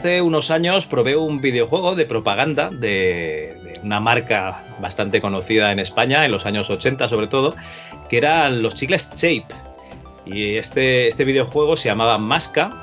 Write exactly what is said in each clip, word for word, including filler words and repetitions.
hace unos años probé un videojuego de propaganda de, de una marca bastante conocida en España, en los años ochenta sobre todo, que eran los chicles Shape. Y este, este videojuego se llamaba Masca.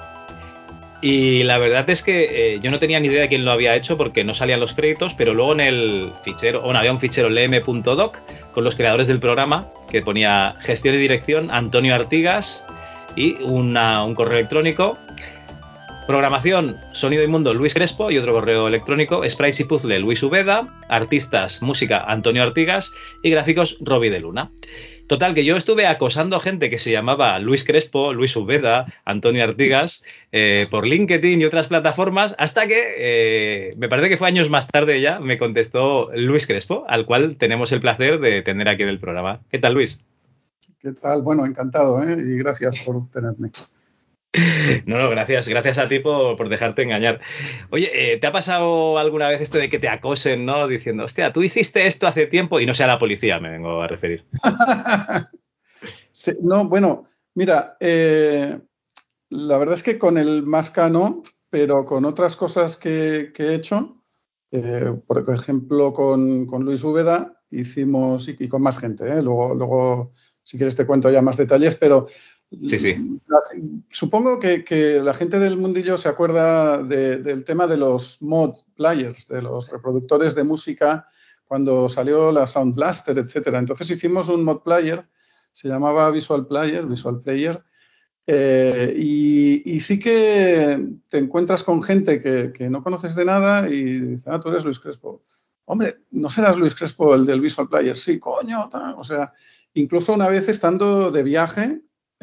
Y la verdad es que eh, yo no tenía ni idea de quién lo había hecho porque no salían los créditos, pero luego en el fichero, bueno, había un fichero lm.doc con los creadores del programa que ponía gestión y dirección Antonio Artigas y una, un correo electrónico. Programación, sonido y mundo, Luis Crespo, y otro correo electrónico, sprites y puzzle, Luis Ubeda, artistas, música, Antonio Artigas, y gráficos, Robbie de Luna. Total, que yo estuve acosando gente que se llamaba Luis Crespo, Luis Ubeda, Antonio Artigas, eh, por LinkedIn y otras plataformas, hasta que, eh, me parece que fue años más tarde ya, me contestó Luis Crespo, al cual tenemos el placer de tener aquí en el programa. ¿Qué tal, Luis? ¿Qué tal? Bueno, encantado, ¿eh? Y gracias por tenerme. No, no, gracias, gracias a ti por, por dejarte engañar. Oye, eh, ¿te ha pasado alguna vez esto de que te acosen, ¿no? Diciendo, hostia, tú hiciste esto hace tiempo, y no sea la policía, me vengo a referir. Sí, no, bueno, mira, eh, la verdad es que con el Masca no, pero con otras cosas que, que he hecho, eh, por ejemplo, con, con Luis Úbeda hicimos, y, y con más gente, ¿eh? Luego, luego, si quieres te cuento ya más detalles, pero Sí, sí. la, supongo que, que la gente del mundillo se acuerda de, del tema de los mod players, de los reproductores de música, cuando salió la Sound Blaster, etcétera. Entonces hicimos un mod player, se llamaba Visual Player, Visual Player, eh, y, y sí que te encuentras con gente que, que no conoces de nada y dices, ah, tú eres Luis Crespo. Hombre, ¿no serás Luis Crespo el del Visual Player? Sí, coño, tal. O sea, incluso una vez estando de viaje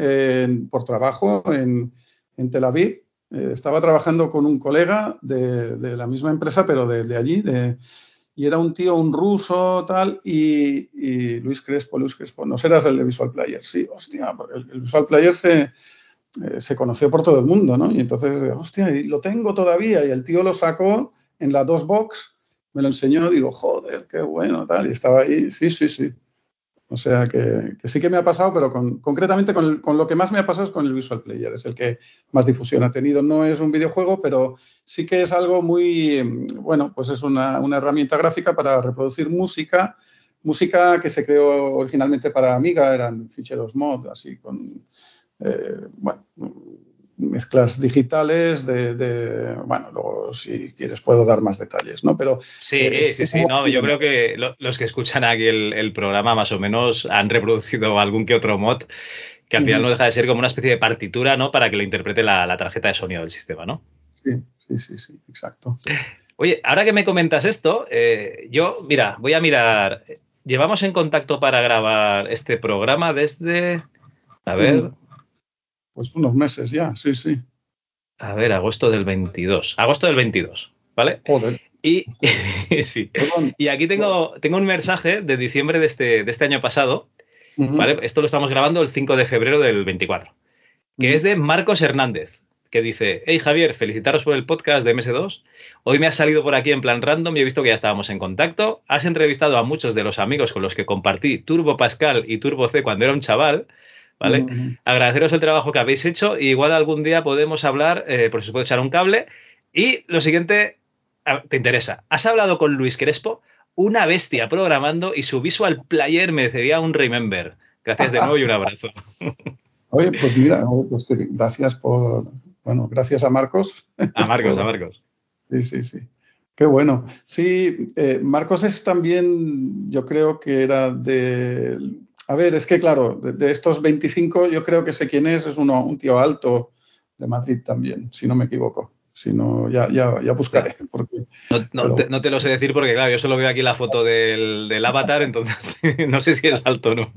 eh, por trabajo en, en Tel Aviv, eh, estaba trabajando con un colega de, de la misma empresa, pero de, de allí, de, y era un tío, un ruso, tal, y, y Luis Crespo, Luis Crespo, ¿no serás el de Visual Player? Sí, hostia, porque el, el Visual Player se, eh, se conoció por todo el mundo, ¿no? Y entonces, hostia, y lo tengo todavía, y el tío lo sacó en la dos box, me lo enseñó, digo, joder, qué bueno, tal, y estaba ahí, sí, sí, sí. O sea que, que sí que me ha pasado, pero con, concretamente con, el, con lo que más me ha pasado es con el Visual Player, es el que más difusión ha tenido. No es un videojuego, pero sí que es algo muy, bueno, pues es una, una herramienta gráfica para reproducir música, música que se creó originalmente para Amiga, eran ficheros mod, así con, eh, bueno, mezclas digitales de, de, bueno, luego si quieres puedo dar más detalles, ¿no? Pero eh, Sí, sí, sí, no, yo creo que lo, los que escuchan aquí el, el programa más o menos han reproducido algún que otro mod que al final no deja de ser como una especie de partitura, ¿no? Para que lo interprete la, la tarjeta de sonido del sistema, ¿no? Sí, sí, sí, sí, exacto. Oye, ahora que me comentas esto, eh, yo, mira, voy a mirar. Llevamos en contacto para grabar este programa desde, a ver, pues unos meses ya, sí, sí. a ver, agosto del veintidós. Agosto del veintidós, ¿vale? Joder. Y, sí. Perdón. Y aquí tengo, tengo un mensaje de diciembre de este, de este año pasado, ¿vale? Uh-huh. Esto lo estamos grabando el cinco de febrero del veinticuatro, que es Uh-huh. de Marcos Hernández, que dice, hey Javier, felicitaros por el podcast de M S dos. Hoy me has salido por aquí en plan random y he visto que ya estábamos en contacto. Has entrevistado a muchos de los amigos con los que compartí Turbo Pascal y Turbo C cuando era un chaval, ¿vale? Uh-huh. Agradeceros el trabajo que habéis hecho y igual algún día podemos hablar, eh, por si os puedo echar un cable. Y lo siguiente, te interesa. ¿Has hablado con Luis Crespo? Una bestia programando y su Visual Player merecería un remember. Gracias de nuevo y un abrazo. Oye, pues mira, pues que gracias por, bueno, gracias a Marcos. A Marcos, a por, Marcos. sí, sí, sí. Qué bueno. Sí, eh, Marcos es también, yo creo que era de, a ver, es que claro, de, de estos veinticinco yo creo que sé quién es, es uno, un tío alto de Madrid también, si no me equivoco. Si no, ya, ya, ya buscaré. Porque, No, no, pero, te, no, te, lo sé decir porque, claro, yo solo veo aquí la foto del, del avatar, entonces no sé si es alto o no.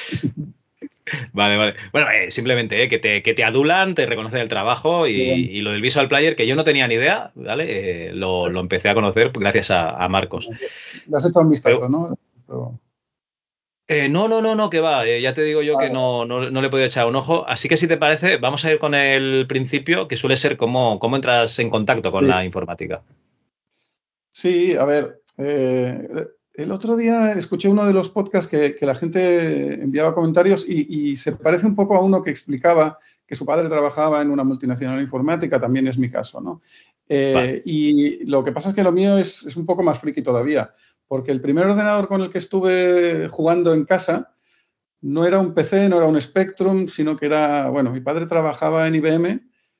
Vale, vale. Bueno, eh, simplemente eh, que, te, que te adulan, te reconocen el trabajo y, bueno, y lo del Visual Player, que yo no tenía ni idea, ¿vale? Eh, lo, lo, empecé a conocer gracias a, a Marcos. le has echado un vistazo, Pero, ¿no? Esto, eh, no, no, no, no, que va. Eh, ya te digo yo que ah, no, no, no le he podido echar un ojo. Así que si te parece, vamos a ir con el principio, que suele ser cómo, cómo entras en contacto con sí. la informática. Sí, a ver, eh, el otro día escuché uno de los podcasts que, que la gente enviaba comentarios y, y se parece un poco a uno que explicaba que su padre trabajaba en una multinacional informática, también es mi caso, ¿no? Eh, y lo que pasa es que lo mío es, es un poco más friki todavía, porque el primer ordenador con el que estuve jugando en casa no era un P C, no era un Spectrum, sino que era, bueno, mi padre trabajaba en I B M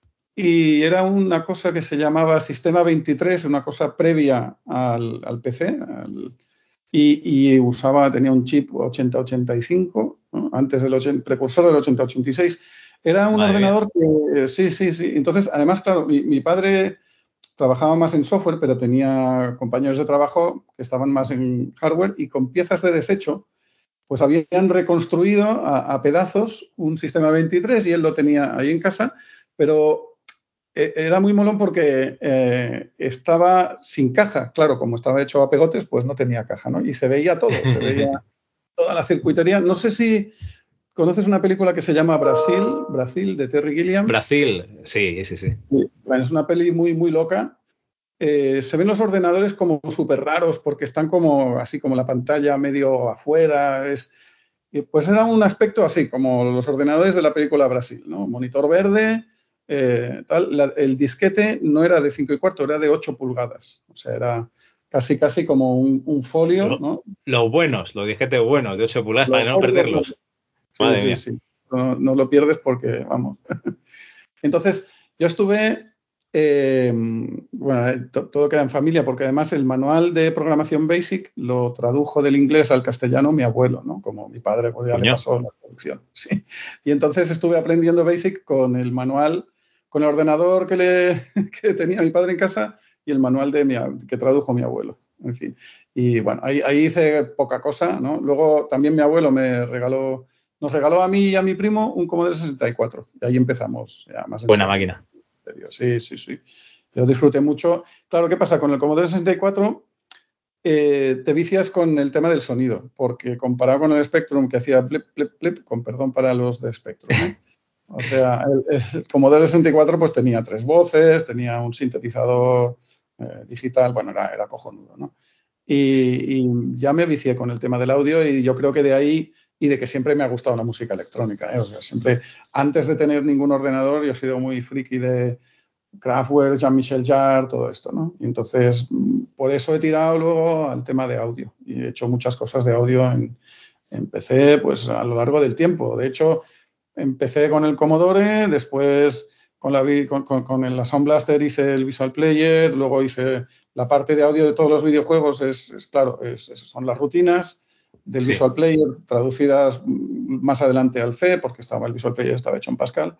y era una cosa que se llamaba Sistema veintitrés, una cosa previa al, al P C, al, y, y, usaba, tenía un chip ochenta ochenta y cinco, ¿no? Antes del ochenta, precursor del ochenta ochenta y seis. Era un Madre mía. ordenador que, sí, sí, sí. Entonces, además, claro, mi, mi padre trabajaba más en software, pero tenía compañeros de trabajo que estaban más en hardware y con piezas de desecho, pues habían reconstruido a, a pedazos un sistema veintitrés y él lo tenía ahí en casa, pero eh, era muy molón porque eh, estaba sin caja. Claro, como estaba hecho a pegotes, pues no tenía caja, ¿no? Y se veía todo, se veía toda la circuitería. No sé si conoces una película que se llama Brasil, Brasil, de Terry Gilliam. Brasil, sí, sí, sí. Bueno, es una peli muy, muy loca. Eh, se ven los ordenadores como súper raros porque están como así como la pantalla medio afuera. Es, pues era un aspecto así, como los ordenadores de la película Brasil, ¿no? Monitor verde, eh, tal. La, el disquete no era de cinco y cuarto, era de ocho pulgadas. O sea, era casi, casi como un, un folio, Lo- ¿no? Los buenos, los disquetes buenos, de ocho pulgadas para Los no gordos, perderlos. sí, Madre sí, mía. sí. No, no lo pierdes porque, vamos. Entonces, yo estuve, eh, bueno, eh, to- todo queda en familia, porque además el manual de programación BASIC lo tradujo del inglés al castellano mi abuelo, ¿no? Como mi padre, pues ya le Coño. pasó la traducción, sí. Y entonces estuve aprendiendo BASIC con el manual, con el ordenador que, le, que tenía mi padre en casa y el manual de mi, que tradujo mi abuelo, en fin. Y bueno, ahí, ahí hice poca cosa, ¿no? Luego también mi abuelo me regaló nos regaló a mí y a mi primo un Commodore sesenta y cuatro. Y ahí empezamos ya más en Buena serio. máquina. En serio. Sí, sí, sí. Yo disfruté mucho. Claro, ¿qué pasa? Con el Commodore sesenta y cuatro eh, te vicias con el tema del sonido, porque comparado con el Spectrum que hacía blip, blip, blip, con perdón para los de Spectrum, ¿eh? O sea, el, el Commodore sesenta y cuatro pues tenía tres voces, tenía un sintetizador eh, digital, bueno, era, era cojonudo, ¿no? Y, y, ya me vicié con el tema del audio y yo creo que de ahí y de que siempre me ha gustado la música electrónica, ¿eh? O sea, siempre, antes de tener ningún ordenador, yo he sido muy friki de Kraftwerk, Jean-Michel Jarre, todo esto, ¿no? Y entonces, por eso he tirado luego al tema de audio y he hecho muchas cosas de audio en, en P C, pues a lo largo del tiempo. De hecho, empecé con el Commodore, después con, la, con, con, con el Sound Blaster hice el Visual Player, luego hice la parte de audio de todos los videojuegos, es, es claro, es, es, son las rutinas del Sí. Visual Player traducidas más adelante al C, porque estaba el Visual Player estaba hecho en Pascal.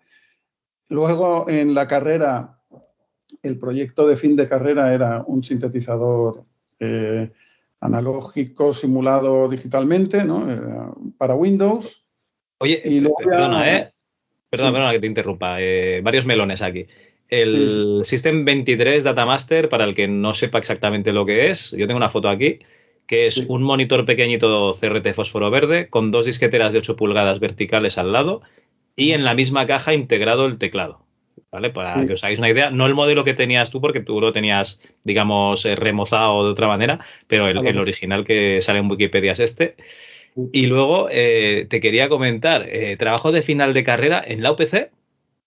Luego en la carrera, el proyecto de fin de carrera era un sintetizador eh, analógico simulado digitalmente, ¿no? Eh, para Windows. Oye, Y pe- luego pe- perdona, ya, ¿eh? Perdona, sí, perdona que te interrumpa. Eh, varios melones aquí. sí, sí, El System veintitrés Datamaster, para el que no sepa exactamente lo que es, yo tengo una foto aquí, que es sí. un monitor pequeñito C R T fósforo verde con dos disqueteras de ocho pulgadas verticales al lado y en la misma caja integrado el teclado. ¿Vale? Para que Sí, os hagáis una idea, no el modelo que tenías tú, porque tú lo tenías, digamos, eh, remozado de otra manera, pero a el, lo el mejor. original que sale en Wikipedia es este. Sí, Y luego eh, te quería comentar, eh, trabajo de final de carrera en la U P C,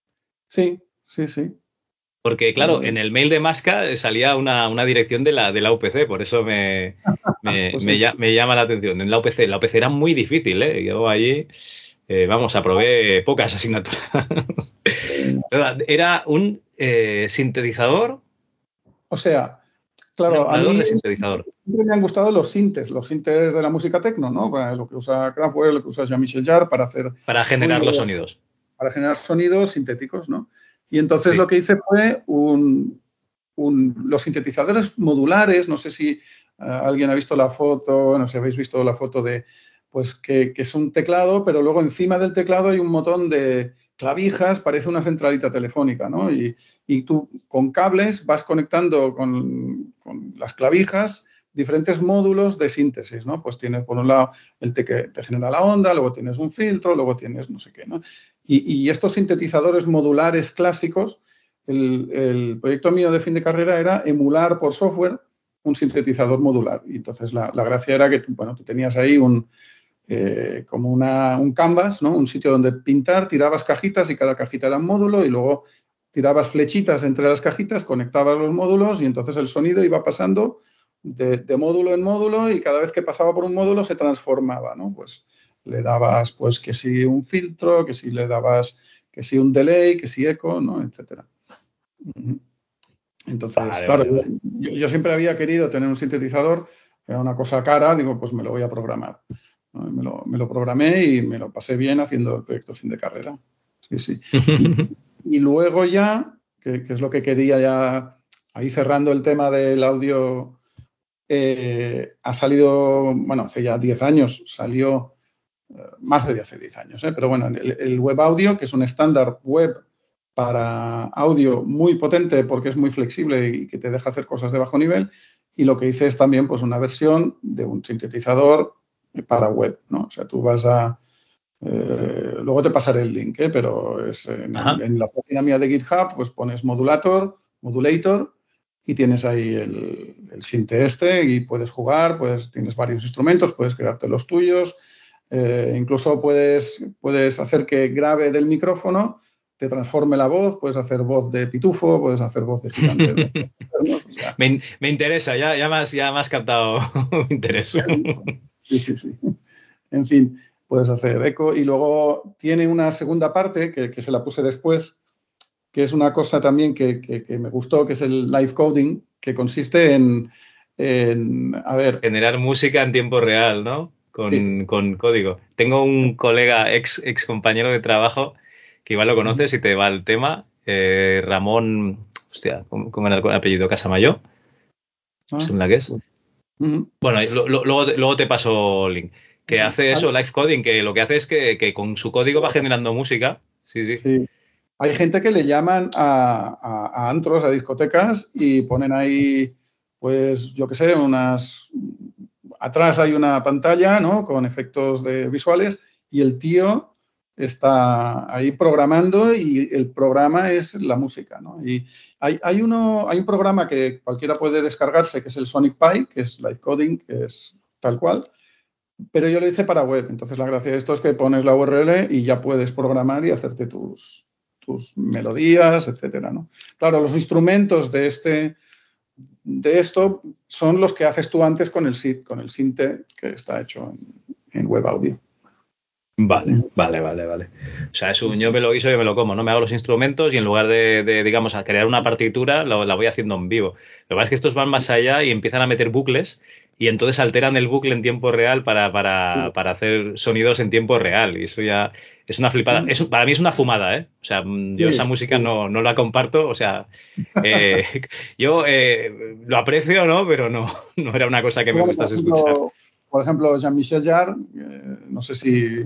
sí, sí, sí. porque claro, Eh, en el mail de Masca salía una, una dirección de la, de la U P C, por eso me, me, pues me, sí, lla- sí. me llama la atención. En la U P C, la U P C era muy difícil, ¿eh? Yo allí, eh, vamos, aprobé pocas asignaturas. Era un eh, sintetizador, O sea, un claro, a emulador mí de sintetizador, siempre me han gustado los sintes, los sintes de la música techno, ¿no? Para lo que usa Kraftwerk, lo que usa Jean-Michel Jarre para hacer para generar los ruidos, sonidos. para generar sonidos sintéticos, ¿no? Y entonces Sí, lo que hice fue un, un, los sintetizadores modulares, no sé si uh, alguien ha visto la foto, no sé si habéis visto la foto de, pues que, que es un teclado, pero luego encima del teclado hay un montón de clavijas, parece una centralita telefónica, ¿no? Y, y tú con cables vas conectando con, con, las clavijas diferentes módulos de síntesis, ¿no? Pues tienes por un lado el te que te genera la onda, luego tienes un filtro, luego tienes no sé qué, ¿no? Y, y estos sintetizadores modulares clásicos, el, el, proyecto mío de fin de carrera era emular por software un sintetizador modular. Y entonces la, la gracia era que, bueno, tú tenías ahí un, eh, como una, un canvas, ¿no? Un sitio donde pintar, tirabas cajitas y cada cajita era un módulo y luego tirabas flechitas entre las cajitas, conectabas los módulos y entonces el sonido iba pasando de, de módulo en módulo y cada vez que pasaba por un módulo se transformaba, ¿no? Pues le dabas, pues, que si un filtro, que si le dabas, que si un delay, que si eco, ¿no? Etcétera. Entonces, Vale, claro, vale, vale. yo, yo siempre había querido tener un sintetizador, era una cosa cara, digo, pues me lo voy a programar. ¿No? Me, lo, me lo programé y me lo pasé bien haciendo el proyecto fin de carrera. Sí, sí. Y, y luego ya, que, que es lo que quería ya, ahí cerrando el tema del audio, eh, ha salido, bueno, hace ya diez años, salió, eh, más de hace diez años, ¿eh? Pero bueno, el, el Web Audio, que es un estándar web para audio muy potente porque es muy flexible y que te deja hacer cosas de bajo nivel. Y lo que hice es también pues, una versión de un sintetizador para web, ¿no? O sea, tú vas a... Eh, luego te pasaré el link, ¿eh? Pero es en, el, en, la página mía de GitHub, pues pones modulator, modulator y tienes ahí el, el sinte este y puedes jugar, pues tienes varios instrumentos, puedes crearte los tuyos, eh, incluso puedes, puedes hacer que grabe del micrófono, te transforme la voz, puedes hacer voz de pitufo, puedes hacer voz de gigante. ¿No? O sea, me, me interesa, ya, ya, me has, ya me has captado mi interés. Sí, sí, sí. En fin, puedes hacer eco y luego tiene una segunda parte que, que se la puse después, que es una cosa también que, que, que me gustó, que es el live coding, que consiste en, en a ver... Generar música en tiempo real, ¿no? Con, Sí. con código. Tengo un colega, ex, ex compañero de trabajo, que igual lo conoces y te va el tema, eh, Ramón, hostia, ¿cómo, cómo era el apellido? ¿Casamayo? Ah, ¿Según la que es? pues, uh-huh. Bueno, lo, lo, luego, luego te paso el link. Que Sí. hace eso, live coding, que lo que hace es que, que con su código va generando música. Sí, sí. Sí. Hay gente que le llaman a, a, a antros, a discotecas y ponen ahí, pues, yo qué sé, unas... Atrás hay una pantalla, ¿no? Con efectos de visuales y el tío está ahí programando y el programa es la música, ¿no? Y hay, hay, uno, hay un programa que cualquiera puede descargarse, que es el Sonic Pi, que es live coding, que es tal cual, pero yo lo hice para web. Entonces la gracia de esto es que pones la U R L y ya puedes programar y hacerte tus, tus melodías, etcétera, ¿no? Claro, los instrumentos de este de esto son los que haces tú antes con el S I D, con el sinte que está hecho en, en Web Audio. Vale, vale, vale, vale. O sea, es un yo me lo guiso y yo me lo como, ¿no? Me hago los instrumentos y en lugar de, de digamos, a crear una partitura, lo, la voy haciendo en vivo. Lo que pasa es que estos van más allá y empiezan a meter bucles y entonces alteran el bucle en tiempo real para, para, para hacer sonidos en tiempo real. Y eso ya es una flipada. Es, para mí es una fumada, ¿eh? O sea, yo esa Sí, música sí. no, no la comparto. O sea, eh, yo eh, lo aprecio, ¿no? Pero no, no era una cosa que me Bueno, por gustase escuchar. ejemplo, por ejemplo, Jean-Michel Jarre, eh, no sé si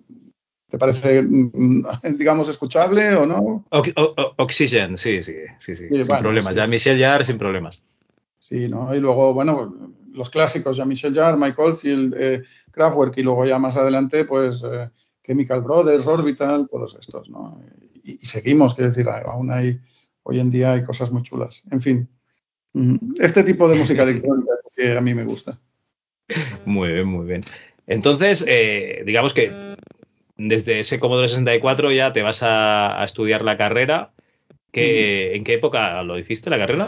te parece, mm, digamos, escuchable o no. O, o, Oxygen, sí, sí, sí, sí, Sí, sin bueno, problemas. sí, Ya Michelle Jarre sin problemas. sí, ¿no? Y luego, bueno, los clásicos, Jean-Michel Jarre, Mike Oldfield, eh, Kraftwerk y luego ya más adelante, pues eh, Chemical Brothers, Orbital, todos estos, ¿no? Y, y seguimos, quiero decir, aún hay, hoy en día hay cosas muy chulas. En fin, este tipo de música electrónica es lo que a mí me gusta. Muy bien, muy bien. Entonces, eh, digamos que desde ese Commodore sesenta y cuatro ya te vas a, a estudiar la carrera. ¿Qué, ¿En qué época lo hiciste la carrera?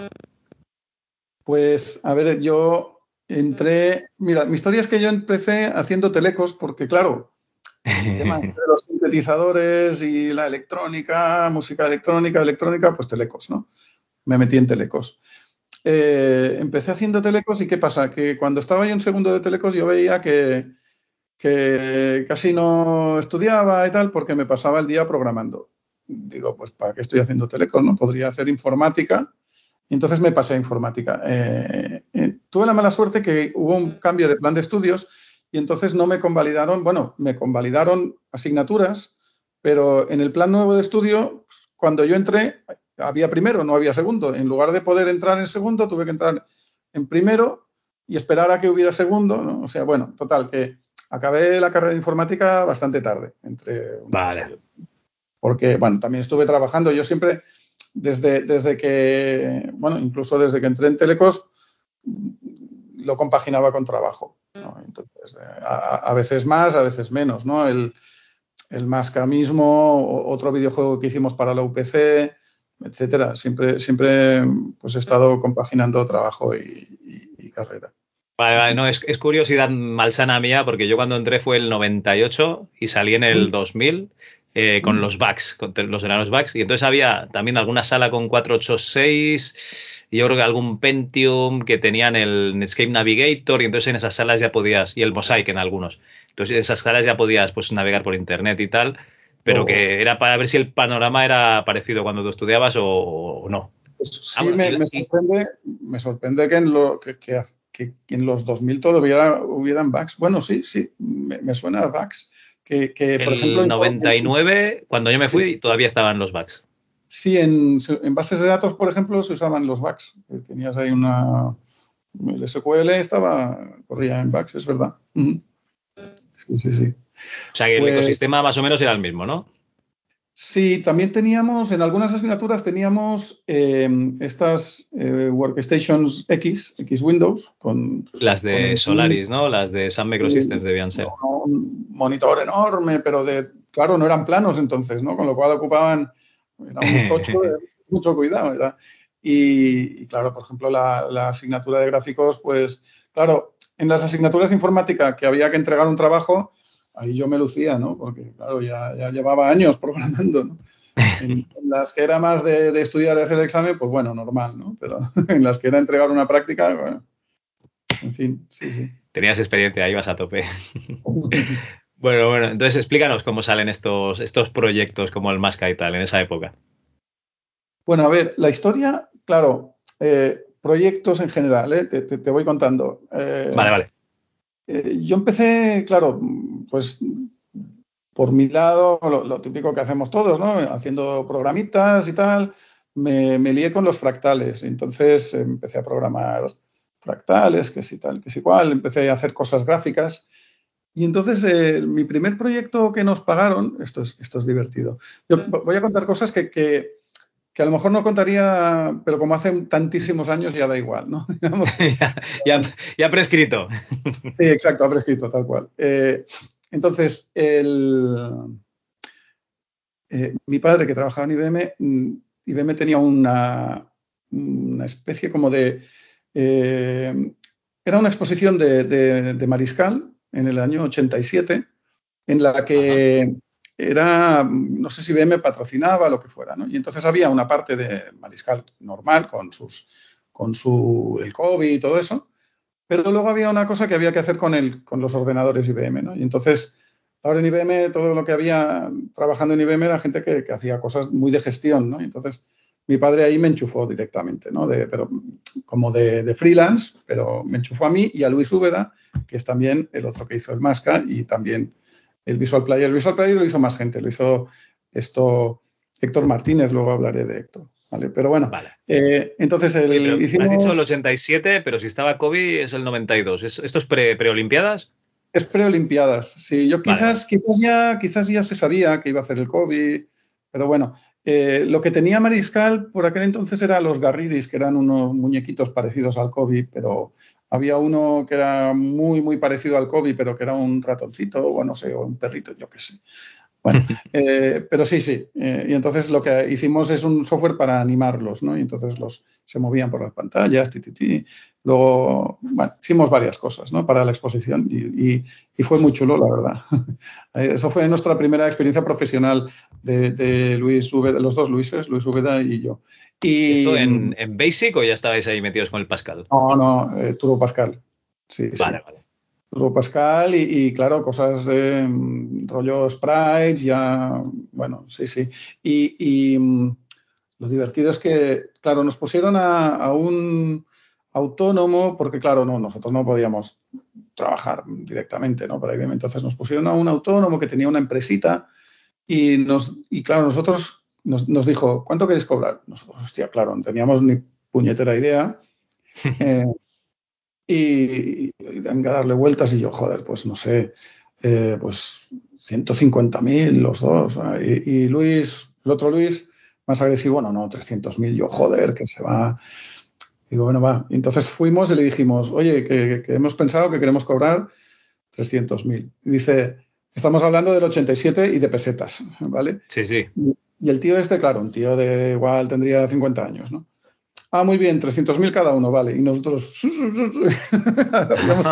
Pues, a ver, yo entré, mira, mi historia es que yo empecé haciendo telecos porque, claro, el tema de los sintetizadores y la electrónica, música electrónica, electrónica, pues telecos, ¿no? Me metí en telecos. Eh, empecé haciendo telecos y ¿qué pasa? Que cuando estaba yo en segundo de telecos yo veía que, que casi no estudiaba y tal porque me pasaba el día programando. Digo, pues ¿para qué estoy haciendo telecos? ¿No? Podría hacer informática. Y entonces me pasé a informática. Eh, eh, tuve la mala suerte que hubo un cambio de plan de estudios y entonces no me convalidaron, bueno, me convalidaron asignaturas, pero en el plan nuevo de estudio, cuando yo entré, había primero, no había segundo. En lugar de poder entrar en segundo, tuve que entrar en primero y esperar a que hubiera segundo, ¿no? O sea, bueno, total, que acabé la carrera de informática bastante tarde, entre una cosa y Vale. otra. Porque, bueno, también estuve trabajando. Yo siempre, desde, desde que, bueno, incluso desde que entré en Telecos, lo compaginaba con trabajo, ¿no? Entonces, a, a, veces más, a veces menos, ¿no? El, el Masca mismo, otro videojuego que hicimos para la U P C, etcétera. Siempre, siempre pues he estado compaginando trabajo y, y, y carrera. Vale, vale, no, es, es curiosidad malsana mía porque yo cuando entré fue el noventa y ocho y salí en el dos mil eh, con los Bugs, con los enanos Bugs, y entonces había también alguna sala con cuatrocientos ochenta y seis y yo creo que algún Pentium que tenían el Netscape Navigator y entonces en esas salas ya podías, y el Mosaic en algunos, entonces en esas salas ya podías pues navegar por internet y tal, pero Oh. que era para ver si el panorama era parecido cuando tú estudiabas o, o no. Pues Ah, sí, bueno, me, y, me y, sorprende, me sorprende que en, lo, que, que, que en los dos mil todavía hubieran bugs. Bueno, sí, sí, me, me suena a bugs. Que, que, por ejemplo, el en, noventa y nueve, cuando yo me fui, todavía estaban los bugs. sí, en, en bases de datos, por ejemplo, se usaban los bugs. Tenías ahí una... El S Q L estaba, corría en bugs, es verdad. Uh-huh. Sí, sí, sí. O sea que el Pues ecosistema más o menos era el mismo, ¿no? sí, también teníamos, en algunas asignaturas teníamos eh, estas eh, Workstations X, X Windows, con, Las con de el Solaris, ¿no? Las de Sun Microsystems debían ser. un monitor enorme, pero de, claro, no eran planos entonces, ¿no? Con lo cual ocupaban, era un tocho de mucho cuidado, ¿verdad? Y, y claro, por ejemplo, la, la asignatura de gráficos, pues, claro, en las asignaturas de informática que había que entregar un trabajo, ahí yo me lucía, ¿no? Porque, claro, ya, ya llevaba años programando, ¿no? En, en las que era más de, de estudiar y hacer el examen, pues bueno, normal, ¿no? Pero en las que era entregar una práctica, bueno, en fin, sí, sí. Tenías experiencia, ibas a tope. Bueno, bueno, entonces explícanos cómo salen estos, estos proyectos como el Masca y tal en esa época. Bueno, a ver, la historia, claro, eh, proyectos en general, ¿eh? te, te, te, voy contando. Vale, Eh, vale. eh, yo empecé, claro, pues por mi lado, lo, lo, típico que hacemos todos, ¿no? Haciendo programitas y tal, me, me lié con los fractales. Entonces empecé a programar fractales, que si tal, que si igual, empecé a hacer cosas gráficas. Y entonces eh, mi primer proyecto que nos pagaron, esto es, esto es divertido. Yo voy a contar cosas que, que, que a lo mejor no contaría, pero como hace tantísimos años ya da igual, ¿no? ya, ya, ya prescrito. Sí, exacto, ha prescrito, tal cual. Eh, entonces, el, eh, mi padre que trabajaba en I B M, I B M tenía una, una especie como de... Eh, era una exposición de, de, de Mariscal en el año ochenta y siete, en la Ajá. que era, no sé si I B M patrocinaba, lo que fuera, ¿no? Y entonces había una parte de Mariscal normal, con sus, con su, el COVID y todo eso, pero luego había una cosa que había que hacer con, el, con los ordenadores I B M, ¿no? Y entonces, ahora en I B M, todo lo que había trabajando en I B M era gente que, que hacía cosas muy de gestión, ¿no? Y entonces, mi padre ahí me enchufó directamente, ¿no? De, pero como de, de freelance, pero me enchufó a mí y a Luis Úbeda, que es también el otro que hizo el Masca y también el Visual Player. El Visual Player lo hizo más gente, lo hizo esto Héctor Martínez, luego hablaré de Héctor, ¿vale? Pero bueno, Vale. eh, entonces Oye, el, pero has dicho el hicimos... ochenta y siete, pero si estaba COVID es el noventa y dos. ¿Es, ¿Esto es pre, pre-olimpiadas? Es preolimpiadas. Sí, yo Vale, vale. quizás, quizás ya, quizás ya se sabía que iba a hacer el COVID, pero bueno, eh, lo que tenía Mariscal por aquel entonces eran los Garriris, que eran unos muñequitos parecidos al COVID, pero había uno que era muy, muy parecido al COVID, pero que era un ratoncito, o no sé, o un perrito, yo qué sé. Bueno, eh, pero sí, sí. Eh, y entonces lo que hicimos es un software para animarlos, ¿no? Y entonces los se movían por las pantallas, ti, ti, ti. Luego, bueno, hicimos varias cosas, ¿no? Para la exposición y, y, y fue muy chulo, la verdad. Eso fue nuestra primera experiencia profesional de, de Luis Úbeda, de los dos Luises, Luis Úbeda y yo. ¿Esto Y en, en Basic o ya estabais ahí metidos con el Pascal? no, no, eh, Turbo Pascal. Sí, Vale, sí. vale. Turbo Pascal y, y, claro, cosas de mm, rollo sprites, ya, bueno, sí, sí. Y, y mm, lo divertido es que, claro, nos pusieron a, a un autónomo, porque claro, no, nosotros no podíamos trabajar directamente, ¿no? Para I B M. Entonces nos pusieron a un autónomo que tenía una empresita y, nos, y claro, nosotros nos, nos dijo, ¿cuánto queréis cobrar? Nosotros, hostia, claro, no teníamos ni puñetera idea. Eh, y, y venga a darle vueltas y yo, joder, pues no sé, eh, pues ciento cincuenta mil los dos. ¿No? Y, y Luis, el otro Luis, más agresivo, no, no, trescientos mil, yo, joder, que se va. Digo, bueno, va. Y entonces fuimos y le dijimos, oye, que, que hemos pensado que queremos cobrar trescientos mil. Y dice, estamos hablando del ochenta y siete y de pesetas, ¿vale? Sí, sí. Y el tío este, claro, un tío de igual tendría cincuenta años, ¿no? Ah, muy bien, trescientos mil cada uno, vale. Y nosotros... habíamos...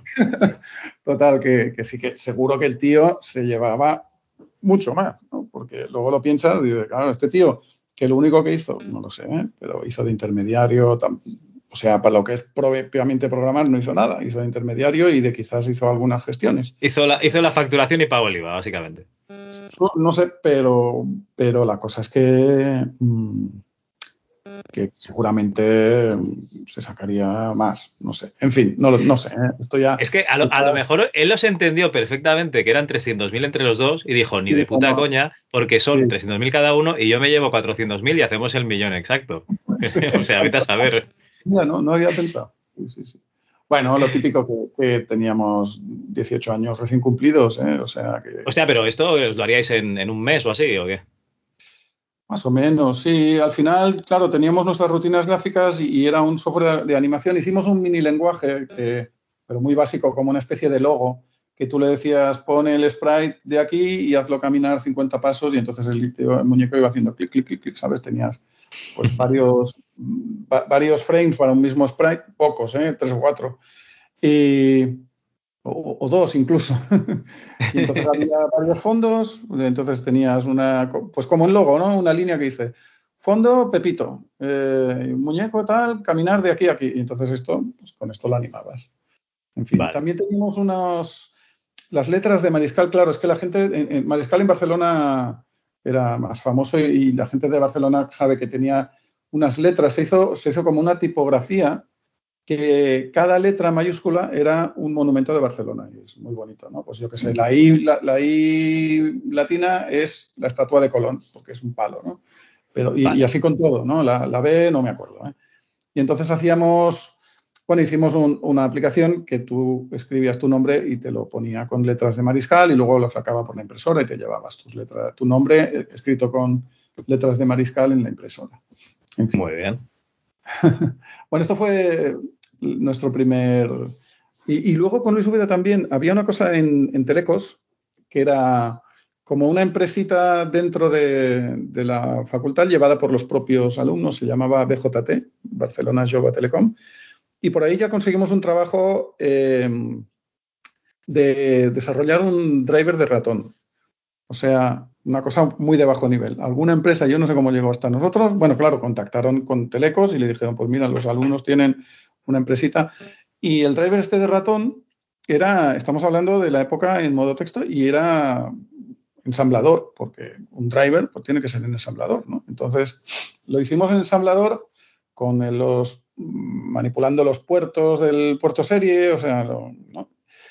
Total, que, que sí que seguro que el tío se llevaba mucho más, ¿no? Porque luego lo piensas y dices, claro, este tío, que lo único que hizo, no lo sé, ¿eh? Pero hizo de intermediario, tam, o sea, para lo que es propiamente programar no hizo nada, hizo de intermediario y de quizás hizo algunas gestiones. Hizo la, hizo la facturación y pagó el IVA, básicamente. No sé, pero, pero la cosa es que... Mmm, que seguramente se sacaría más, no sé. En fin, no, no sé, ¿eh? Esto ya... Es que a lo, a lo mejor él los entendió perfectamente, que eran trescientos mil entre los dos, y dijo, ni Y de dijo, puta no, coña, porque son sí, trescientos mil cada uno y yo me llevo cuatrocientos mil y hacemos el millón exacto. sí, O sea, vete a exacto. saber. Ya, no, no había pensado. Sí, sí, sí. Bueno, lo típico que, que teníamos dieciocho años recién cumplidos, ¿eh? O sea que Hostia, pero esto os lo haríais en, en un mes o así, ¿o qué? más o menos, sí. Al final, claro, teníamos nuestras rutinas gráficas y, y era un software de, de animación. Hicimos un mini lenguaje, que, pero muy básico, como una especie de logo, que tú le decías, pon el sprite de aquí y hazlo caminar cincuenta pasos y entonces el, el muñeco iba haciendo clic, clic, clic, clic, ¿sabes? Tenías pues varios, va, varios frames para un mismo sprite, pocos, ¿eh? Tres o cuatro. Y, o, o dos incluso. Y entonces había varios fondos, entonces tenías una, pues como el logo, ¿no? Una línea que dice, fondo Pepito, eh, muñeco tal, caminar de aquí a aquí. Y entonces esto, pues con esto lo animabas. En fin, Vale. también teníamos unos, las letras de Mariscal, claro, es que la gente, en, en Mariscal en Barcelona era más famoso y, y la gente de Barcelona sabe que tenía unas letras, se hizo, se hizo como una tipografía que cada letra mayúscula era un monumento de Barcelona y es muy bonito, ¿no? Pues yo qué sé, la I, la, la I latina es la estatua de Colón, porque es un palo, ¿no? Pero, y, y Vale. así con todo, ¿no? La, la B no me acuerdo, ¿eh? Y entonces hacíamos, bueno, hicimos un, una aplicación que tú escribías tu nombre y te lo ponía con letras de Mariscal y luego lo sacaba por la impresora y te llevabas tus letras, tu nombre escrito con letras de Mariscal en la impresora. En fin. Muy bien. Bueno, esto fue nuestro primer... Y, y luego con Luis Úbeda también había una cosa en, en Telecos que era como una empresita dentro de, de la facultad llevada por los propios alumnos, se llamaba B J T, Barcelona Jove Telecom, y por ahí ya conseguimos un trabajo eh, de desarrollar un driver de ratón. O sea, una cosa muy de bajo nivel. Alguna empresa, yo no sé cómo llegó hasta nosotros, bueno, claro, contactaron con Telecos y le dijeron, pues mira, los alumnos tienen una empresita. Y el driver este de ratón era, estamos hablando de la época en modo texto, y era ensamblador, porque un driver pues tiene que ser en ensamblador, ¿no? Entonces, lo hicimos en ensamblador con los manipulando los puertos del puerto serie, o sea, lo, ¿no?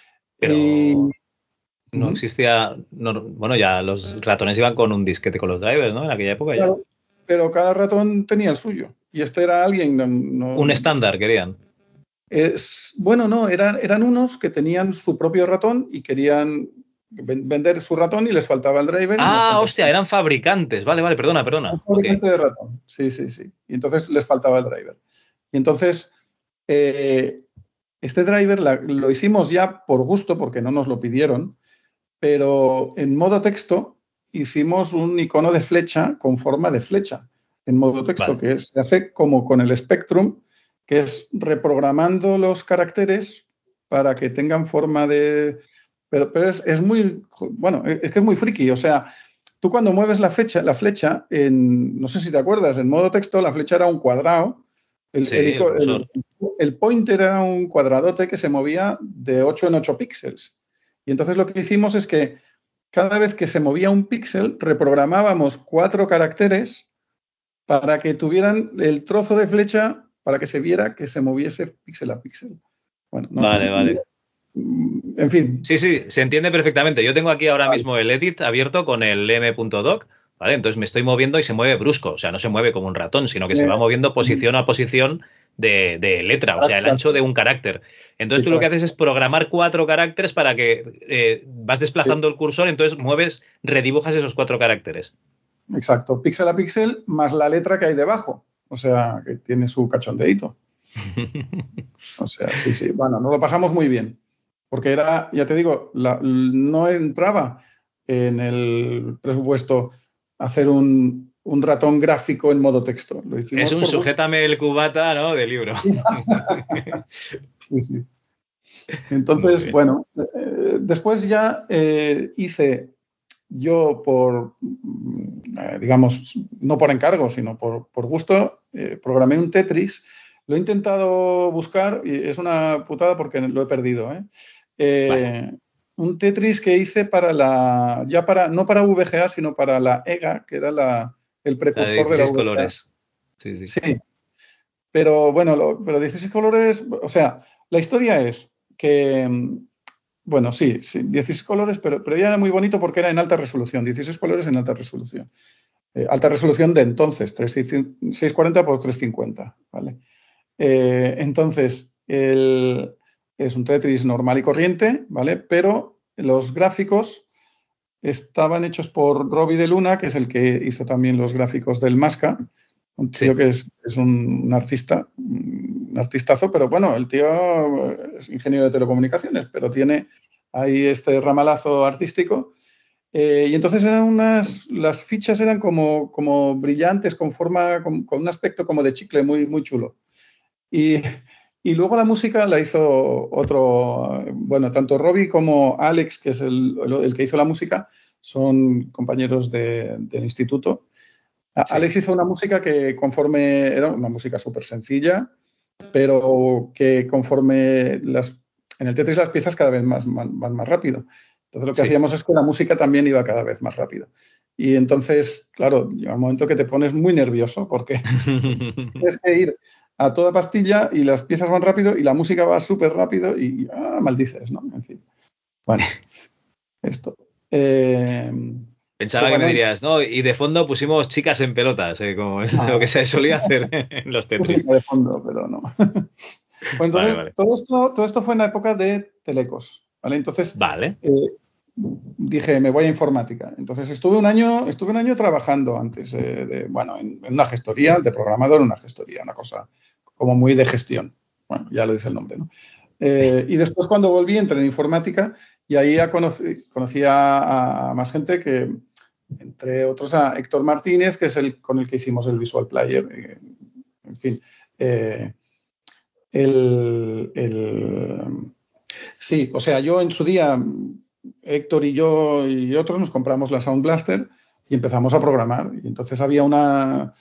Y, Pero no uh-huh. existía. No, bueno, ya los ratones iban con un disquete con los drivers, ¿no? En aquella época ya. Claro, pero cada ratón tenía el suyo. Y este era alguien, no, Un no, estándar querían. es, bueno, no, eran, eran unos que tenían su propio ratón y querían ven- vender su ratón y les faltaba el driver y nos Ah, hostia, contactaron. eran fabricantes. Vale, vale, perdona, Un perdona. Ok. fabricante de ratón, sí, sí, sí. Y entonces les faltaba el driver. Y entonces, eh, este driver la- lo hicimos ya por gusto, porque no nos lo pidieron, pero en modo texto hicimos un icono de flecha con forma de flecha en modo texto, Vale. que es- se hace como con el Spectrum, que es reprogramando los caracteres para que tengan forma de... Pero, pero es, es muy, bueno, es que es muy friki, o sea, tú cuando mueves la flecha, la flecha en, no sé si te acuerdas, en modo texto la flecha era un cuadrado, el, Sí, el, el ico- cursor. el- el pointer era un cuadradote que se movía de ocho en ocho píxeles. Y entonces lo que hicimos es que cada vez que se movía un píxel, reprogramábamos cuatro caracteres para que tuvieran el trozo de flecha para que se viera que se moviese píxel a píxel. Bueno, no, Vale, no, vale. en fin. Sí, sí, se entiende perfectamente. Yo tengo aquí ahora Vale. mismo el edit abierto con el m.doc, ¿vale? Entonces me estoy moviendo y se mueve brusco. O sea, no se mueve como un ratón, sino que se va Eh, moviendo posición a posición de, de letra, o sea, el ancho de un carácter. sí, Entonces tú lo que para, haces es programar cuatro caracteres para que eh, vas sí, desplazando el cursor, entonces mueves, redibujas esos cuatro caracteres. exacto. Píxel a píxel más la letra que hay debajo. O sea, que tiene su cachondeíto. O sea, sí, sí. Bueno, nos lo pasamos muy bien. Porque era, ya te digo, la, no entraba en el presupuesto hacer un, un ratón gráfico en modo texto. Lo hicimos es un por sujétame el cubata, ¿no? De libro. Sí, sí. Entonces, bueno, eh, después ya eh, hice yo por, eh, digamos, no por encargo, sino por, por gusto, eh, programé un Tetris. Lo he intentado buscar y es una putada porque lo he perdido. ¿eh? Eh, un Tetris que hice para la, ya para, no para V G A, sino para la EGA, que era la, el La de precursor de la dieciséis V G A. colores. Sí, sí. Sí, pero bueno, lo, pero dieciséis colores, o sea, la historia es que, bueno, sí, sí dieciséis colores, pero, pero ya era muy bonito porque era en alta resolución, dieciséis colores en alta resolución. Eh, alta resolución de entonces, seiscientos cuarenta por trescientos cincuenta, ¿vale? Eh, entonces, el, es un Tetris normal y corriente, ¿vale? Pero los gráficos estaban hechos por Robbie de Luna, que es el que hizo también los gráficos del Masca, un tío Sí. que es, es un, un artista, un artistazo, pero bueno, el tío es ingeniero de telecomunicaciones, pero tiene ahí este ramalazo artístico. Eh, y entonces eran unas, las fichas eran como, como brillantes, con forma, con, con, un aspecto como de chicle muy, muy chulo. Y, y luego la música la hizo otro, bueno, tanto Robbie como Alex, que es el, el que hizo la música, son compañeros de, del instituto. Sí. Alex hizo una música que conforme, era una música súper sencilla, pero que conforme las, en el Tetris las piezas cada vez más, van más, más rápido. Entonces lo que Sí. hacíamos es que la música también iba cada vez más rápido. Y entonces, claro, llega un momento que te pones muy nervioso porque tienes que ir a toda pastilla y las piezas van rápido y la música va súper rápido y ah, maldices, ¿no? En fin. Bueno, esto. Eh, pero Pensaba que me bueno, dirías, no, y de fondo pusimos chicas en pelotas, eh, como es lo que no, se solía hacer en los Tetris. música de fondo, pero no. Bueno, Vale, entonces, vale. todo esto, todo esto fue en la época de telecos, ¿vale? Entonces, Vale. eh, dije, me voy a informática. Entonces, estuve un año, estuve un año trabajando antes, eh, de, bueno, en, en, una gestoría, de programador, una gestoría, una cosa como muy de gestión. Bueno, ya lo dice el nombre, ¿no? Eh, y después, cuando volví, entré en informática y ahí ya conocí, conocí a, a más gente que, entre otros, a Héctor Martínez, que es el con el que hicimos el Visual Player. Eh, en fin. Eh, el, el, sí, o sea, yo en su día, Héctor y yo y otros nos compramos la Sound Blaster y empezamos a programar. Y entonces había una.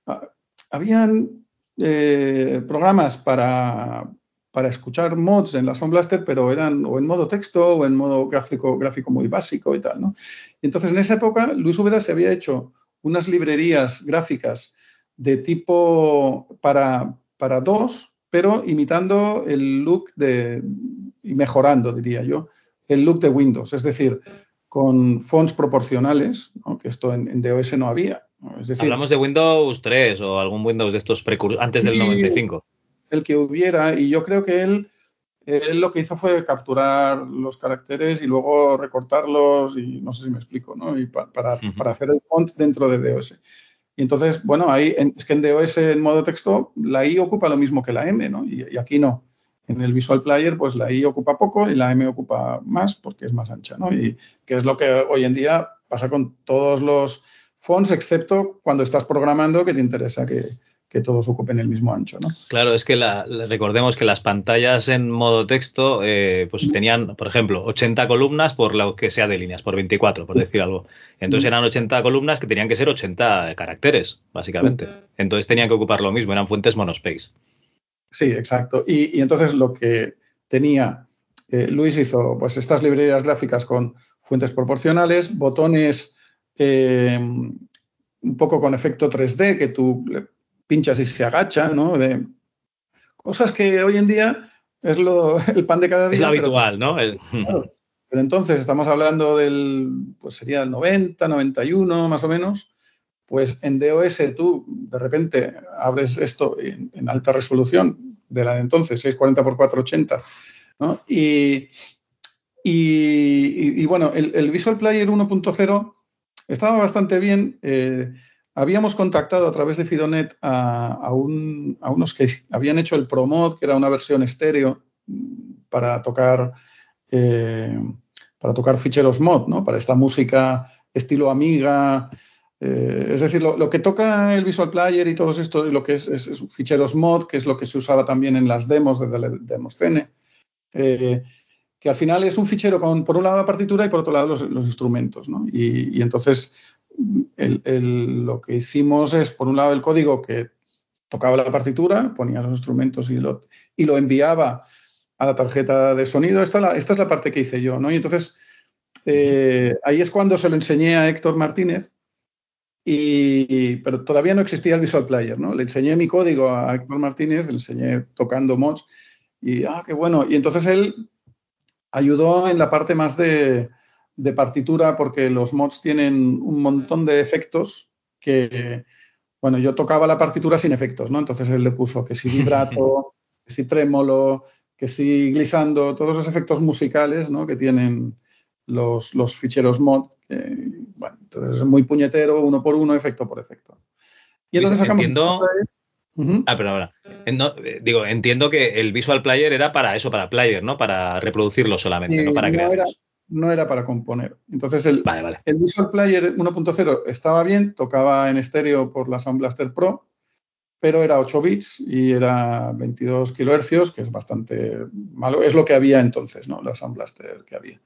Habían eh, programas para, para escuchar mods en la Sound Blaster, pero eran o en modo texto o en modo gráfico, gráfico muy básico y tal, ¿no? Y entonces en esa época Luis Úbeda se había hecho unas librerías gráficas de tipo para, para dos, pero imitando el look de, y mejorando, diría yo, el look de Windows, es decir, con fonts proporcionales, ¿no? Que esto en, en DOS no había, ¿no? Es decir, Hablamos de Windows tres o algún Windows de estos precur- antes del noventa y cinco. el que hubiera, y yo creo que él, él lo que hizo fue capturar los caracteres y luego recortarlos, y no sé si me explico, ¿no? Y pa, para, Uh-huh. para hacer el font dentro de DOS. Y entonces, bueno, ahí en, es que en DOS en modo texto la I ocupa lo mismo que la M, ¿no? Y, y aquí no. En el Visual Player, pues la I ocupa poco y la M ocupa más porque es más ancha, ¿no? Y que es lo que hoy en día pasa con todos los fonts, excepto cuando estás programando que te interesa que, que todos ocupen el mismo ancho, ¿no? Claro, es que la, la, recordemos que las pantallas en modo texto eh, pues tenían, por ejemplo, ochenta columnas por lo que sea de líneas, por veinticuatro, por decir algo. Entonces eran ochenta columnas que tenían que ser ochenta caracteres, básicamente. Entonces tenían que ocupar lo mismo, eran fuentes monospace. Sí, exacto. Y, y entonces lo que tenía, eh, Luis hizo pues estas librerías gráficas con fuentes proporcionales, botones eh, un poco con efecto tres D, que tú le pinchas y se agacha, ¿no? De cosas que hoy en día es lo, el pan de cada Es lo día, pero que, habitual, ¿no? El... claro, pero entonces estamos hablando del, pues sería el noventa, noventa y uno más o menos. Pues en DOS tú de repente abres esto en, en alta resolución de la de entonces, seiscientos cuarenta por cuatrocientos ochenta, ¿no? Y, y, y bueno, el, el Visual Player uno punto cero estaba bastante bien. Eh, habíamos contactado a través de Fidonet a, a, un, a, unos que habían hecho el ProMod, que era una versión estéreo para tocar, eh, para tocar ficheros mod, ¿no? Para esta música estilo Amiga, Eh, es decir, lo, lo, que toca el Visual Player y todo esto, lo que es, es, es ficheros mod, que es lo que se usaba también en las demos de Demoscene, eh, que al final es un fichero con, por un lado, la partitura y por otro lado los, los instrumentos, ¿no? Y, y entonces el, el, lo que hicimos es, por un lado, el código que tocaba la partitura, ponía los instrumentos y lo, y lo enviaba a la tarjeta de sonido. Esta, la, esta es la parte que hice yo, ¿no? Y entonces eh, ahí es cuando se lo enseñé a Héctor Martínez, y, pero todavía no existía el Visual Player, ¿no? Le enseñé mi código a Héctor Martínez, le enseñé tocando mods, y ah, qué bueno. Y entonces él ayudó en la parte más de, de partitura, porque los mods tienen un montón de efectos que, bueno, yo tocaba la partitura sin efectos, ¿no? Entonces él le puso que si vibrato, que si trémolo, que si glissando, todos los efectos musicales, ¿no? Que tienen los, los ficheros mod. Que, bueno, entonces es muy puñetero, uno por uno, efecto por efecto. Y Luis, entonces sacamos... entiendo... Uh-huh. Ah, pero ahora. No, eh, digo, entiendo que el Visual Player era para eso, para Player, ¿no? Para reproducirlo solamente, Y no para no era, crearlos. no era para componer. Entonces el, Vale, vale. el Visual Player uno punto cero estaba bien, tocaba en estéreo por la Sound Blaster Pro, pero era ocho bits y era veintidós kilohercios, que es bastante malo. Es lo que había entonces, ¿no? La Sound Blaster que había.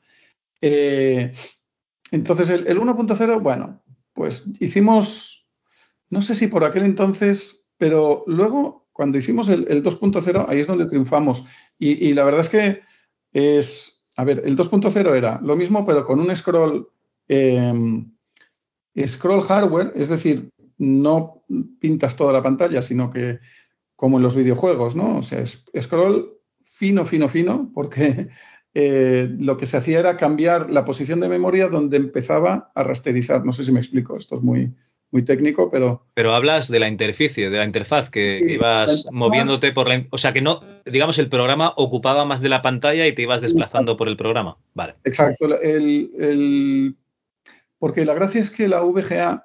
Eh, entonces el, el uno punto cero, bueno, pues hicimos, no sé si por aquel entonces, pero luego cuando hicimos el, el dos punto cero, ahí es donde triunfamos. Y, y la verdad es que es, a ver, el dos punto cero era lo mismo, pero con un scroll, eh, scroll hardware, es decir, no pintas toda la pantalla, sino que como en los videojuegos, ¿no? O sea, es scroll fino, fino, fino, porque eh, lo que se hacía era cambiar la posición de memoria donde empezaba a rasterizar. No sé si me explico, esto es muy, muy técnico, pero... Pero hablas de la interficie, de la interfaz, que, que Sí, la ibas interfaz, moviéndote por la... O sea, que no, digamos, el programa ocupaba más de la pantalla y te ibas desplazando exacto, por el programa. Vale. exacto. El, el, porque la gracia es que la V G A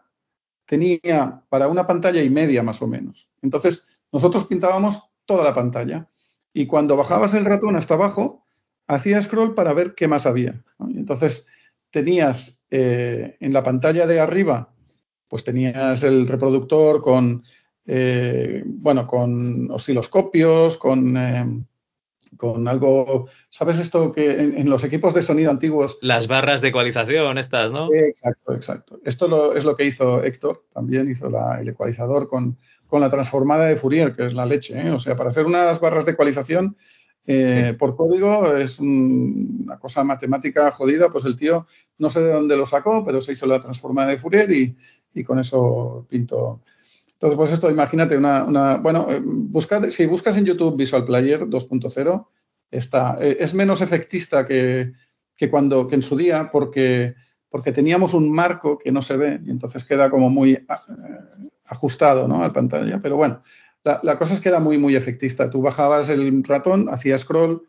tenía para una pantalla y media más o menos. Entonces, nosotros pintábamos toda la pantalla y cuando bajabas el ratón hasta abajo, hacía scroll para ver qué más había, ¿no? Y entonces, tenías eh, en la pantalla de arriba, pues tenías el reproductor con, eh, bueno, con osciloscopios, con... Eh, con algo, ¿sabes esto que en, en, los equipos de sonido antiguos? Las barras de ecualización estas, ¿no? Eh, exacto, exacto. Esto lo, es lo que hizo Héctor, también hizo la, el ecualizador con, con, la transformada de Fourier, que es la leche, ¿eh? O sea, para hacer unas barras de ecualización eh, Sí. por código es un, una cosa matemática jodida, pues el tío no sé de dónde lo sacó, pero se hizo la transformada de Fourier y, y con eso pintó. Entonces, pues esto, imagínate, una, una bueno, eh, buscad, si buscas en YouTube Visual Player dos punto cero, está, eh, es menos efectista que, que, cuando, que en su día, porque, porque teníamos un marco que no se ve y entonces queda como muy eh, ajustado, ¿no?, a la pantalla. Pero bueno, la, la cosa es que era muy, muy efectista. Tú bajabas el ratón, hacías scroll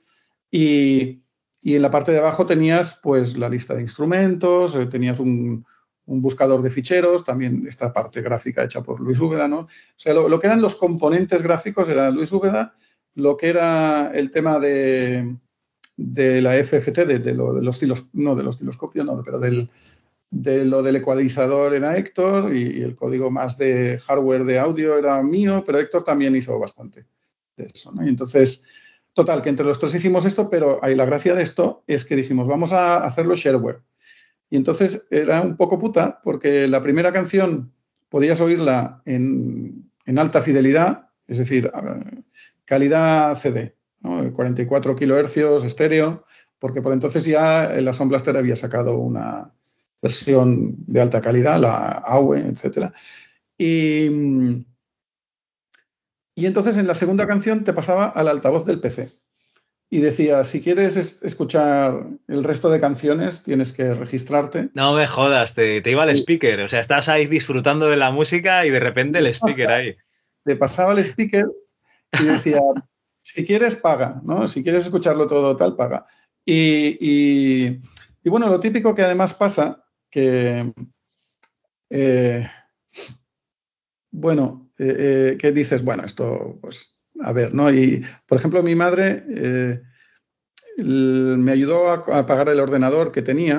y, y en la parte de abajo tenías pues la lista de instrumentos, eh, tenías un un buscador de ficheros, también esta parte gráfica hecha por Luis Úbeda, ¿no? O sea, lo, lo que eran los componentes gráficos era Luis Úbeda, lo que era el tema de, de la F F T, de, de, lo, de los tilos, no de los osciloscopios, no, pero del, de lo del ecualizador era Héctor y, y el código más de hardware de audio era mío, pero Héctor también hizo bastante de eso, ¿no? Y entonces, total, que entre los tres hicimos esto, pero ahí la gracia de esto es que dijimos, vamos a hacerlo shareware. Y entonces era un poco puta porque la primera canción podías oírla en, en alta fidelidad, es decir, calidad C D, ¿no? cuarenta y cuatro kilohercios, estéreo, porque por entonces ya la Sound Blaster había sacado una versión de alta calidad, la A U E, etcétera. Y, y entonces en la segunda canción te pasaba al altavoz del P C. Y decía, si quieres es escuchar el resto de canciones, tienes que registrarte. No me jodas, te, te iba el Y speaker. O sea, estás ahí disfrutando de la música y de repente el speaker ahí. le pasaba el speaker y decía, si quieres, paga, ¿no? Si quieres escucharlo todo tal, paga. Y, y, y bueno, lo típico que además pasa, que, eh, bueno, eh, eh, que dices, bueno, esto, pues, a ver, ¿no? Y, por ejemplo, mi madre eh, me ayudó a, a pagar el ordenador que tenía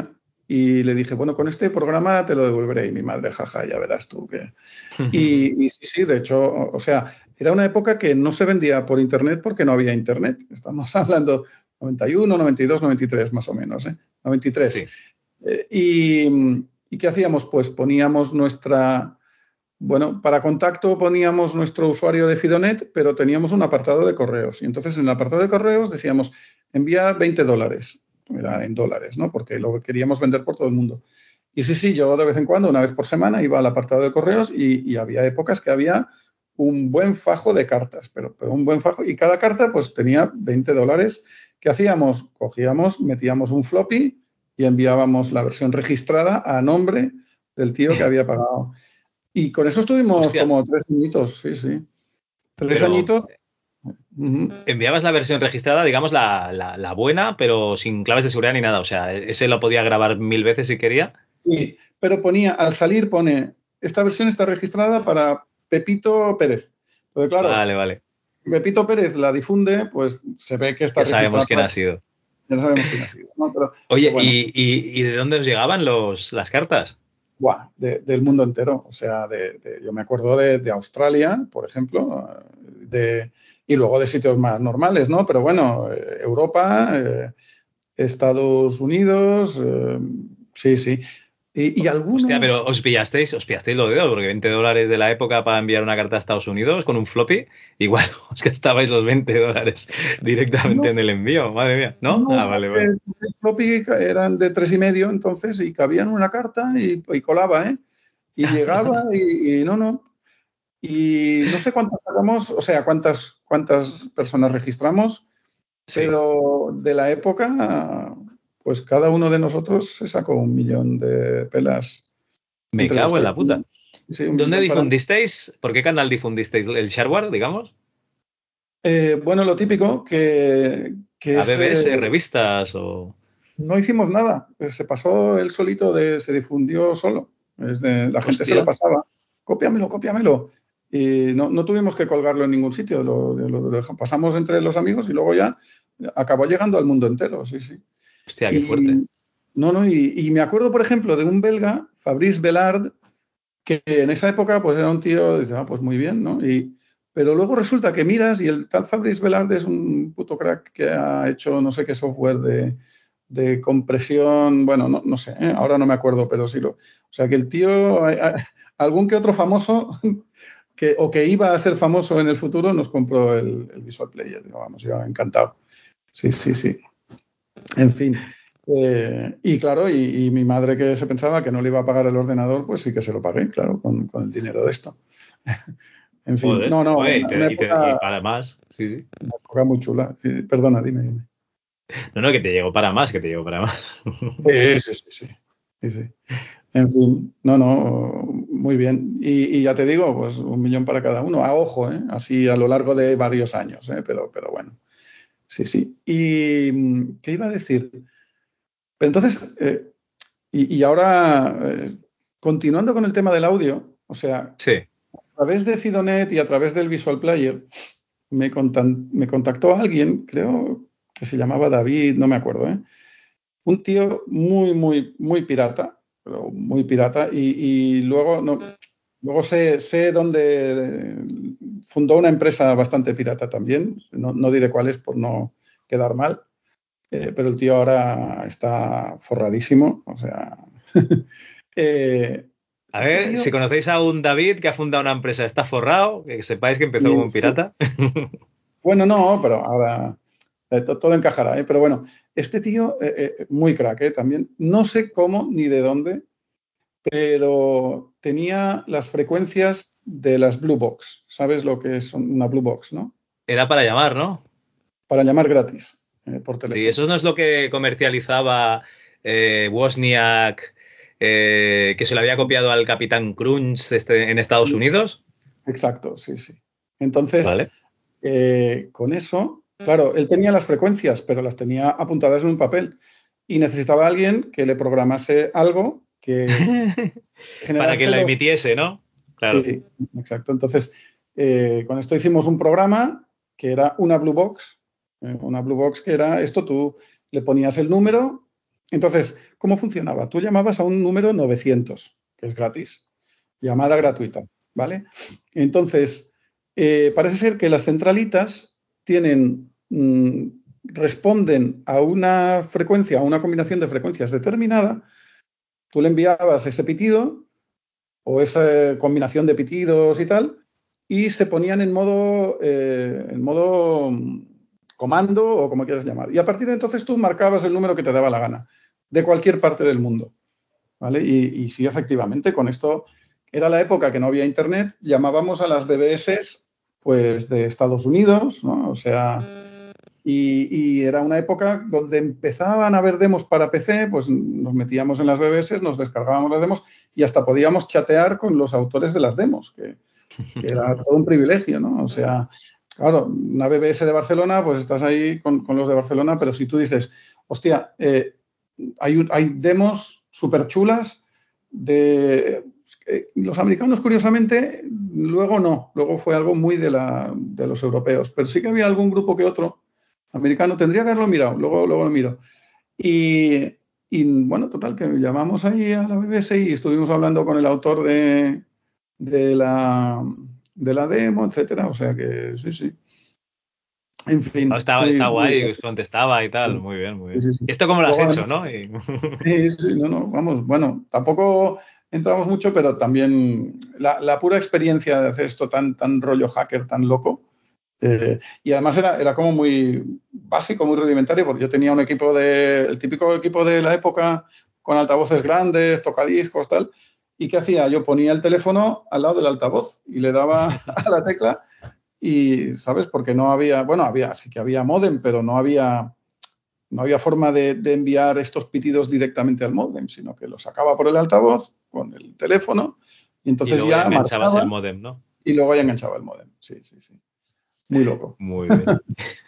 y le dije, bueno, con este programa te lo devolveré. Y mi madre, jaja, ya verás tú que... Y, y sí, sí, de hecho, o, o sea, era una época que no se vendía por Internet porque no había Internet. Estamos hablando noventa y uno, noventa y dos, noventa y tres más o menos, ¿eh? noventa y tres. Sí. Eh, y, ¿Y qué hacíamos? Pues poníamos nuestra... Bueno, para contacto poníamos nuestro usuario de Fidonet, pero teníamos un apartado de correos. Y entonces en el apartado de correos decíamos, envía veinte dólares. Era en dólares, ¿no? Porque lo queríamos vender por todo el mundo. Y sí, sí, yo de vez en cuando, una vez por semana, iba al apartado de correos y, y había épocas que había un buen fajo de cartas, pero, pero un buen fajo. Y cada carta pues tenía veinte dólares. ¿Qué hacíamos? Cogíamos, metíamos un floppy y enviábamos la versión registrada a nombre del tío que había pagado. Y con eso estuvimos Hostia, como tres añitos, sí, sí. Tres pero añitos. Uh-huh. enviabas la versión registrada, digamos la, la, la buena, pero sin claves de seguridad ni nada. O sea, ese lo podía grabar mil veces si quería. Sí, pero ponía, al salir pone, esta versión está registrada para Pepito Pérez. Entonces, claro, Vale, vale. Pepito Pérez la difunde, pues se ve que está Ya registrada sabemos quién para... ha sido. Ya no sabemos quién ha sido, ¿no? Pero, pero Oye, bueno, ¿y, y, y de dónde os llegaban los, las cartas? buah, de, del mundo entero. O sea, de, de, yo me acuerdo de, de Australia, por ejemplo, de, y luego de sitios más normales, ¿no? Pero bueno, eh, Europa, eh, Estados Unidos, eh, sí, sí. Y, y Hostia, pero algunos, os pillasteis, os pillasteis los dedos, porque veinte dólares de la época para enviar una carta a Estados Unidos con un floppy, igual os gastabais los veinte dólares directamente no, en el envío, madre mía, ¿no? no, Ah, vale, porque vale. el floppy eran de tres y medio, entonces, y cabían una carta y, y colaba, ¿eh? Y llegaba y, y no, no. Y no sé cuántas sacamos, o sea, cuántas, cuántas personas registramos, Sí. pero de la época, pues cada uno de nosotros se sacó un millón de pelas Me entre los cago en tres. la puta. Sí, un ¿Dónde millón para mí. difundisteis? ¿Por qué canal difundisteis? ¿El shareware, digamos? Eh, bueno, lo típico que, que ¿A es, B B S, eh, revistas o...? no hicimos nada, eh, se pasó él solito, de, se difundió solo. Es de, la gente se lo Hostia. pasaba, cópiamelo, cópiamelo. Y no, no tuvimos que colgarlo en ningún sitio, lo, lo- lo deja- pasamos entre los amigos y luego ya acabó llegando al mundo entero, sí, sí. Hostia, qué fuerte. Y, no, no, y, y me acuerdo, por ejemplo, de un belga, Fabrice Belard, que en esa época pues era un tío, dice, ah, pues muy bien, ¿no? Y, pero luego resulta que miras y el tal Fabrice Belard es un puto crack que ha hecho no sé qué software de, de compresión, bueno, no, no sé, ¿eh? Ahora no me acuerdo, pero sí lo... O sea que el tío, a- a- algún que otro famoso, que, o que iba a ser famoso en el futuro, nos compró el, el Visual Player, digo, vamos, yo encantado. Sí, sí, sí. En fin. Eh, y claro, y, y mi madre, que se pensaba que no le iba a pagar el ordenador, pues sí que se lo pagué, claro, con, con el dinero de esto. En fin, Joder, no, no, oye, y, una, una te- y te- y época, para más, sí, sí. una época muy chula. Eh, perdona, dime, dime. No, no, que te llegó para más, que te llegó para más. Sí, sí, sí, sí. Sí, sí. En fin, no, no, muy bien. Y, y ya te digo, pues un millón para cada uno, a ojo, ¿eh? Así a lo largo de varios años, ¿eh? Pero, pero bueno, sí, sí. ¿Y mm, qué iba a decir? Pero entonces, eh, y, y ahora, eh, continuando con el tema del audio, o sea, Sí. a través de Fidonet y a través del Visual Player, me, contan- me contactó alguien, creo que se llamaba David, no me acuerdo, ¿eh? Un tío muy, muy, muy pirata, pero muy pirata, y, y luego, no, luego sé, sé dónde fundó una empresa bastante pirata también, no, no diré cuál es por no quedar mal, eh, pero el tío ahora está forradísimo, o sea... eh, A este ver, tío, si conocéis a un David que ha fundado una empresa, está forrado, que sepáis que empezó como y, un sí, pirata. bueno, no, pero ahora eh, to- todo encajará, ¿eh? Pero bueno, este tío, eh, eh, muy crack, ¿eh? También, no sé cómo ni de dónde, pero tenía las frecuencias de las Blue Box. ¿Sabes lo que es una Blue Box, no? Era para llamar, ¿no? Para llamar gratis eh, por Sí, teléfono. eso no es lo que comercializaba eh, Wozniak, eh, que se lo había copiado al Capitán Crunch este, en Estados Unidos. Exacto, sí, sí. Entonces, Vale. eh, con eso, claro, él tenía las frecuencias, pero las tenía apuntadas en un papel y necesitaba a alguien que le programase algo que Para que generase lo los... emitiese, ¿no? Claro. Sí, exacto. Entonces, eh, con esto hicimos un programa que era una Blue Box, eh, una Blue Box que era esto, tú le ponías el número. Entonces, ¿cómo funcionaba? Tú llamabas a un número novecientos, que es gratis, llamada gratuita, ¿vale? Entonces, eh, parece ser que las centralitas tienen, mmm, responden a una frecuencia, a una combinación de frecuencias determinada. Tú le enviabas ese pitido o esa combinación de pitidos y tal, y se ponían en modo, eh, en modo comando o como quieras llamar. Y a partir de entonces tú marcabas el número que te daba la gana, de cualquier parte del mundo, ¿vale? Y, y sí, efectivamente, con esto era la época que no había internet, llamábamos a las B B S pues de Estados Unidos, ¿no? O sea, y, y era una época donde empezaban a haber demos para P C, pues nos metíamos en las B B S, nos descargábamos las demos y hasta podíamos chatear con los autores de las demos, que, que era todo un privilegio, ¿no? O sea, claro, una B B S de Barcelona, pues estás ahí con, con los de Barcelona, pero si tú dices, hostia, eh, hay, hay demos súper chulas de... Eh, los americanos, curiosamente, luego no, luego fue algo muy de, la, de los europeos, pero sí que había algún grupo que otro americano, tendría que haberlo mirado, luego, luego lo miro. Y, y bueno, total, que llamamos ahí a la B B S y estuvimos hablando con el autor de, de, la, de la demo, etcétera, o sea que sí, sí. En No, fin, está, muy, está muy guay, bien. os contestaba y tal, muy bien, muy Sí, bien. sí, sí. ¿Y esto cómo lo has Luego hecho, además, no? Y... sí, sí, no, no, vamos, bueno, tampoco entramos mucho, pero también la, la pura experiencia de hacer esto tan, tan rollo hacker, tan loco. Eh, y además era, era como muy básico, muy rudimentario, porque yo tenía un equipo de, el típico equipo de la época con altavoces grandes, tocadiscos, tal. ¿Y qué hacía? Yo ponía el teléfono al lado del altavoz y le daba a la tecla y, ¿sabes? Porque no había, bueno, había, sí que había módem, pero no había, no había forma de, de enviar estos pitidos directamente al módem, sino que lo sacaba por el altavoz con el teléfono y y entonces luego ya ya enganchabas el marcaba módem, ¿no? y luego ya enganchaba el módem. Sí, sí, sí. Muy loco. Muy bien.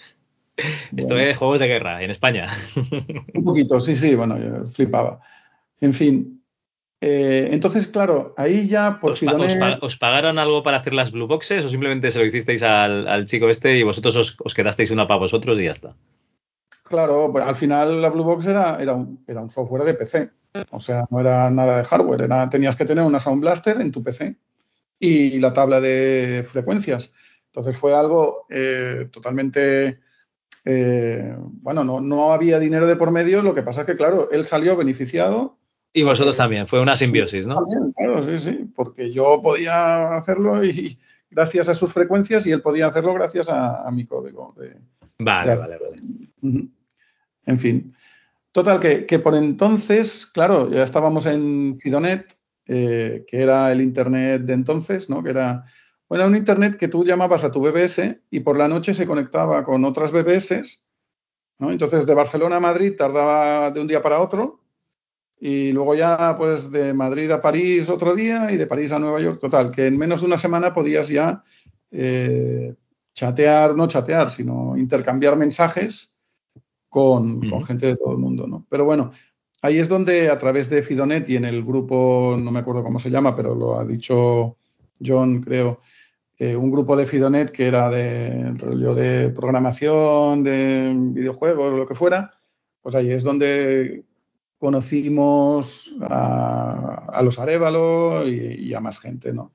Esto Bueno, es juegos de guerra en España. un poquito, sí, sí, bueno, yo flipaba. En fin, eh, entonces, claro, ahí ya por ¿Os, pa- os, Fidonet, pa- os pagaron algo para hacer las blue boxes o simplemente se lo hicisteis al, al chico este y vosotros os, os quedasteis una para vosotros y ya está? claro, pues al final la Blue Box era, era, un, era un software de P C, o sea, no era nada de hardware, era, tenías que tener una Sound Blaster en tu P C y la tabla de frecuencias. Entonces fue algo eh, totalmente, eh, bueno, no, no había dinero de por medio, lo que pasa es que, claro, él salió beneficiado Y vosotros porque también, fue una simbiosis, ¿no? también, claro, sí, sí, porque yo podía hacerlo y gracias a sus frecuencias y él podía hacerlo gracias a, a mi código de, de Vale, hacer. vale, vale. Uh-huh. En fin. Total, que, que, por entonces, claro, ya estábamos en Fidonet, eh, que era el Internet de entonces, ¿no? Que era, bueno, un Internet que tú llamabas a tu B B S y por la noche se conectaba con otras B B S, ¿no? Entonces, de Barcelona a Madrid tardaba de un día para otro y luego ya, pues, de Madrid a París otro día y de París a Nueva York. Total, que en menos de una semana podías ya eh, chatear, no chatear, sino intercambiar mensajes con, con Ujú. gente de todo el mundo, ¿no? Pero bueno, ahí es donde a través de Fidonet y en el grupo, no me acuerdo cómo se llama, pero lo ha dicho John, creo, eh, un grupo de Fidonet que era de rollo de programación, de videojuegos, lo que fuera, pues ahí es donde conocimos a, a los Arévalo y, y, a más gente, ¿no?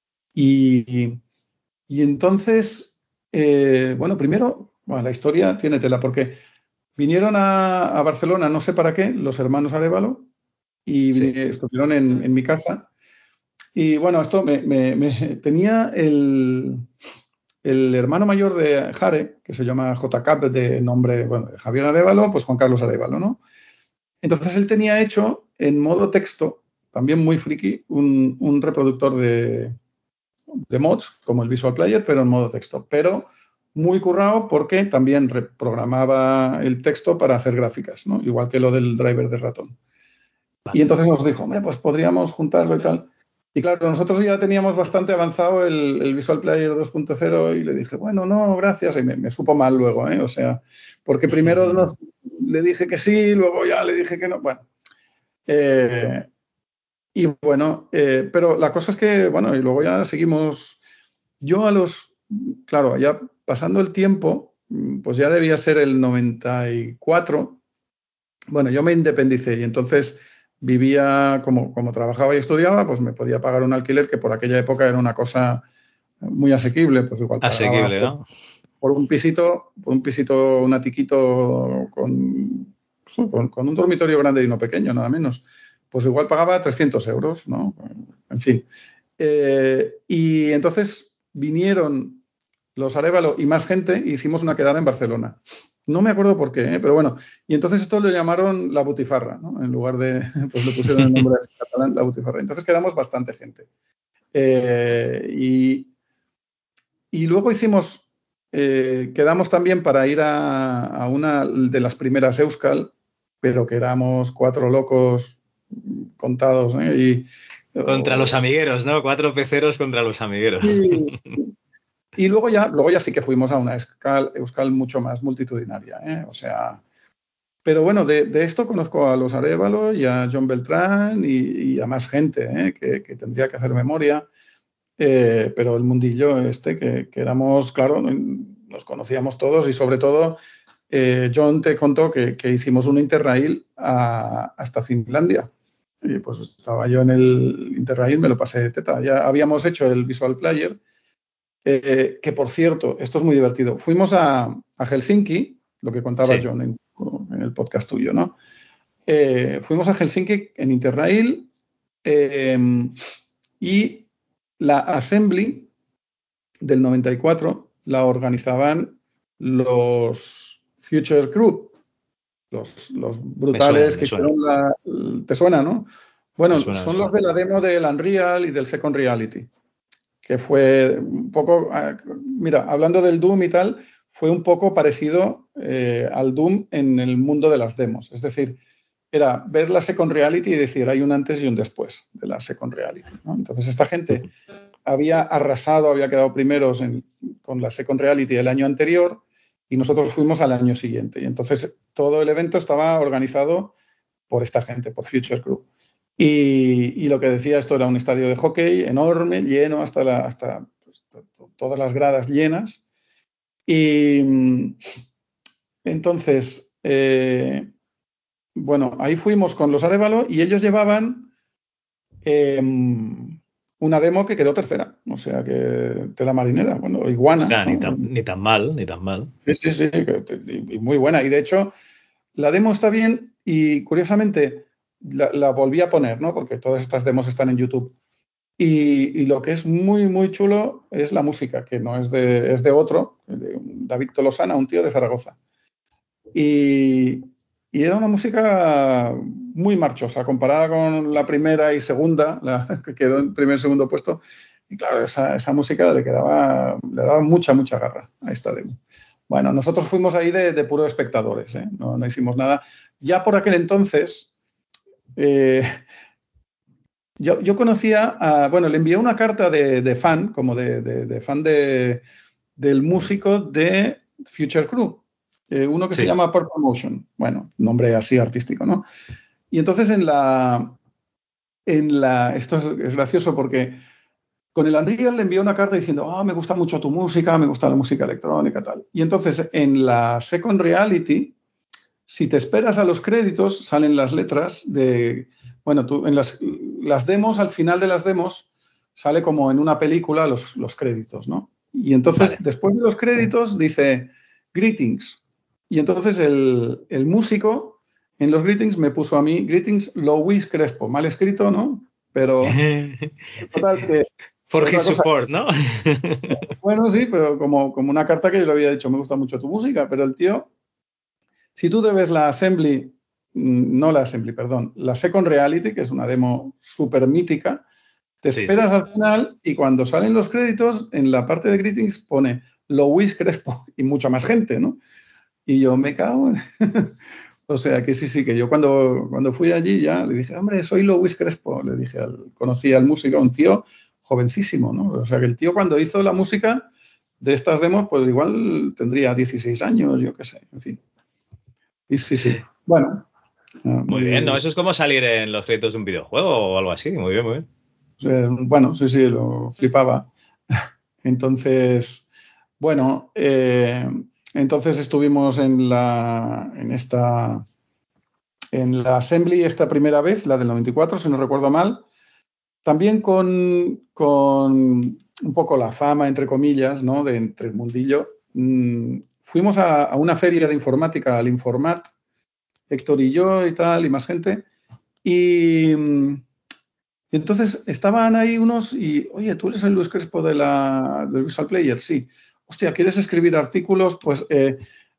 Y, y entonces, eh, bueno, primero, bueno, la historia tiene tela, porque vinieron a, a Barcelona, no sé para qué, los hermanos Arévalo, y Sí. vinieron, estuvieron en, en mi casa. Y bueno, esto me, me, me tenía el, el hermano mayor de Jare, que se llama J K, de nombre, bueno, de Javier Arévalo, pues Juan Carlos Arévalo, ¿no? Entonces él tenía hecho en modo texto, también muy friki, un, un reproductor de, de mods, como el Visual Player, pero en modo texto. Pero muy currado porque también reprogramaba el texto para hacer gráficas, ¿no? Igual que lo del driver de ratón. Y Vale. entonces nos dijo, hombre, pues podríamos juntarlo y tal. Y claro, nosotros ya teníamos bastante avanzado el, el Visual Player dos punto cero y le dije, bueno, no, gracias. Y me, me supo mal luego, ¿eh? O sea, porque primero nos, le dije que sí, luego ya le dije que no. Bueno, eh, y bueno, eh, pero la cosa es que, bueno, y luego ya seguimos. Yo a los, claro, ya pasando el tiempo, pues ya debía ser el noventa y cuatro, Bueno, yo me independicé y entonces vivía, como, como trabajaba y estudiaba, pues me podía pagar un alquiler que por aquella época era una cosa muy asequible, pues igual pagaba Asequible, por, ¿no? por un pisito, por un pisito, un atiquito con, con, con un dormitorio grande y uno pequeño, nada menos. Pues igual pagaba trescientos euros, ¿no? En fin. Eh, y entonces vinieron los Arévalo y más gente, e hicimos una quedada en Barcelona. No me acuerdo por qué, ¿eh? Pero bueno. Y entonces esto lo llamaron la Butifarra, ¿no? En lugar de, pues le pusieron el nombre así catalán, la Butifarra. Entonces quedamos bastante gente. Eh, y, y luego hicimos, eh, quedamos también para ir a, a una de las primeras Euskal, pero que éramos cuatro locos contados, ¿eh? Y, Contra los o- amigueros, ¿no? Cuatro peceros contra los amigueros. y, y luego ya, luego ya sí que fuimos a una Euskal, Euskal mucho más multitudinaria, ¿eh? O sea, pero bueno, de, de, esto conozco a los Arévalo y a John Beltrán y, y a más gente, ¿eh? que, que tendría que hacer memoria. Eh, pero el mundillo este, que, que, éramos, claro, nos conocíamos todos y sobre todo eh, John te contó que, que hicimos un Interrail a, hasta Finlandia. Y pues estaba yo en el Interrail, me lo pasé de teta. Ya habíamos hecho el Visual Player, eh, que por cierto, esto es muy divertido. Fuimos a, a Helsinki, lo que contaba Sí. John en, en el podcast tuyo, ¿no? Eh, fuimos a Helsinki en Interrail eh, y la Assembly del noventa y cuatro la organizaban los Future Crew, los, los Me suena, brutales me que suena. hicieron la... ¿Te suena, no? Me Bueno, suena, me son los suena. de la demo del Unreal y del Second Reality, que fue un poco... Mira, hablando del Doom y tal, fue un poco parecido eh, al Doom en el mundo de las demos. Es decir, era ver la Second Reality y decir, hay un antes y un después de la Second Reality, ¿no? Entonces, esta gente había arrasado, había quedado primeros en, con la Second Reality el año anterior y nosotros fuimos al año siguiente. Y entonces todo el evento estaba organizado por esta gente, por Future Crew. Y, y lo que decía, esto era un estadio de hockey enorme, lleno hasta, la, hasta pues, todas las gradas llenas. Y entonces, eh, bueno, ahí fuimos con los Arévalo y ellos llevaban eh, una demo que quedó tercera, o sea que tela marinera, bueno, O iguana, sea, ni ¿no? tan, ni tan mal, ni tan mal. Sí, sí, sí, y muy buena. Y de hecho, la demo está bien y curiosamente la, la volví a poner, ¿no? Porque todas estas demos están en YouTube. Y, y, lo que es muy, muy chulo es la música, que no es de, es de otro, de David Tolosana, un tío de Zaragoza. Y, y era una música muy marchosa, comparada con la primera y segunda, la que quedó en primer y segundo puesto. Y claro, esa, esa música le quedaba, le daba mucha, mucha garra a esta demo. Bueno, nosotros fuimos ahí de, de puros espectadores, ¿eh? No, no hicimos nada. Ya por aquel entonces, eh, yo, yo, conocía, a, bueno, le envié una carta de, de fan, como de, de, de fan de, del músico de Future Crew, eh, uno que se Sí. llama Purple Motion, bueno, nombre así artístico, ¿no? Y entonces en la, en la, esto es, es gracioso porque con el Unreal le envié una carta diciendo, ah, oh, me gusta mucho tu música, me gusta la música electrónica, tal. Y entonces en la Second Reality, si te esperas a los créditos, salen las letras de, bueno, tú, en las, las demos, al final de las demos, sale como en una película los, los créditos, ¿no? Y entonces, Vale. después de los créditos, dice greetings. Y entonces el, el músico en los greetings me puso a mí, greetings Louis Crespo, mal escrito, ¿no? Pero total, que, For que es his la cosa. support, ¿no? Bueno, sí, pero como, como una carta que yo le había dicho, me gusta mucho tu música, pero el tío, si tú te ves la Assembly, no la Assembly, perdón, la Second Reality, que es una demo súper mítica, te Sí, esperas sí. al final y cuando salen los créditos, en la parte de greetings pone Louis Crespo y mucha más gente, ¿no? Y yo me cago en... O sea que sí, sí, que yo cuando, cuando fui allí ya le dije, hombre, soy Louis Crespo, le dije, al, conocí al músico, un tío jovencísimo, ¿no? O sea que el tío cuando hizo la música de estas demos, pues igual tendría dieciséis años, yo qué sé, en fin. Y sí, sí. Bueno, Muy bien, ¿no? muy, Eso es como salir en los créditos de un videojuego o algo así. Muy bien, muy bien. eh, bueno, sí, sí, lo flipaba. Entonces, bueno, eh, entonces estuvimos en la, en esta, en la Assembly esta primera vez, la del noventa y cuatro, si no recuerdo mal, también con, con un poco la fama, entre comillas, ¿no? De entre el mundillo, mmm, fuimos a, a una feria de informática, al Informat, Héctor y yo y tal, y más gente, y, y entonces estaban ahí unos y, oye, ¿tú eres el Luis Crespo de la, del Visual Player? Sí. Hostia, ¿quieres escribir artículos? Pues eh,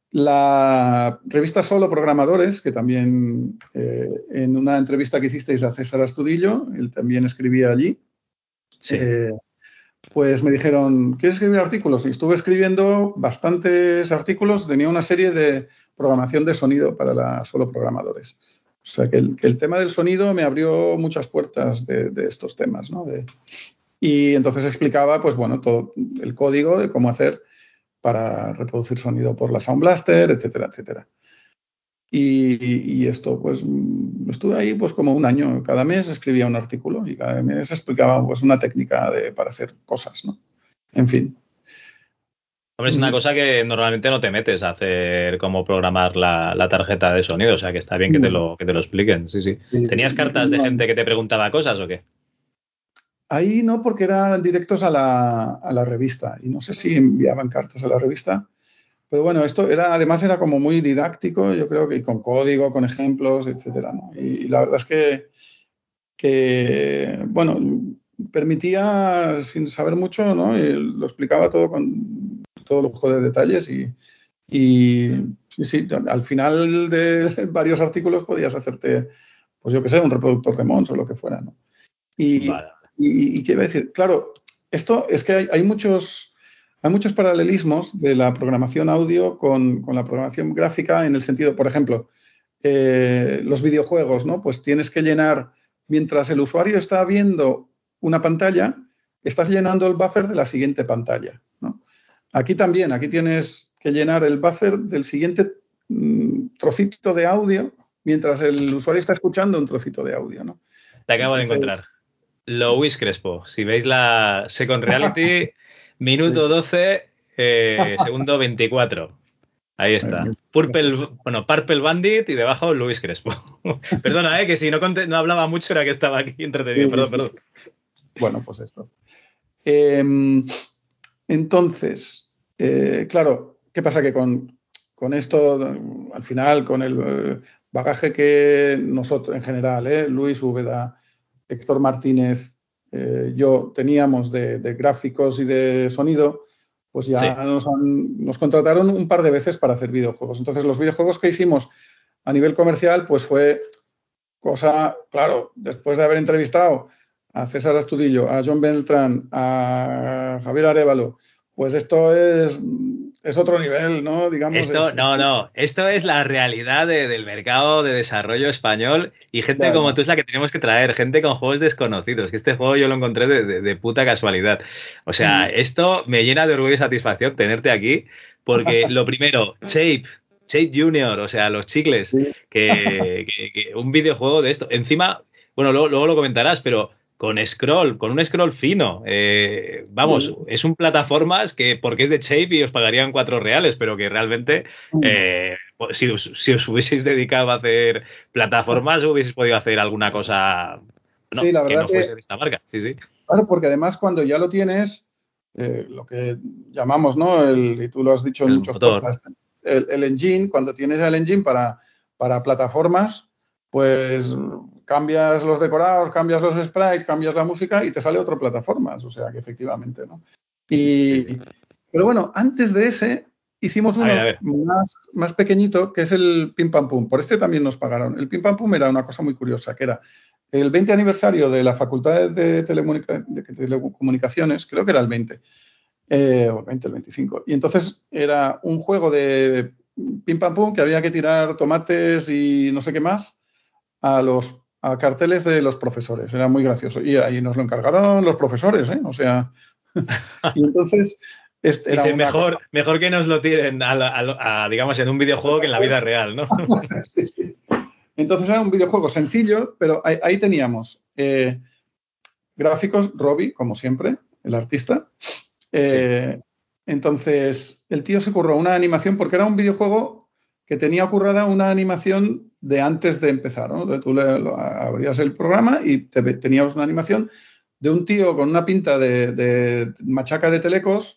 la revista Solo Programadores, que también eh, en una entrevista que hicisteis a César Astudillo, él también escribía allí, Sí. eh, pues me dijeron, ¿quieres escribir artículos? Y estuve escribiendo bastantes artículos, tenía una serie de programación de sonido para la Solo Programadores. O sea, que el, que el tema del sonido me abrió muchas puertas de, de estos temas, ¿no? De, y entonces explicaba, pues bueno, todo el código de cómo hacer para reproducir sonido por la Sound Blaster, etcétera, etcétera. Y, y esto, pues, estuve ahí pues como un año. Cada mes escribía un artículo y cada mes explicaba pues una técnica de, para hacer cosas, ¿no? En fin. Hombre, es una cosa que normalmente no te metes a hacer como programar la, la tarjeta de sonido, o sea que está bien que te lo, que te lo expliquen, sí, sí. ¿Tenías cartas de gente que te preguntaba cosas o qué? Ahí no, porque eran directos a la, a la revista y no sé si enviaban cartas a la revista. Pero bueno, esto era, además era como muy didáctico, yo creo que con código, con ejemplos, etcétera, ¿no? Y, y la verdad es que, que, bueno, permitía, sin saber mucho, ¿no? Y lo explicaba todo con todo lujo de detalles y, y sí, sí, al final de varios artículos podías hacerte, pues yo qué sé, un reproductor de Mons o lo que fuera, ¿no? Y, Vale. y, y qué iba a decir, claro, esto es que hay, hay muchos... Hay muchos paralelismos de la programación audio con, con la programación gráfica en el sentido, por ejemplo, eh, los videojuegos, ¿no? Pues tienes que llenar, mientras el usuario está viendo una pantalla, estás llenando el buffer de la siguiente pantalla, ¿no? Aquí también, aquí tienes que llenar el buffer del siguiente mm, trocito de audio, mientras el usuario está escuchando un trocito de audio, ¿no? Te acabo de encontrar. Entonces, Luis Crespo. Si veis la Second Reality, sí, minuto sí. doce, eh, segundo veinticuatro. Ahí está. Purple, Entonces, bueno, Purple Bandit y debajo Luis Crespo. Perdona, eh, que si no, conté, no hablaba mucho era que estaba aquí entretenido. sí, Perdón, sí, perdón. sí. Bueno, pues esto. Eh, entonces, eh, claro, ¿qué pasa? Que con, con esto, al final, con el eh, bagaje que nosotros, en general, eh, Luis Úbeda, Héctor Martínez, eh, yo teníamos de, de gráficos y de sonido, pues ya Sí. nos, han, nos contrataron un par de veces para hacer videojuegos. Entonces, los videojuegos que hicimos a nivel comercial, pues fue cosa, claro, después de haber entrevistado a César Astudillo, a John Beltrán, a Javier Arévalo, pues esto es, es otro nivel, ¿no? Digamos, Esto, es, no, no, esto es la realidad de- del mercado de desarrollo español y gente ya, como ya. tú es la que tenemos que traer, gente con juegos desconocidos, que este juego yo lo encontré de, de- de puta casualidad. O sea, Mm. esto me llena de orgullo y satisfacción tenerte aquí, porque lo primero, Shape, Shape Junior, o sea, los chicles, Sí, que, que- que un videojuego de esto, encima, bueno, luego, luego lo comentarás, pero con scroll, con un scroll fino. Eh, vamos, sí. es un plataformas que, porque es de Shape y os pagarían cuatro reales, pero que realmente, Mm. eh, si, os, si os hubieseis dedicado a hacer plataformas, hubieseis podido hacer alguna cosa, Sí, no, la que verdad no que, fuese de esta marca. Sí, sí. claro, porque además cuando ya lo tienes, eh, lo que llamamos, ¿no? El, y tú lo has dicho en El muchos motor. podcasts, el, el engine, cuando tienes el engine para, para plataformas, pues cambias los decorados, cambias los sprites, cambias la música y te sale otra plataformas. O sea que efectivamente, ¿no? Sí, Y, sí. pero bueno, antes de ese hicimos A ver, a uno ver. más, más pequeñito, que es el Pim Pam Pum. Por este también nos pagaron. El Pim Pam Pum era una cosa muy curiosa, que era el veinte aniversario de la Facultad de, Telecomunica- de Telecomunicaciones, creo que era el veinte, eh, o el veinte, el veinticinco. Y entonces era un juego de Pim Pam Pum que había que tirar tomates y no sé qué más a los a carteles de los profesores. Era muy gracioso. Y ahí nos lo encargaron los profesores, ¿eh? O sea, y entonces este era Dice, una cosa. mejor, mejor que nos lo tiren a, la- a lo- a, digamos, en un videojuego que en la vida real, ¿no? Sí, sí. Entonces era un videojuego sencillo, pero ahí, ahí teníamos eh, gráficos, Robbie, como siempre, el artista. Sí. Eh, entonces, el tío se curró una animación porque era un videojuego que tenía currada una animación de antes de empezar, ¿no? Entonces, tú le, lo, abrías el programa y te, tenías una animación de un tío con una pinta de, de machaca de telecos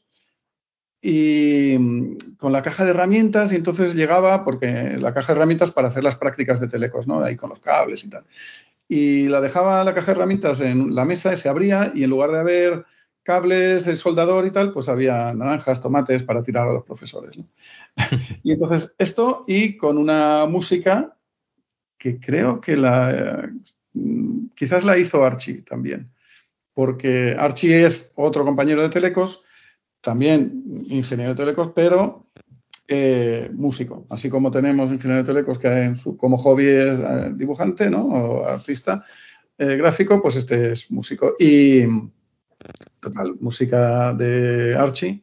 y con la caja de herramientas, y entonces llegaba, porque la caja de herramientas para hacer las prácticas de telecos, ¿no? De ahí con los cables y tal. Y la dejaba la caja de herramientas en la mesa y se abría, y en lugar de haber cables, el soldador y tal, pues había naranjas, tomates para tirar a los profesores, ¿no? Y entonces esto, y con una música que creo que la eh, quizás la hizo Archie también, porque Archie es otro compañero de Telecos, también ingeniero de Telecos, pero eh, músico. Así como tenemos ingeniero de Telecos que en su, como hobby es eh, dibujante, ¿no? O artista eh, gráfico, pues este es músico. Y total, música de Archie.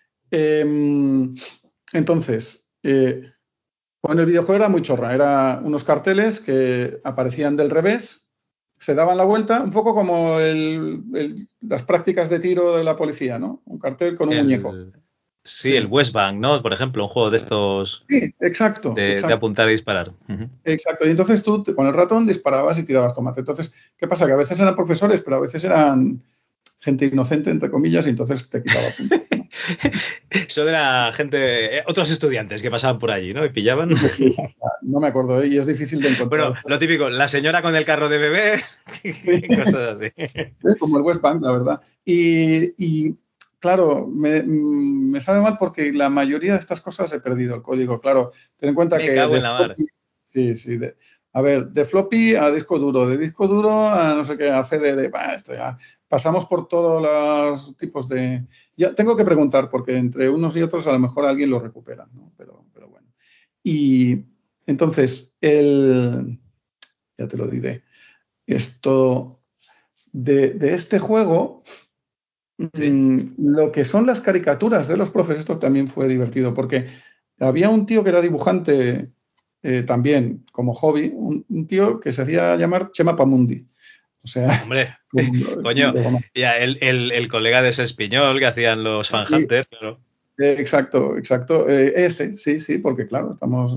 Eh, entonces, eh, bueno, el videojuego era muy chorra. Era unos carteles que aparecían del revés, se daban la vuelta, un poco como el, el, las prácticas de tiro de la policía, ¿no? Un cartel con un muñeco. El, sí, el Sí. West Bank, ¿no? Por ejemplo, un juego de estos Sí, exacto, de, de exacto. apuntar y disparar. Uh-huh. Exacto. Y entonces tú con el ratón disparabas y tirabas tomate. Entonces, ¿qué pasa? Que a veces eran profesores, pero a veces eran gente inocente, entre comillas, y entonces te quitaba puntos, ¿no? Eso de la gente, eh, otros estudiantes que pasaban por allí, ¿no? Y pillaban. Pues sí, no me acuerdo, ¿eh? Y es difícil de encontrar. Bueno, lo típico, la señora con el carro de bebé, cosas así. Como el West Bank, la verdad. Y, y claro, me, me, sabe mal porque la mayoría de estas cosas he perdido el código. Claro, ten en cuenta Me que cago de en la mar. floppy, sí, sí, de, a ver, de floppy a disco duro, de disco duro a no sé qué, a C D D, bah, esto ya, pasamos por todos los tipos de... Ya tengo que preguntar porque entre unos y otros a lo mejor alguien lo recupera, ¿no? Pero, pero bueno. Y entonces, el... ya te lo diré. Esto de, de este juego... ¿Sí? Lo que son las caricaturas de los profes, esto también fue divertido, porque había un tío que era dibujante eh, también como hobby, un, un, tío que se hacía llamar Chema Pamundi. O sea, Hombre, como, coño, luego ya el, el, el colega de ese Espiñol que hacían los Fan sí, Hunters, claro. eh, exacto, exacto. Eh, ese, sí, sí, porque claro, estamos...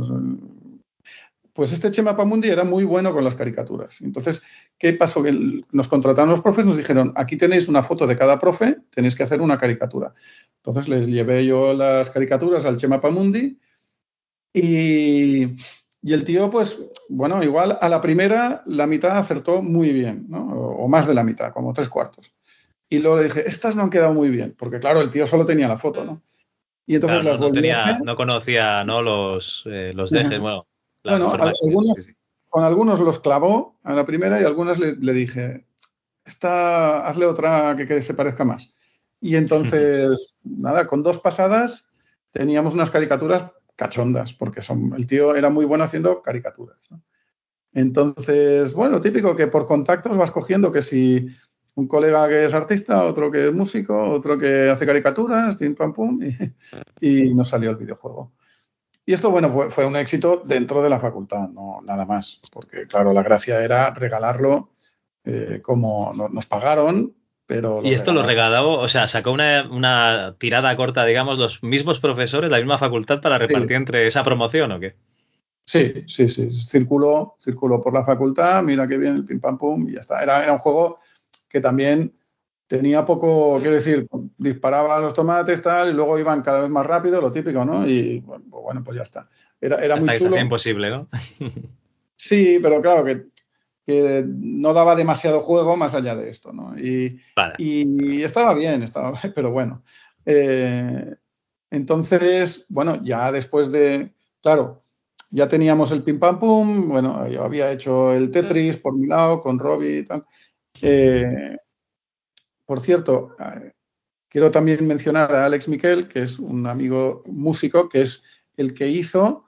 Pues este Chema Pamundi era muy bueno con las caricaturas. Entonces, ¿qué pasó? Que nos contrataron los profes, nos dijeron, aquí tenéis una foto de cada profe, tenéis que hacer una caricatura. Entonces les llevé yo las caricaturas al Chema Pamundi y, y el tío, pues, bueno, igual a la primera la mitad acertó muy bien, ¿no? O, o más de la mitad, como tres cuartos. Y luego le dije, estas no han quedado muy bien, porque claro, el tío solo tenía la foto, ¿no? Y entonces Claro, no, las no volví a hacer. tenía, no conocía, ¿no? Los, eh, los dejes, bueno, la Bueno, forma de ser. Sí, algunas, sí. con algunos los clavó a la primera y algunas le, le dije, esta, hazle otra que, que se parezca más. Y entonces, nada, con dos pasadas teníamos unas caricaturas cachondas, porque son, el tío era muy bueno haciendo caricaturas, ¿no? Entonces, bueno, típico que por contactos vas cogiendo que si un colega que es artista, otro que es músico, otro que hace caricaturas, pim, pam, pum, y, y nos salió el videojuego. Y esto, bueno, fue, fue, un éxito dentro de la facultad, no nada más, porque claro, la gracia era regalarlo eh, como no, nos pagaron, pero lo Y esto lo regalamos. regaló, o sea, sacó una, una tirada corta, digamos, los mismos profesores, la misma facultad para Sí, repartir entre esa promoción, ¿o qué? sí, sí, sí, circuló, circuló por la facultad, mira qué bien el pim pam pum y ya está. Era, era un juego que también tenía poco, quiero decir, disparaba a los tomates tal y luego iban cada vez más rápido, lo típico, ¿no? Y bueno, pues ya está. Era, era muy Hasta que se hacía chulo. imposible, ¿no? Sí, pero claro que que no daba demasiado juego más allá de esto, ¿no? Y, Vale. y estaba bien, estaba bien, pero bueno. Eh, entonces, bueno, ya después de, claro, ya teníamos el pim pam pum, bueno, yo había hecho el Tetris por mi lado con Robbie y tal. Eh, por cierto, eh, quiero también mencionar a Alex Miquel, que es un amigo músico, que es el que hizo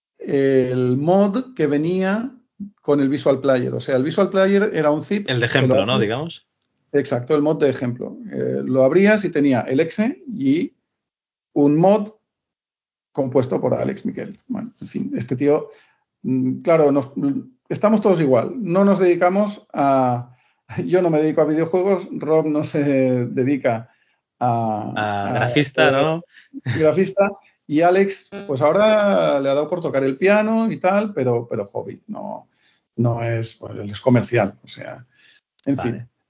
el mod que venía con el Visual Player. O sea, el Visual Player era un zip El de que lo ejemplo, ¿no? abrías, Digamos. exacto, el mod de ejemplo. Eh, lo abrías y tenía el exe y un mod compuesto por Alex Miquel. Bueno, en fin, este tío, mm, claro, nos, estamos todos igual. No nos dedicamos a... Yo no me dedico a videojuegos, Rob no se dedica a, A a grafista, ser ¿no? grafista Y Alex, pues ahora le ha dado por tocar el piano y tal, pero, pero hobby, no, no es, pues, él es comercial, o sea, en Vale. fin.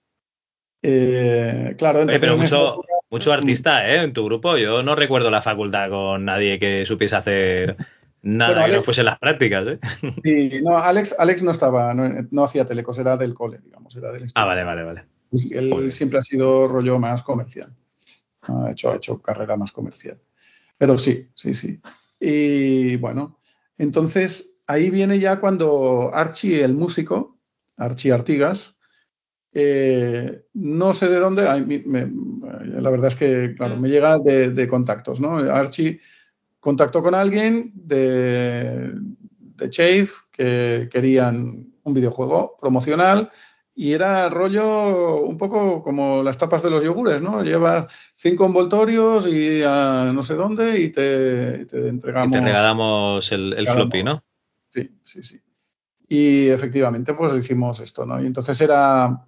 Eh, claro, Oye, entonces pero en esa mucho, época, mucho artista, ¿eh? En tu grupo. Yo no recuerdo la facultad con nadie que supiese hacer bueno, nada que no Alex, fuese las prácticas, ¿eh? sí, no, Alex, Alex no estaba, no, no hacía telecos, era del cole, digamos, era del Ah, vale, instituto. vale, vale. Pues Muy él bien. siempre ha sido rollo más comercial, ha hecho, ha hecho carrera más comercial. Pero sí, sí, sí. Y bueno, entonces ahí viene ya cuando Archie, el músico, Archie Artigas, eh, no sé de dónde, ay, me- me- la verdad es que, claro, me llega de, de contactos, ¿no? Archie contactó con alguien de, de Chafe que querían un videojuego promocional y era rollo un poco como las tapas de los yogures, ¿no? Lleva cinco envoltorios y a no sé dónde y te, te Y te entregamos, regalamos el, el floppy, entregamos. ¿no? Sí, sí, sí. Y efectivamente, pues hicimos esto, ¿no? Y entonces era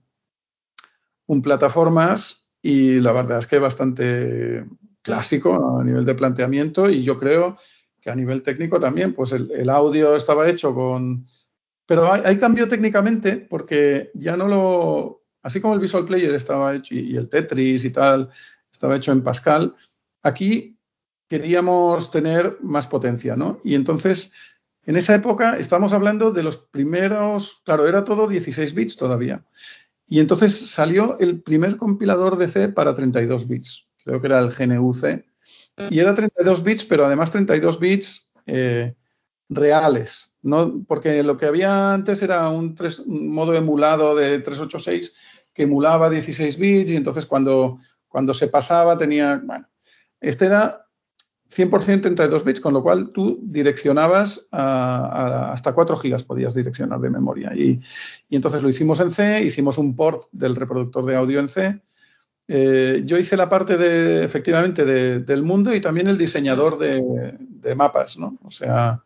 un plataformas y la verdad es que bastante clásico a nivel de planteamiento y yo creo que a nivel técnico también, pues el, el audio estaba hecho con... Pero hay, hay cambio técnicamente porque ya no lo... Así como el Visual Player estaba hecho y, y el Tetris y tal, estaba hecho en Pascal, aquí queríamos tener más potencia, ¿no? Y entonces, en esa época estamos hablando de los primeros, claro, era todo dieciséis bits todavía. Y entonces salió el primer compilador de C para treinta y dos bits. Creo que era el G N U C. Y era treinta y dos bits, pero además treinta y dos bits eh, reales. ¿No? Porque lo que había antes era un, tres, un modo emulado de trescientos ochenta y seis que emulaba dieciséis bits y entonces cuando, cuando se pasaba tenía... Bueno, este era cien por ciento treinta y dos bits, con lo cual tú direccionabas a, a, hasta cuatro gigas podías direccionar de memoria. Y, y, entonces lo hicimos en C, hicimos un port del reproductor de audio en C. Eh, yo hice la parte de, efectivamente, de, del mundo y también el diseñador de, de mapas, ¿no? O sea,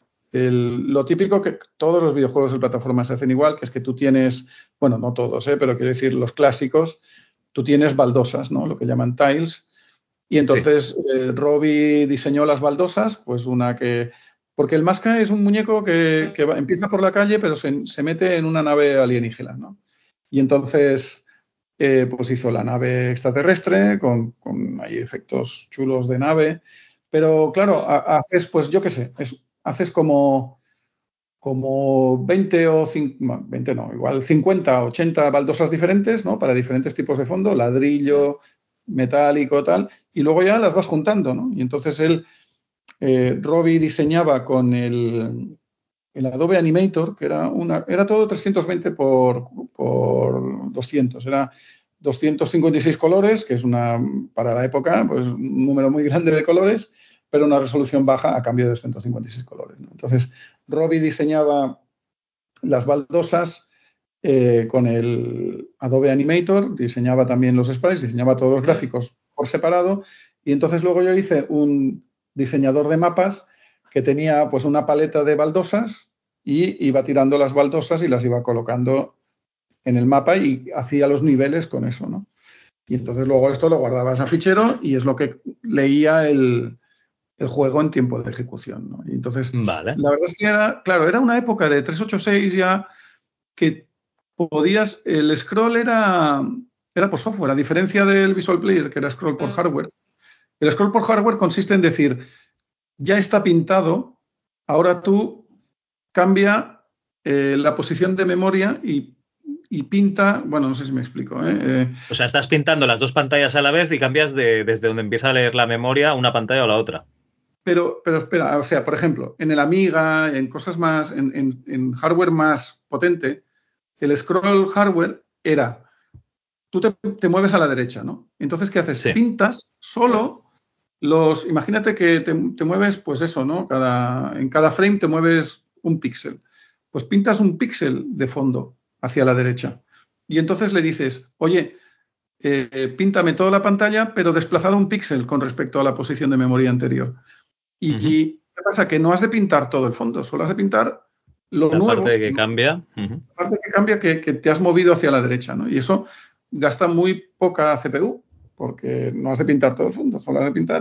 el, lo típico que todos los videojuegos de plataforma se hacen igual, que es que tú tienes, bueno, no todos, ¿eh? Pero quiero decir, los clásicos, tú tienes baldosas, ¿no? Lo que llaman tiles, y Sí. entonces eh, Robbie diseñó las baldosas, pues una que... Porque el Masca es un muñeco que, que va, empieza por la calle, pero se, se, mete en una nave alienígena, ¿no? Y entonces, eh, pues hizo la nave extraterrestre con, con ahí efectos chulos de nave. Pero claro, a, haces, pues yo qué sé, es, haces como, como veinte o cincuenta, veinte no, igual cincuenta, ochenta baldosas diferentes, ¿no? Para diferentes tipos de fondo, ladrillo, metálico, tal, y luego ya las vas juntando, ¿no? Y entonces él, eh, Robbie diseñaba con el, el Adobe Animator, que era una, era todo trescientos veinte por, por doscientos, era doscientos cincuenta y seis colores, que es una, para la época, pues un número muy grande de colores, pero una resolución baja a cambio de doscientos cincuenta y seis colores, ¿no? Entonces, Robbie diseñaba las baldosas eh, con el Adobe Animator, diseñaba también los sprites, diseñaba todos los gráficos por separado y entonces luego yo hice un diseñador de mapas que tenía pues una paleta de baldosas y iba tirando las baldosas y las iba colocando en el mapa y hacía los niveles con eso, ¿no? Y entonces luego esto lo guardabas a fichero y es lo que leía el, el juego en tiempo de ejecución, ¿no? Y entonces, Vale. la verdad es que era, claro, era una época de trescientos ochenta y seis ya que podías, el scroll era, era por software, a diferencia del Visual Player, que era scroll por hardware. El scroll por hardware consiste en decir, ya está pintado, ahora tú cambia eh, la posición de memoria y, y, pinta, bueno, no sé si me explico. ¿eh? Eh, O sea, estás pintando las dos pantallas a la vez y cambias de, desde donde empieza a leer la memoria una pantalla o la otra. pero, pero espera, o sea, por ejemplo, en el Amiga, en cosas más, en, en, en hardware más potente, el scroll hardware era tú te, te, mueves a la derecha, ¿no? Entonces, ¿qué haces? Sí. Pintas solo los, imagínate que te, te mueves, pues eso, ¿no? Cada, en cada frame te mueves un píxel. Pues pintas un píxel de fondo hacia la derecha. Y entonces le dices, oye, eh, píntame toda la pantalla, pero desplazado un píxel con respecto a la posición de memoria anterior. Y, Uh-huh. y ¿qué pasa? Que no has de pintar todo el fondo, solo has de pintar lo La parte nuevo, que ¿no? cambia. Uh-huh. La parte que cambia que, que te has movido hacia la derecha, ¿no? Y eso gasta muy poca C P U, porque no has de pintar todo el fondo, solo has de pintar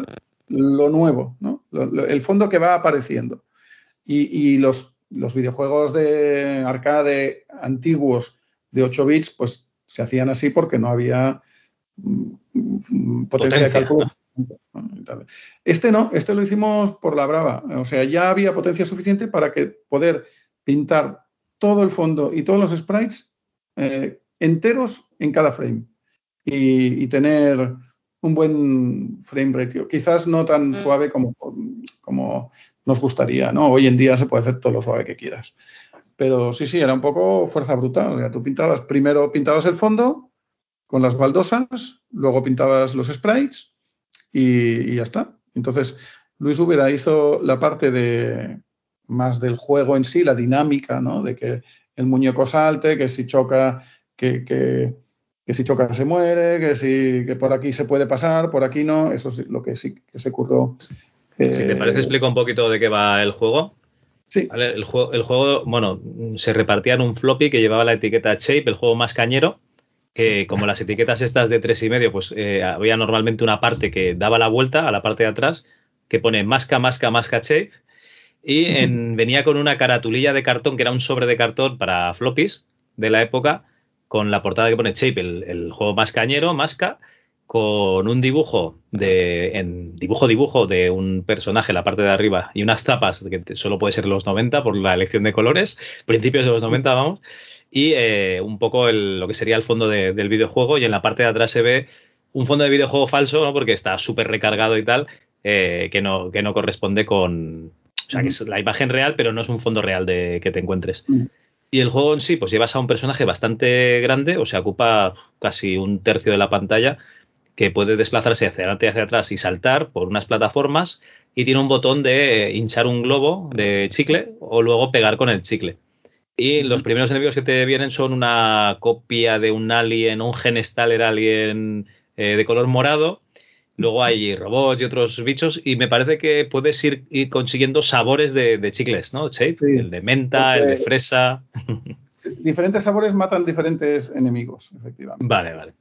lo nuevo, ¿no? Lo, lo, el fondo que va apareciendo. Y, y los, los videojuegos de arcade antiguos de ocho bits, pues se hacían así porque no había mm, potencia, potencia de cálculo. Este no, este lo hicimos por la brava. O sea, ya había potencia suficiente para que poder pintar todo el fondo y todos los sprites eh, enteros en cada frame y, y tener un buen frame ratio. Quizás no tan suave como, como nos gustaría, ¿no? Hoy en día se puede hacer todo lo suave que quieras. Pero sí, sí, era un poco fuerza brutal. O sea, tú pintabas, primero pintabas el fondo con las baldosas, luego pintabas los sprites y, y ya está. Entonces, Luis Úbeda hizo la parte de más del juego en sí, la dinámica, ¿no? De que el muñeco salte, que si choca, que, que, que si choca se muere, que si que por aquí se puede pasar, por aquí no. Eso es lo que sí que se curró. Eh, si te parece, explico un poquito de qué va el juego. Sí. ¿Vale? El, juego, el juego, bueno, se repartía en un floppy que llevaba la etiqueta Shape, el juego más cañero, que como las etiquetas estas de tres y medio, pues eh, había normalmente una parte que daba la vuelta a la parte de atrás, que pone masca, masca, masca, Shape, y en, venía con una caratulilla de cartón, que era un sobre de cartón para floppies de la época, con la portada que pone Shape, el, el juego más cañero, masca, con un dibujo de en dibujo dibujo de un personaje en la parte de arriba y unas tapas que solo puede ser los noventa por la elección de colores, principios de los noventa, vamos, y eh, un poco el, lo que sería el fondo de, del videojuego, y en la parte de atrás se ve un fondo de videojuego falso, ¿no? Porque está súper recargado y tal, eh, que, no, que no corresponde con... O sea, que es la imagen real, pero no es un fondo real de que te encuentres. Y el juego en sí, pues llevas a un personaje bastante grande, o sea, ocupa casi un tercio de la pantalla, que puede desplazarse hacia adelante y hacia atrás y saltar por unas plataformas, y tiene un botón de hinchar un globo de chicle o luego pegar con el chicle. Y los primeros enemigos que te vienen son una copia de un alien, un Genestaler alien eh, de color morado. Luego hay robots y otros bichos, y me parece que puedes ir, ir consiguiendo sabores de, de chicles, ¿no, Shape? Sí, el de menta, el de fresa. Diferentes sabores matan diferentes enemigos, efectivamente. Vale, vale.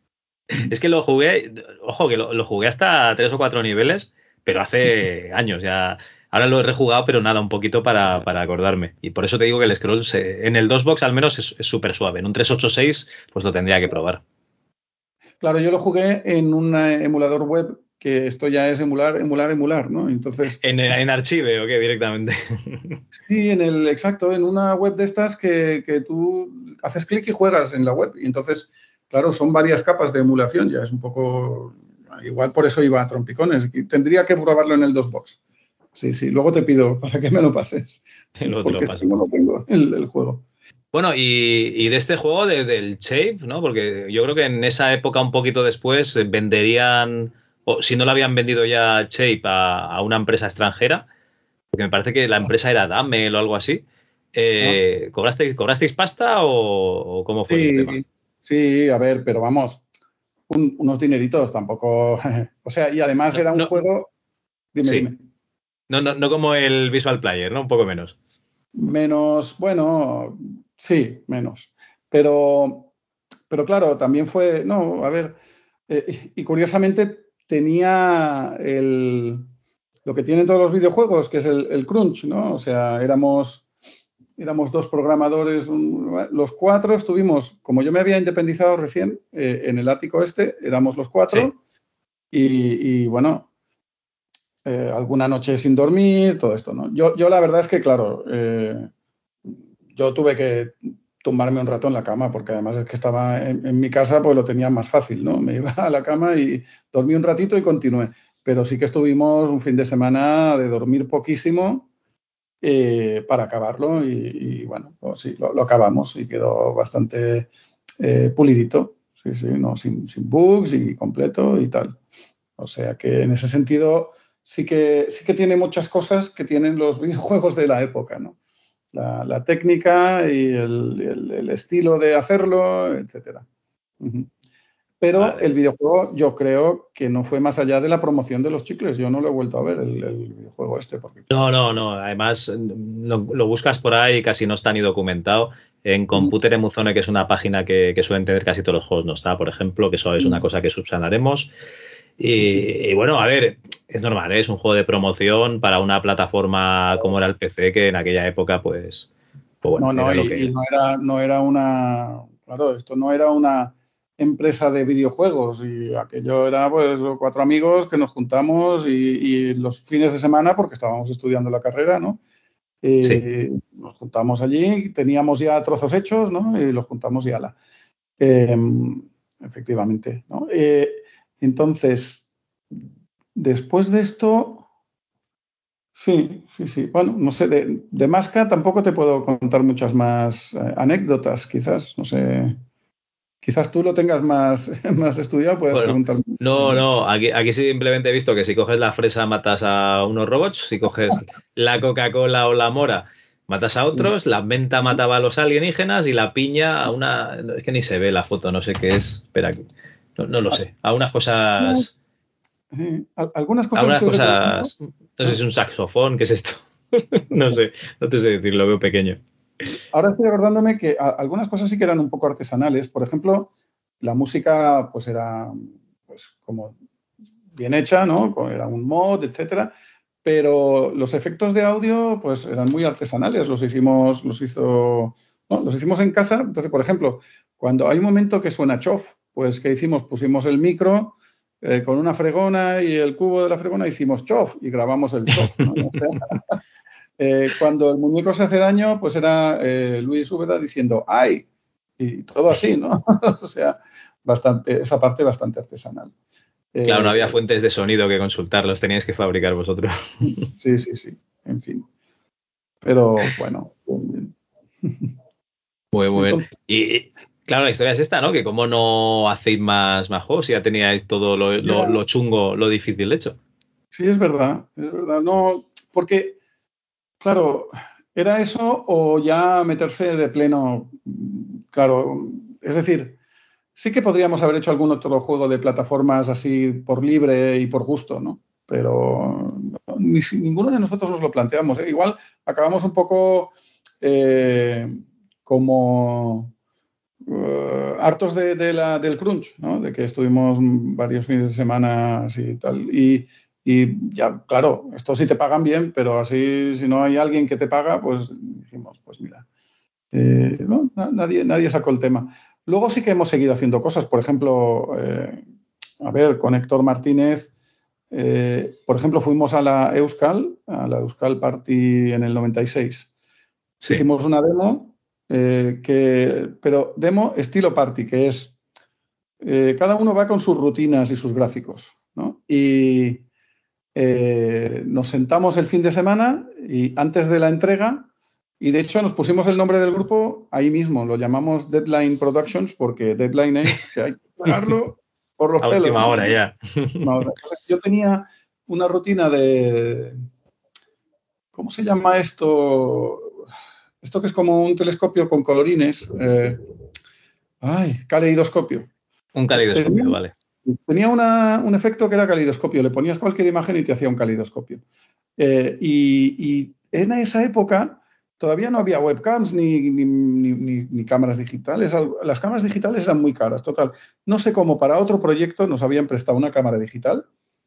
Es que lo jugué, ojo, que lo, lo jugué hasta tres o cuatro niveles, pero hace años ya. Ahora lo he rejugado, pero nada, un poquito para, para acordarme. Y por eso te digo que el scroll se, en el dos box al menos es súper suave. En un tres ochenta y seis pues lo tendría que probar. Claro, yo lo jugué en un emulador web, que esto ya es emular, emular, emular, ¿no? Entonces... ¿En, en Archive o qué directamente? Sí, en el, exacto, en una web de estas que, que tú haces clic y juegas en la web. Y entonces, claro, son varias capas de emulación, ya es un poco... Igual por eso iba a trompicones. Tendría que probarlo en el dos box. Sí, sí, luego te pido para que me lo pases. El porque otro paso. no lo tengo, el, el juego. Bueno, y, y de este juego, de, del Shape, ¿no? Porque yo creo que en esa época, un poquito después, venderían, o si no lo habían vendido ya Shape a, a una empresa extranjera, porque me parece que la empresa era Damel o algo así. Eh, ¿cobrasteis, ¿Cobrasteis pasta o, o cómo fue sí, el tema? Sí, a ver, pero vamos, un, unos dineritos tampoco. O sea, y además No, era un no, juego. Dime, sí. dime. No, no, no como el Visual Player, ¿no? Un poco menos. Menos, bueno, sí, menos. Pero, pero claro, también fue, no, a ver, eh, y curiosamente tenía el, lo que tienen todos los videojuegos, que es el, el crunch, ¿no? O sea, éramos, éramos dos programadores, un, los cuatro estuvimos, como yo me había independizado recién, eh, en el ático este, éramos los cuatro, sí. y, y bueno, eh, alguna noche sin dormir, todo esto, ¿no? Yo, yo la verdad es que, claro, eh, yo tuve que tumbarme un rato en la cama, porque además es que estaba en, en mi casa, pues lo tenía más fácil, ¿no? Me iba a la cama y dormí un ratito y continué. Pero sí que estuvimos un fin de semana de dormir poquísimo eh, para acabarlo y, y bueno, pues sí, lo, lo acabamos y quedó bastante eh, pulidito, sí, sí, no, sin, sin bugs y completo y tal. O sea que en ese sentido sí que, sí que tiene muchas cosas que tienen los videojuegos de la época, ¿no? La, la técnica y el, el, el, estilo de hacerlo, etcétera. Uh-huh. Pero vale. El videojuego yo creo que no fue más allá de la promoción de los chicles. Yo no lo he vuelto a ver, el, el videojuego este. Porque... No, no, no. Además, lo, lo buscas por ahí y casi no está ni documentado. En Computer Emuzone, que es una página que, que suelen tener casi todos los juegos, no está, por ejemplo, que eso es una cosa que subsanaremos. Y, y bueno, a ver, es normal, ¿eh? Es un juego de promoción para una plataforma como era el P C, que en aquella época, pues, pues bueno, No, no, era lo y, que y era. no era, no era una, claro, esto no era una empresa de videojuegos y aquello era pues cuatro amigos que nos juntamos y, y los fines de semana, porque estábamos estudiando la carrera, ¿no? Sí, Y nos juntamos allí, teníamos ya trozos hechos, ¿no? Y los juntamos y ala. Eh, efectivamente, ¿no? Eh, entonces, después de esto, sí, sí, sí. Bueno, no sé, de, de Masca tampoco te puedo contar muchas más eh, anécdotas, quizás, no sé. Quizás tú lo tengas más, más estudiado, puedes bueno, preguntar. no, no, aquí, aquí simplemente he visto que si coges la fresa matas a unos robots, si coges la Coca-Cola o la mora matas a Sí. otros, la menta mataba a los alienígenas y la piña a una... Es que ni se ve la foto, no sé qué es. Espera, no, no lo sé. A unas cosas... Algunas, eh, al- algunas A cosas unas estoy recordando. cosas... No sé si Ah, es un saxofón, ¿qué es esto? No sé, no te sé decir, lo veo pequeño. ahora estoy recordándome que a- algunas cosas sí que eran un poco artesanales. Por ejemplo, la música pues era pues como bien hecha, ¿no? Con- Era un mod, etcétera. Pero los efectos de audio pues eran muy artesanales. Los hicimos, los hizo, ¿no? Los hicimos en casa. Entonces, por ejemplo, cuando hay un momento que suena chof, pues ¿qué hicimos? Pusimos el micro eh, con una fregona y el cubo de la fregona hicimos chof y grabamos el chof, ¿no? O sea, eh, cuando el muñeco se hace daño, pues era eh, Luis Úbeda diciendo ¡ay! Y todo así, ¿no? O sea, bastante, esa parte bastante artesanal. Claro, no había Eh, fuentes de sonido que consultar, los teníais que fabricar vosotros. sí, sí, sí, en fin. Pero bueno, Muy, muy bien. entonces, Y, y, claro, la historia es esta, ¿no? Que cómo no hacéis más, más juegos si ya teníais todo lo, lo, ya, lo chungo, lo difícil hecho. sí, es verdad, es verdad. No, porque, claro, era eso o ya meterse de pleno, claro, es decir, sí que podríamos haber hecho algún otro juego de plataformas así por libre y por gusto, ¿no? Pero no, ni, si- ninguno de nosotros nos lo planteamos, ¿eh? Igual acabamos un poco eh, como eh, hartos de, de la, del crunch, ¿no? De que estuvimos varios fines de semana así y tal. Y, y ya, claro, esto sí te pagan bien, pero así si no hay alguien que te paga, pues dijimos, pues mira, eh, no, nadie, nadie sacó el tema. Luego sí que hemos seguido haciendo cosas. Por ejemplo, eh, a ver, con Héctor Martínez, eh, por ejemplo, fuimos a la Euskal, a la Euskal Party en el noventa y seis. Sí. Hicimos una demo, eh, que, pero demo estilo party, que es eh, cada uno va con sus rutinas y sus gráficos, ¿no? Y eh, nos sentamos el fin de semana y antes de la entrega, y de hecho nos pusimos el nombre del grupo ahí mismo, lo llamamos Deadline Productions porque deadline es que hay que pagarlo por los A pelos, última ¿no? hora ya. No, entonces, yo tenía una rutina de, ¿cómo se llama esto? Esto que es como un telescopio con colorines. Eh, ay, caleidoscopio. Un Tenía, caleidoscopio, vale. tenía una, un efecto que era caleidoscopio. Le ponías cualquier imagen y te hacía un caleidoscopio. Eh, y, y, en esa época todavía no había webcams ni, ni, ni, ni, ni cámaras digitales. Las cámaras digitales eran muy caras, total. No sé cómo para otro proyecto nos habían prestado una cámara digital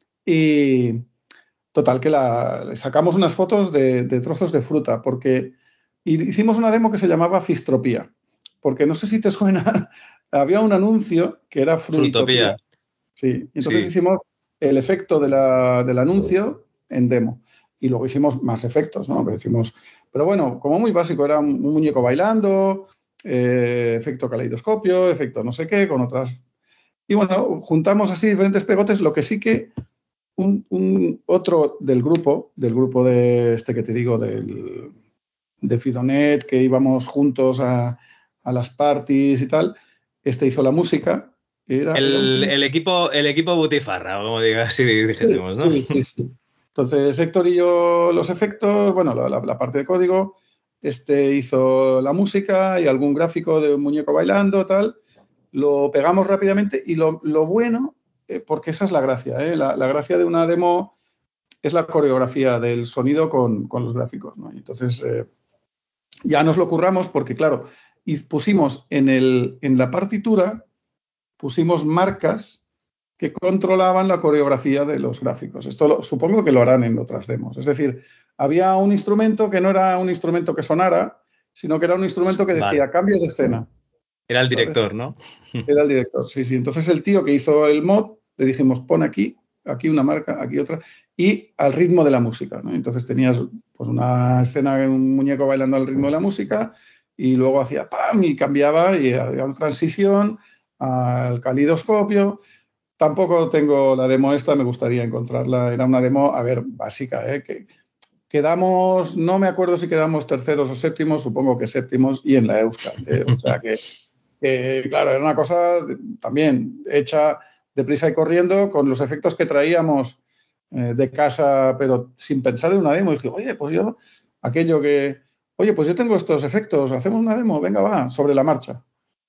y total que la, le sacamos unas fotos de, de trozos de fruta porque hicimos una demo que se llamaba Fistropía. Porque no sé si te suena, había un anuncio que era Fruitopía. Fruitopía. Sí, entonces Sí. hicimos el efecto de la, del anuncio en demo. Y luego hicimos más efectos, ¿no? Pero, hicimos, pero bueno, como muy básico, era un, un muñeco bailando, eh, efecto caleidoscopio, efecto no sé qué, con otras. Y bueno, juntamos así diferentes pegotes. Lo que sí que un, un otro del grupo, del grupo de este que te digo, del, de Fidonet, que íbamos juntos a, a las parties y tal, este hizo la música. Era, era un El, tío. el equipo, el equipo Butifarra, como digas, si Sí, dijésemos, ¿no? sí, sí, sí. Entonces, Héctor y yo los efectos, bueno, la, la- la parte de código, este hizo la música y algún gráfico de un muñeco bailando, tal. Lo pegamos rápidamente y lo, lo bueno, eh, porque esa es la gracia, ¿eh? La, la gracia de una demo es la coreografía del sonido con, con los gráficos, ¿no? Y entonces, eh, ya nos lo curramos porque, claro, y pusimos en, el, en la partitura, pusimos marcas que controlaban la coreografía de los gráficos. Esto lo, supongo que lo harán en otras demos. Es decir, había un instrumento que no era un instrumento que sonara, sino que era un instrumento que decía Vale. cambio de escena. Era el ¿Sabes? director, ¿no? Era el director, sí, sí. Entonces el tío que hizo el mod, le dijimos, pon aquí, aquí una marca, aquí otra, y al ritmo de la música, ¿no? Entonces tenías pues una escena de un muñeco bailando al ritmo de la música y luego hacía ¡pam! Y cambiaba y había una transición al calidoscopio. Tampoco tengo la demo esta, me gustaría encontrarla. Era una demo, a ver, básica, ¿eh? Que quedamos, no me acuerdo si quedamos terceros o séptimos, supongo que séptimos, y en la Euskal, ¿eh? O sea que, que, claro, era una cosa también hecha deprisa y corriendo con los efectos que traíamos eh, de casa, pero sin pensar en una demo. Y dije, oye, pues yo, aquello que, oye, pues yo tengo estos efectos, hacemos una demo, venga, va, sobre la marcha.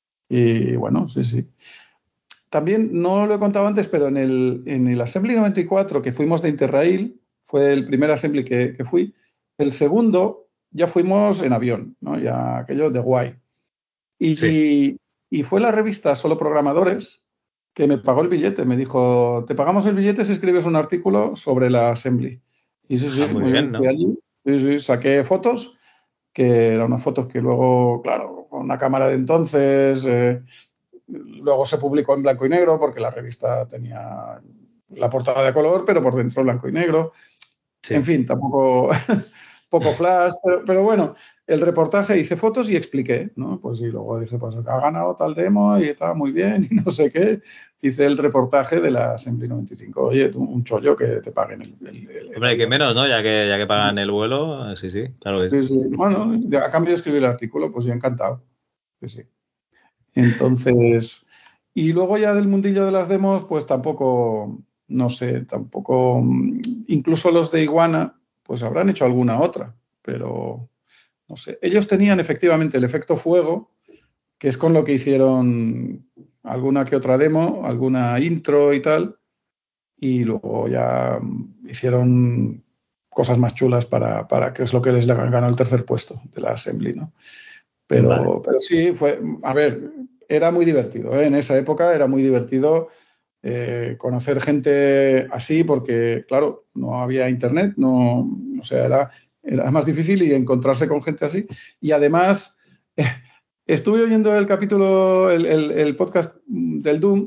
Y bueno, sí, sí. También, no lo he contado antes, pero en el, en el Assembly noventa y cuatro que fuimos de Interrail, fue el primer Assembly que, que fui, el segundo ya fuimos en avión, ¿no? Ya aquello de guay. Sí. Y, y fue la revista Solo Programadores que me pagó el billete. Me dijo, te pagamos el billete si escribes un artículo sobre la Assembly. Y sí, Ah, sí, muy muy bien, bien, fui ¿no? allí, sí, sí, saqué fotos, que eran unas fotos que luego, claro, con una cámara de entonces... Eh, luego se publicó en blanco y negro porque la revista tenía la portada de color, pero por dentro blanco y negro. En Sí. fin, tampoco poco flash, pero, pero bueno, el reportaje hice fotos y expliqué, ¿no? Pues y luego dije, pues ha ganado tal demo y estaba muy bien y no sé qué. Hice el reportaje de la Assembly noventa y cinco. Oye, tú, un chollo que te paguen el, el, el, el Hombre, que avión. menos, ¿no? Ya que, ya que pagan el vuelo, sí, sí, claro que Sí, sí. sí. Bueno, a cambio de escribir el artículo, pues yo encantado. Sí, sí. Entonces, y luego ya del mundillo de las demos, pues tampoco, no sé, tampoco, mm, incluso los de Iguana, pues habrán hecho alguna otra, pero no sé. Ellos tenían efectivamente el efecto fuego, que es con lo que hicieron alguna que otra demo, alguna intro y tal, y luego ya mm, hicieron cosas más chulas para, para que es lo que les ganó el tercer puesto de la Assembly, ¿no? Vale. Pero, pero sí, fue, a ver, era muy divertido, ¿eh? En esa época era muy divertido eh, conocer gente así porque, claro, no había internet, no, o sea, era, era más difícil y encontrarse con gente así. Y además, eh, estuve oyendo el capítulo, el, el, el podcast del Doom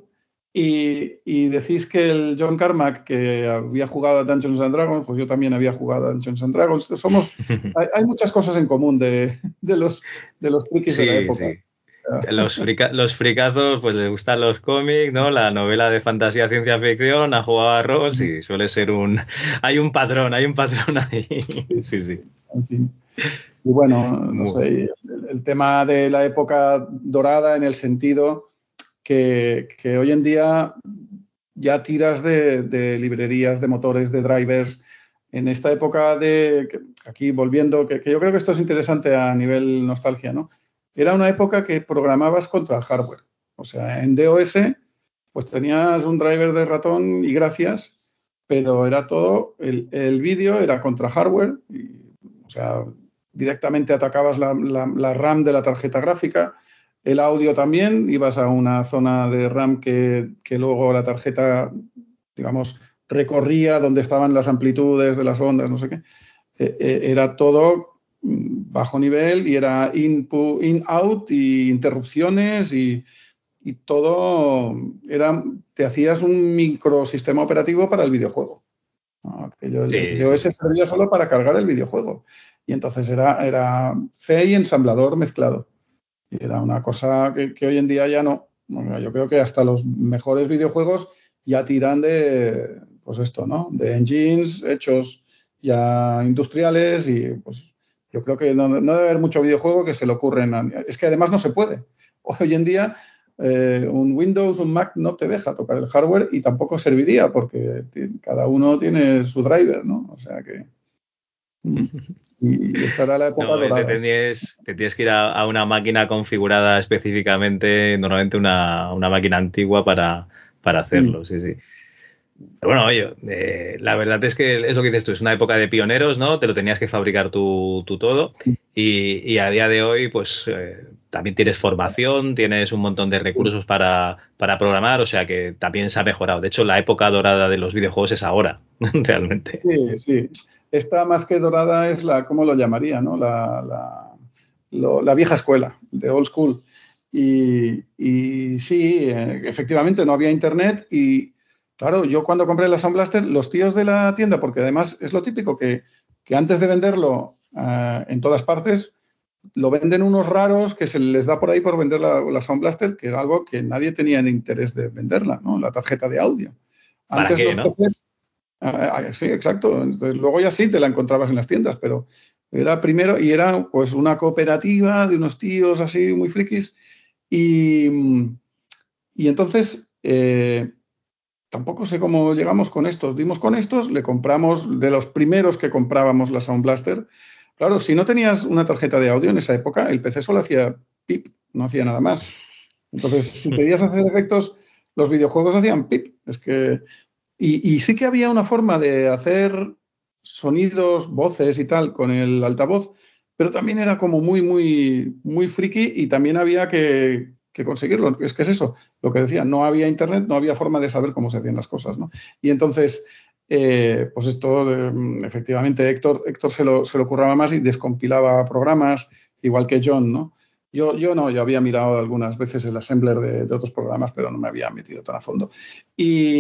y, y, decís que el John Carmack, que había jugado a Dungeons and Dragons, pues yo también había jugado a Dungeons and Dragons. Somos, hay, hay muchas cosas en común de, de los, de los frikis de la Sí, época. sí. Los, frica los fricazos, pues les gustan los cómics, ¿no? La novela de fantasía, ciencia ficción, ha jugado a rol, sí, suele ser un... Hay un patrón, hay un patrón ahí. Sí, Sí, sí, sí. sí. En fin. Y bueno, no Muy... sé, el, el tema de la época dorada en el sentido que, que hoy en día ya tiras de, de, librerías, de motores, de drivers. En esta época de, que, aquí volviendo, que, que yo creo que esto es interesante a nivel nostalgia, ¿no? Era una época que programabas contra el hardware. O sea, en DOS, pues tenías un driver de ratón y gracias, pero era todo, el, el vídeo era contra hardware, y, o sea, directamente atacabas la, la, la RAM de la tarjeta gráfica, el audio también, ibas a una zona de RAM que, que luego la tarjeta, digamos, recorría donde estaban las amplitudes de las ondas, no sé qué. Eh, eh, era todo bajo nivel y era input, in-out y interrupciones y, y todo era, te hacías un microsistema operativo para el videojuego. ¿No? Aquello, el, el Sí, sí, DOS sí. servía solo para cargar el videojuego. Y entonces era, era C y ensamblador mezclado. Y era una cosa que, que hoy en día ya no. Bueno, yo creo que hasta los mejores videojuegos ya tiran de, pues esto, ¿no? De engines hechos ya industriales y pues yo creo que no, no debe haber mucho videojuego que se le ocurren. A, es que además no se puede. Hoy en día eh, un Windows, un Mac no te deja tocar el hardware y tampoco serviría porque cada uno tiene su driver, ¿no? O sea que... Y estará la época No, te dorada. tienes, te tienes que ir a, a una máquina configurada específicamente, normalmente una, una máquina antigua para, para Mm. hacerlo, sí, sí. Pero bueno, oye, eh, la verdad es que es lo que dices tú, es una época de pioneros, ¿no? Te lo tenías que fabricar tú, tú todo y, y a día de hoy, pues eh, también tienes formación, tienes un montón de recursos para, para programar, o sea que también se ha mejorado. De hecho, la época dorada de los videojuegos es ahora, realmente. Sí, sí. Esta más que dorada es la, ¿cómo lo llamaría? ¿No? La, la, lo, la vieja escuela, de old school. Y, y sí, eh, efectivamente no había internet y claro, yo cuando compré la Sound Blaster, los tíos de la tienda, porque además es lo típico que, que antes de venderlo uh, en todas partes, lo venden unos raros que se les da por ahí por vender la, la Sound Blaster, que era algo que nadie tenía en interés de venderla, ¿no? La tarjeta de audio. ¿Para Antes qué, los no? P Cs, uh, sí, exacto. Entonces, luego ya sí te la encontrabas en las tiendas, pero era primero y era pues una cooperativa de unos tíos así muy frikis y, y entonces, eh, tampoco sé cómo llegamos con estos. Dimos con estos, le compramos de los primeros que comprábamos la Sound Blaster. Claro, si no tenías una tarjeta de audio en esa época, el P C solo hacía pip, no hacía nada más. Entonces, si querías hacer efectos, los videojuegos hacían pip. Es que, y, y sí que había una forma de hacer sonidos, voces y tal con el altavoz, pero también era como muy, muy, muy friki y también había que, que conseguirlo. Es que es eso, lo que decía, no había internet, no había forma de saber cómo se hacían las cosas, ¿no? Y entonces, eh, pues esto, eh, efectivamente, Héctor, Héctor se, lo, se lo curraba más y descompilaba programas, igual que John, ¿no? Yo, yo no, yo había mirado algunas veces el assembler de, de otros programas, pero no me había metido tan a fondo. Y,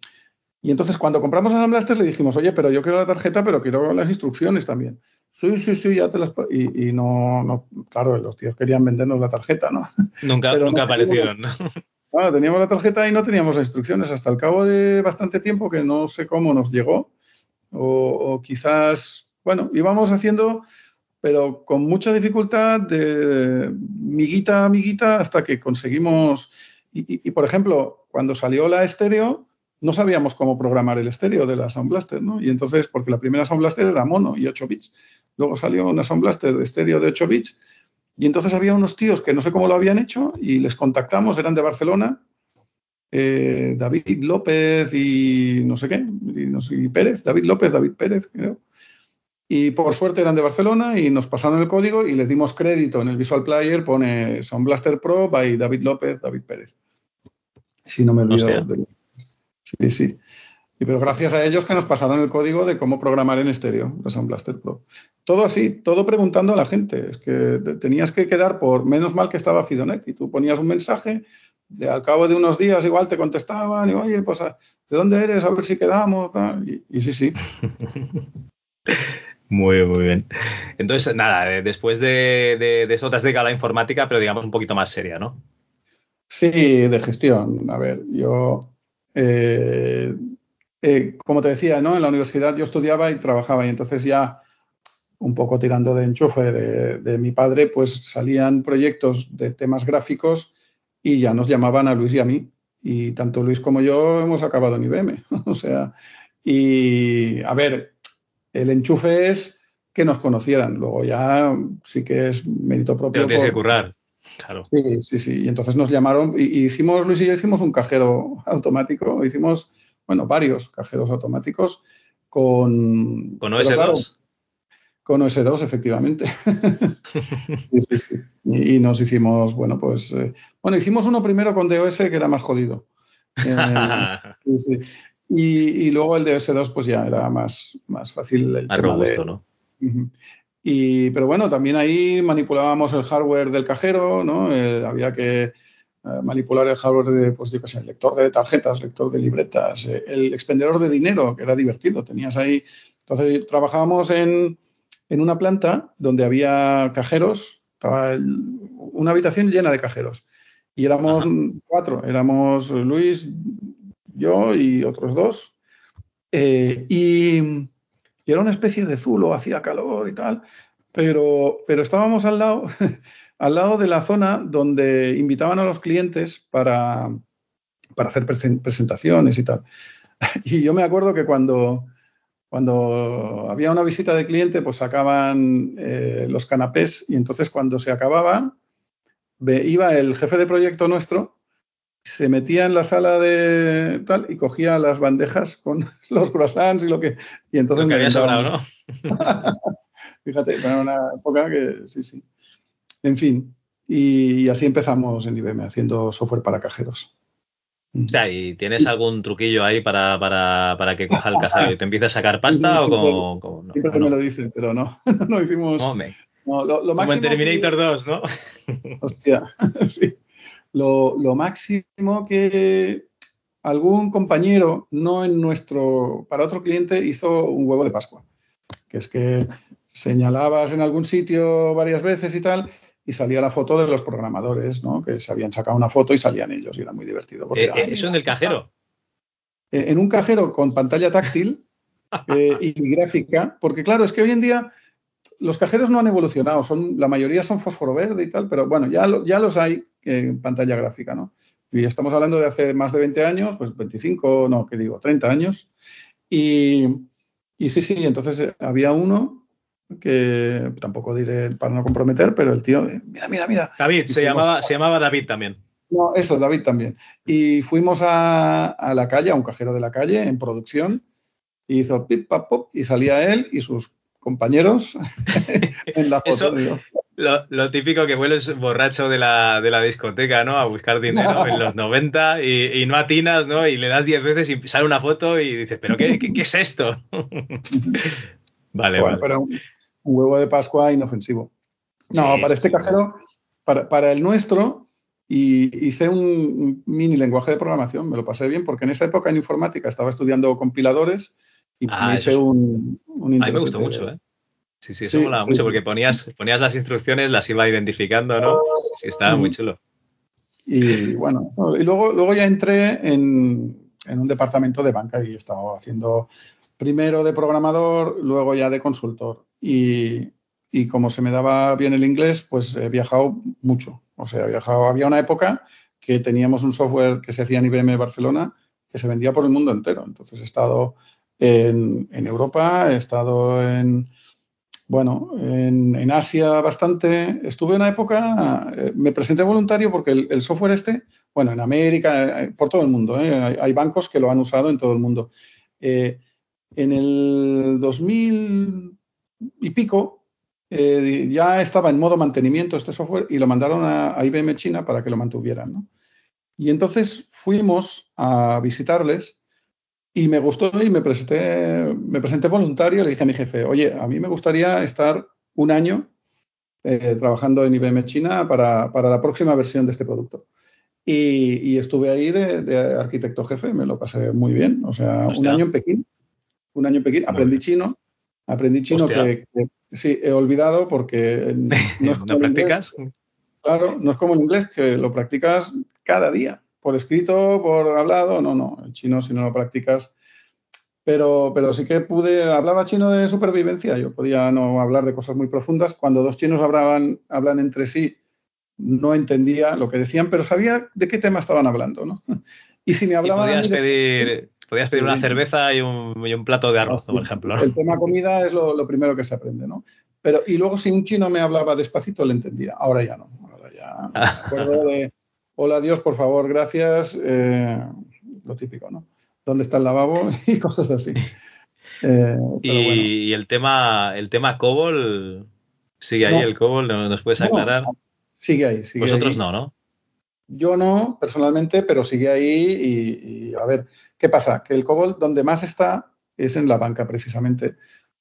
y entonces cuando compramos a Sound Blaster le dijimos, oye, pero yo quiero la tarjeta, pero quiero las instrucciones también. Sí, sí, sí, ya te las... Y, y no, no, claro, los tíos querían vendernos la tarjeta, ¿no? Nunca, Pero no nunca teníamos, aparecieron, ¿no? claro, teníamos la tarjeta y no teníamos las instrucciones hasta el cabo de bastante tiempo que no sé cómo nos llegó. O, o quizás, bueno, íbamos haciendo, pero con mucha dificultad, de miguita a miguita, hasta que conseguimos. Y, y, y, por ejemplo, cuando salió la estéreo, no sabíamos cómo programar el estéreo de la Sound Blaster, ¿no? Y entonces, porque la primera Sound Blaster era mono y ocho bits. Luego salió una Sound Blaster de estéreo de ocho bits. Y entonces había unos tíos que no sé cómo lo habían hecho y les contactamos, eran de Barcelona, eh, David López y no sé qué, y, no sé, y Pérez, David López, David Pérez, creo. Y por suerte eran de Barcelona y nos pasaron el código y les dimos crédito en el Visual Player, pone Sound Blaster Pro by David López, David Pérez. Si no me olvido Hostia. de los... Sí, sí. Y pero gracias a ellos que nos pasaron el código de cómo programar en estéreo la Sound Blaster Pro. Todo así, todo preguntando a la gente. Es que tenías que quedar por... Menos mal que estaba Fidonet y tú ponías un mensaje, de, al cabo de unos días igual te contestaban y oye, pues ¿de dónde eres? A ver si quedamos. Tal. Y, y sí, sí. Muy, muy bien. Entonces, nada, eh, después de, de, de eso te has dedicado a la informática, pero digamos un poquito más seria, ¿no? Sí, de gestión. A ver, yo, eh, eh, como te decía, ¿no? En la universidad yo estudiaba y trabajaba y entonces ya un poco tirando de enchufe de, de mi padre, pues salían proyectos de temas gráficos y ya nos llamaban a Luis y a mí. Y tanto Luis como yo hemos acabado en I B M. O sea, y a ver, el enchufe es que nos conocieran. Luego ya sí que es mérito Te lo propio tienes que por... currar. Claro. Sí, sí, sí. Y entonces nos llamaron y, y hicimos, Luis y yo hicimos un cajero automático. Hicimos, bueno, varios cajeros automáticos con... ¿Con Pero os claro, dos? con O S dos, efectivamente. Sí, sí, sí. Y, y nos hicimos, bueno, pues, eh, bueno, hicimos uno primero con D O S que era más jodido. Eh, sí, sí. Y, y luego el D O S dos, pues ya era más, más fácil el Más tema de... robusto, ¿no? Ujú. Y, pero bueno, también ahí manipulábamos el hardware del cajero, ¿no? Eh, había que eh, manipular el hardware de, pues, yo qué sé, el lector de tarjetas, lector de libretas, eh, el expendedor de dinero, que era divertido. Tenías ahí... Entonces, trabajábamos en en una planta donde había cajeros, estaba el, una habitación llena de cajeros. Y éramos Ajá. cuatro, éramos Luis, yo y otros dos. Eh, y, y, era una especie de zulo, hacía calor y tal, pero, pero estábamos al lado, al lado de la zona donde invitaban a los clientes para, para hacer presentaciones y tal. Y yo me acuerdo que cuando cuando había una visita de cliente, pues sacaban eh, los canapés y entonces cuando se acababa, ve, iba el jefe de proyecto nuestro, se metía en la sala de tal y cogía las bandejas con los croissants y lo que... Y entonces Lo que había sobrado, merendábamos. ¿no? Fíjate, era una época que sí, sí. En fin. y, y así empezamos en I B M haciendo software para cajeros. O sea, ¿y tienes algún truquillo ahí para, para, para que coja el cajero y te empiece a sacar pasta o Siempre, como, como no? siempre ¿O me lo no? dicen, pero no, no hicimos. Hombre, No, lo, lo como en máximo Terminator que. dos, ¿no? Hostia, sí. Lo, lo máximo que algún compañero, no en nuestro, para otro cliente, hizo un huevo de Pascua, que es que señalabas en algún sitio varias veces y tal, y salía la foto de los programadores, ¿no? Que se habían sacado una foto y salían ellos, y era muy divertido, porque, Eh, eh, ay, ¿Eso mira, en el aquí está. cajero? Eh, En un cajero con pantalla táctil eh, y gráfica, porque claro, es que hoy en día los cajeros no han evolucionado, son, la mayoría son fósforo verde y tal, pero bueno, ya, lo, ya los hay en pantalla gráfica, ¿no? Y estamos hablando de hace más de veinte años, pues veinticinco, no, ¿qué digo? treinta años. Y, y sí, sí, entonces eh, había uno que tampoco diré para no comprometer, pero el tío, eh, mira, mira, mira. David, Y se fuimos, llamaba, se llamaba David también. no, eso, David también. Y fuimos a, a la calle, a un cajero de la calle en producción, y hizo pip, pap, pop, y salía él y sus compañeros en la foto. Eso, Digo, lo, lo típico que vuelves borracho de la, de la discoteca, ¿no? A buscar dinero en los noventa y, y no atinas, ¿no? Y le das diez veces y sale una foto y dices, ¿pero qué, qué, qué es esto? Vale, bueno, vale. pero un, un huevo de Pascua inofensivo. No, Sí, para sí, este sí. cajero, para, para el nuestro, y hice un, un mini lenguaje de programación, me lo pasé bien, porque en esa época en informática estaba estudiando compiladores y me Ah, eso hice es. un, un A mí me gustó intérprete mucho, de. ¿eh? Sí, sí, eso Sí, molaba sí, mucho sí. porque ponías, ponías las instrucciones, las iba identificando, ¿no? Sí, sí, estaba muy Ujú. chulo. Y bueno, eso, y luego, luego ya entré en, en un departamento de banca y estaba haciendo primero de programador, luego ya de consultor. Y, y como se me daba bien el inglés, pues he viajado mucho. O sea, he viajado. Había una época que teníamos un software que se hacía en I B M Barcelona que se vendía por el mundo entero. Entonces he estado en, en Europa, he estado en, bueno, en, en Asia bastante. Estuve una época, eh, me presenté voluntario porque el, el software este, bueno, en América, eh, por todo el mundo, ¿eh? Hay, hay bancos que lo han usado en todo el mundo. Eh, en el dos mil y pico eh, ya estaba en modo mantenimiento este software y lo mandaron a, a I B M China para que lo mantuvieran, ¿no? Y entonces fuimos a visitarles y me gustó y me presenté, me presenté voluntario. Le dije a mi jefe, oye, a mí me gustaría estar un año eh, trabajando en I B M China para, para, la próxima versión de este producto. Y, y estuve ahí de, de, arquitecto jefe, me lo pasé muy bien. O sea, un Hostia, año en Pekín, un año en Pekín, muy aprendí bien. chino, aprendí chino Hostia, que, que sí, he olvidado porque no es ¿no como el inglés, practicas? claro, no es como el inglés que lo practicas cada día, por escrito, por hablado, no, no, el chino si no lo practicas. Pero, pero sí que pude, hablaba chino de supervivencia, yo podía no hablar de cosas muy profundas. Cuando dos chinos hablaban, hablan entre sí, no entendía lo que decían, pero sabía de qué tema estaban hablando, ¿no? Y si me Y hablaban a mí podías de. pedir, podías pedir una Sí, cerveza y un, y un plato de arroz, por así, ejemplo, ¿no? el tema comida es lo, lo, primero que se aprende, ¿no? Pero, y luego si un chino me hablaba despacito, le entendía. Ahora ya no. Ahora ya me acuerdo de, hola Dios, por favor, gracias, eh, lo típico, ¿no? ¿Dónde está el lavabo? Y cosas así. Eh, pero bueno. Y, y el tema, el tema COBOL, sigue ahí el No, COBOL, ¿no- ¿nos puedes bueno, aclarar? sigue ahí, sigue Vosotros ahí. no, ¿no? Yo no, personalmente, pero sigue ahí y, y, a ver, ¿qué pasa? Que el COBOL donde más está es en la banca, precisamente,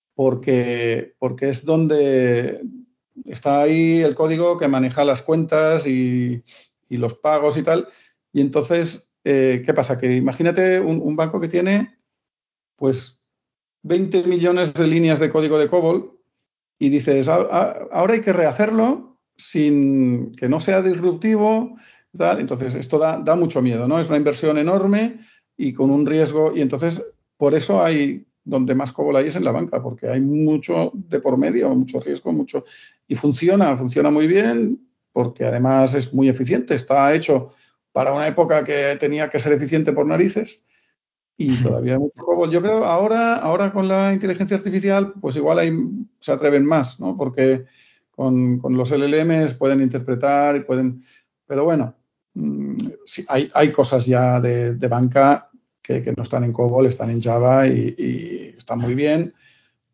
porque, porque es donde está ahí el código que maneja las cuentas y, y los pagos y tal. Y entonces, eh, ¿qué pasa? Que imagínate un, un banco que tiene, pues, veinte millones de líneas de código de COBOL y dices, "A- a- ahora hay que rehacerlo sin que no sea disruptivo, tal". Entonces, esto da, da mucho miedo, ¿no? Es una inversión enorme y con un riesgo, y entonces, por eso hay, donde más COBOL hay es en la banca, porque hay mucho de por medio, mucho riesgo, mucho, y funciona, funciona muy bien, porque además es muy eficiente, está hecho para una época que tenía que ser eficiente por narices y todavía hay mucho COBOL. Yo creo ahora, ahora con la inteligencia artificial, pues igual hay, se atreven más, ¿no? Porque con, con los L L Ms pueden interpretar y pueden. Pero bueno, mmm, sí, hay, hay cosas ya de, de banca que, que, no están en COBOL, están en Java y, y están muy bien.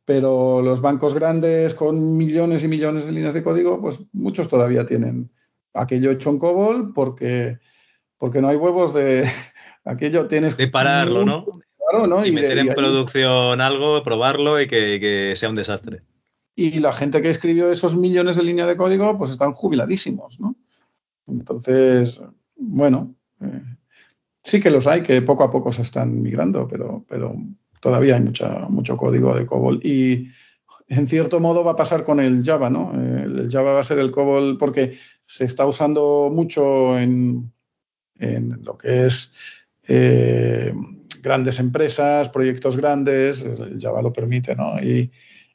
Pero los bancos grandes con millones y millones de líneas de código, pues muchos todavía tienen, aquello hecho en COBOL porque, porque no hay huevos de aquello, tienes De pararlo, mucho, ¿no? claro, ¿no? Y Y, meter de, y en hay mucho. producción algo, probarlo y que, que sea un desastre. Y la gente que escribió esos millones de líneas de código, pues están jubiladísimos, ¿no? Entonces, bueno, eh, sí que los hay, que poco a poco se están migrando, pero, pero todavía hay mucha, mucho código de COBOL. Y en cierto modo va a pasar con el Java, ¿no? El Java va a ser el COBOL porque se está usando mucho en, en lo que es eh, grandes empresas, proyectos grandes, el Java lo permite, ¿no? Y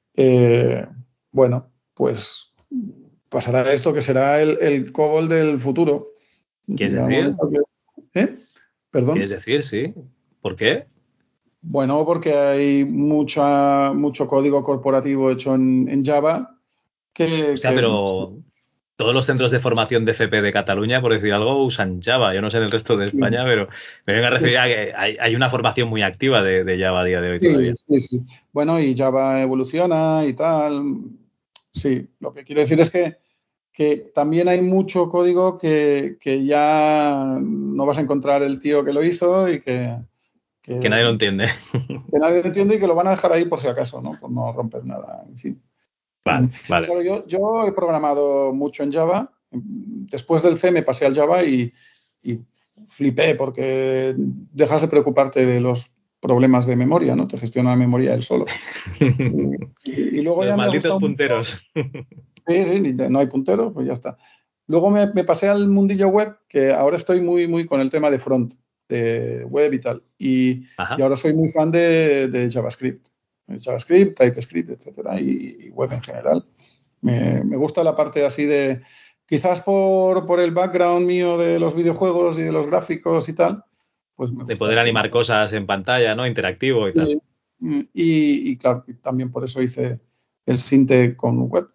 eh, bueno, pues pasará esto que será el, el COBOL del futuro. ¿Quieres Llega un decir? momento que, ¿eh? ¿Quieres ¿Perdón? decir? Sí. ¿Por qué? Bueno, porque hay mucha, mucho código corporativo hecho en, en Java que, Hostia, que pero todos los centros de formación de F P de Cataluña, por decir algo, usan Java. Yo no sé en el resto de sí, España, pero me vengo a referir es- a que hay, hay una formación muy activa de, de Java a día de hoy sí, todavía. sí, sí. Bueno, y Java evoluciona y tal. Sí, lo que quiero decir es que, que también hay mucho código que, que ya no vas a encontrar el tío que lo hizo y que, Que que, nadie lo entiende. que nadie entiende y que lo van a dejar ahí por si acaso, ¿no? Por no romper nada, en fin. Mm, Vale, vale. Claro, yo, yo he programado mucho en Java. Después del C me pasé al Java y, y flipé porque dejas de preocuparte de los problemas de memoria, ¿no? Te gestiona la memoria él solo. Y, y luego Los ya me ha malditos gustado mucho. punteros. Sí, sí, ni- no hay puntero, pues ya está. Luego me, me pasé al mundillo web, que ahora estoy muy, muy con el tema de front, de web y tal. Y, y Ajá. ahora soy muy fan de, de JavaScript. JavaScript, TypeScript, etcétera, y, y web en general. Me, me gusta la parte así de, quizás por, por el background mío de los videojuegos y de los gráficos y tal, pues me De gusta poder el tema. animar cosas en pantalla, ¿no? Interactivo y tal. Y, y, y claro, y también por eso hice el Sinte con web.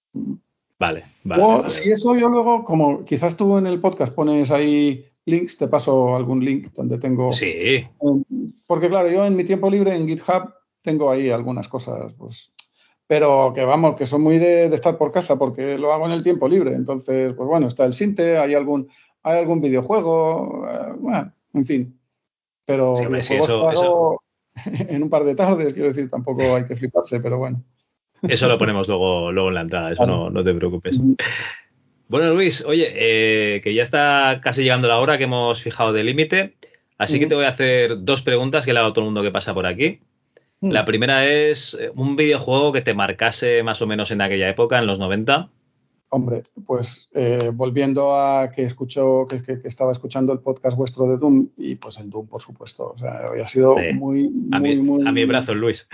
Vale, vale, O vale, si vale. eso yo luego, como quizás tú en el podcast pones ahí links, te paso algún link donde tengo, Sí, porque claro, yo en mi tiempo libre en GitHub tengo ahí algunas cosas, pues, pero que vamos, que son muy de, de estar por casa porque lo hago en el tiempo libre. Entonces, pues bueno, está el Sinte, hay algún, hay algún videojuego, eh, bueno, en fin, sí, pero hombre, sí, videojuegos que eso, eso, hago en un par de tardes, quiero decir, tampoco hay que fliparse, pero bueno. eso lo ponemos luego, luego en la entrada, eso Vale. no, no te preocupes. Ujú, Bueno, Luis, oye, eh, que ya está casi llegando la hora que hemos fijado de límite, así que te ujú, voy a hacer dos preguntas que le hago a todo el mundo que pasa por aquí. La ujú. primera es eh, un videojuego que te marcase más o menos en aquella época, en los noventa. Hombre, pues eh, volviendo a que escucho, que, que- que estaba escuchando el podcast vuestro de Doom, y pues el Doom, por supuesto. O sea, había sido Eh, muy, a mi, muy, a mi muy. brazo, Luis.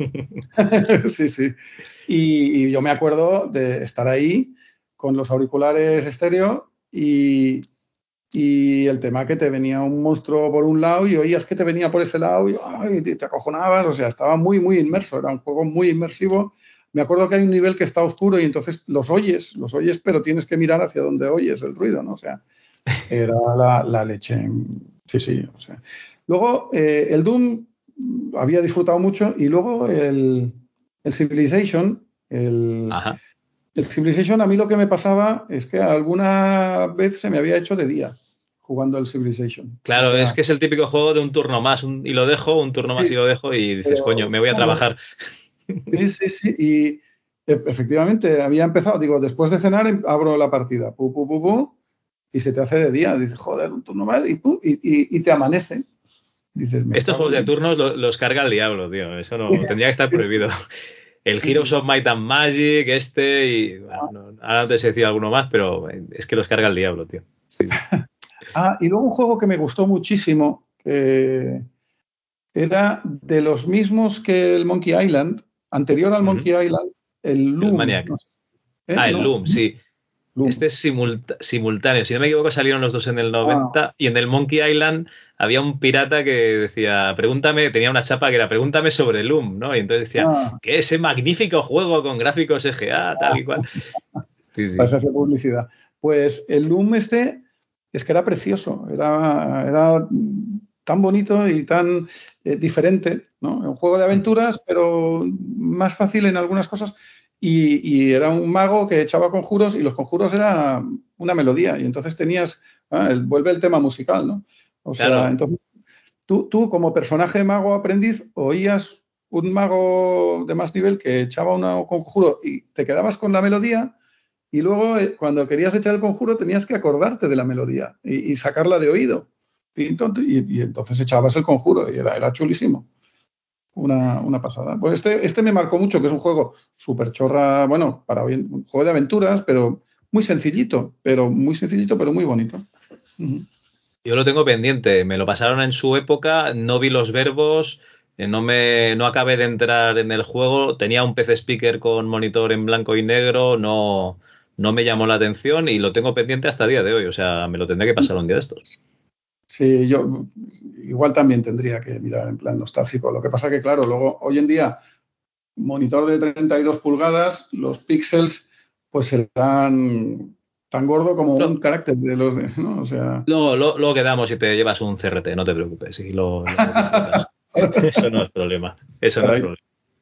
Sí, sí. Y, y yo me acuerdo de estar ahí con los auriculares estéreo y, y el tema que te venía un monstruo por un lado y oías que te venía por ese lado y ay, te, te acojonabas. O sea, estaba muy, muy inmerso. Era un juego muy inmersivo. Me acuerdo que hay un nivel que está oscuro y entonces los oyes, los oyes, pero tienes que mirar hacia donde oyes el ruido, ¿no? O sea, era la, la leche. Sí, sí. O sea. Luego, eh, el Doom había disfrutado mucho y luego el, el Civilization, el, Ajá. el Civilization a mí lo que me pasaba es que alguna vez se me había hecho de día jugando el Civilization. O Claro, es sea, que es el típico juego de un turno más un- y lo dejo, un turno más sí, y lo dejo y dices, coño, pero me voy a claro, trabajar. sí, sí, sí. Y e- efectivamente había empezado, digo, después de cenar em- abro la partida, pu, pu, pu, pu, y se te hace de día. Dices, joder, un turno más y, pu, y, y, y te amanece. Dices, me Estos cago juegos de en... turnos lo- los carga el diablo, tío. Eso no tendría que estar prohibido. El Heroes of Might and Magic, este y bueno, no, ahora no te sé decir alguno más, pero es que los carga el diablo, tío. Sí, sí. Ah, y luego un juego que me gustó muchísimo, que era de los mismos que el Monkey Island, anterior al Ujú. Monkey Island, el El Loom. Maniac. No sé. ¿Eh? Ah, el No, Loom, sí. Loom. Este es simulta- simultáneo. Si no me equivoco, salieron los dos en el Ah, noventa y en el Monkey Island había un pirata que decía, pregúntame, tenía una chapa que era, pregúntame sobre Loom, ¿no? Y entonces decía, ah, ¿qué es ese magnífico juego con gráficos E G A, tal y cual? Sí, para sí. hacer publicidad. Pues el Loom este es que era precioso, era, era tan bonito y tan eh, diferente, ¿no? Un juego de aventuras, pero más fácil en algunas cosas. y, y era un mago que echaba conjuros y los conjuros eran una melodía y entonces tenías, ah, el, vuelve el tema musical, ¿no? O sea, Claro. entonces tú, tú como personaje mago aprendiz oías un mago de más nivel que echaba un conjuro y te quedabas con la melodía y luego eh, cuando querías echar el conjuro tenías que acordarte de la melodía y, y sacarla de oído. Y entonces, y, y entonces echabas el conjuro y era, era chulísimo. Una, una pasada. Pues este, este me marcó mucho, que es un juego súper chorra, bueno, para hoy, un juego de aventuras, pero muy sencillito, pero muy sencillito, pero muy bonito. Uh-huh. Yo lo tengo pendiente, me lo pasaron en su época, no vi los verbos, eh, no me no acabé de entrar en el juego, tenía un P C speaker con monitor en blanco y negro, no, no me llamó la atención y lo tengo pendiente hasta el día de hoy, o sea, me lo tendré que pasar un día de estos. Sí, yo igual también tendría que mirar en plan nostálgico. Lo que pasa que, claro, luego, hoy en día, monitor de treinta y dos pulgadas, los píxeles, pues serán tan gordo como No, un carácter de los de, ¿no? O sea. luego, luego, luego quedamos y te llevas un C R T, no te preocupes, y lo, lo disfrutas. Eso no es problema, eso no es Caray. problema.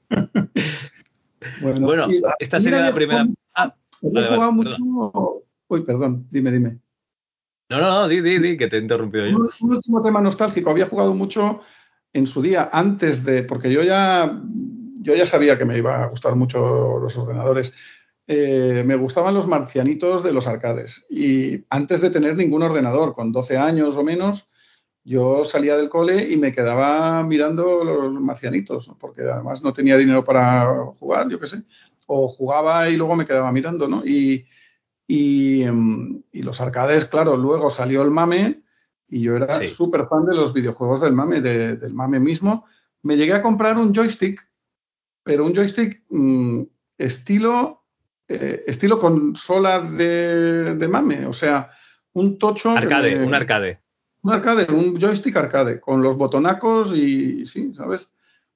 Bueno, Bueno, y ah, esta también sería la había primera... jugado, Ah, había vale, vale, jugado mucho. perdón. Uy, perdón, dime, dime. No, no, no, di, di, di, que te he interrumpido yo. Un, un último tema nostálgico. Había jugado mucho en su día, antes de, porque yo ya, yo ya sabía que me iba a gustar mucho los ordenadores. Eh, me gustaban los marcianitos de los arcades. Y antes de tener ningún ordenador, con doce años o menos, yo salía del cole y me quedaba mirando los marcianitos, porque además no tenía dinero para jugar, yo qué sé. O jugaba y luego me quedaba mirando, ¿no? Y, y, y los arcades, claro, luego salió el MAME y yo era Sí, súper fan de los videojuegos del MAME, de, del MAME mismo. Me llegué a comprar un joystick, pero un joystick mmm, estilo, eh, estilo consola de, de MAME, o sea, un tocho que arcade, me... un arcade. Un arcade, un joystick arcade, con los botonacos y sí, ¿sabes?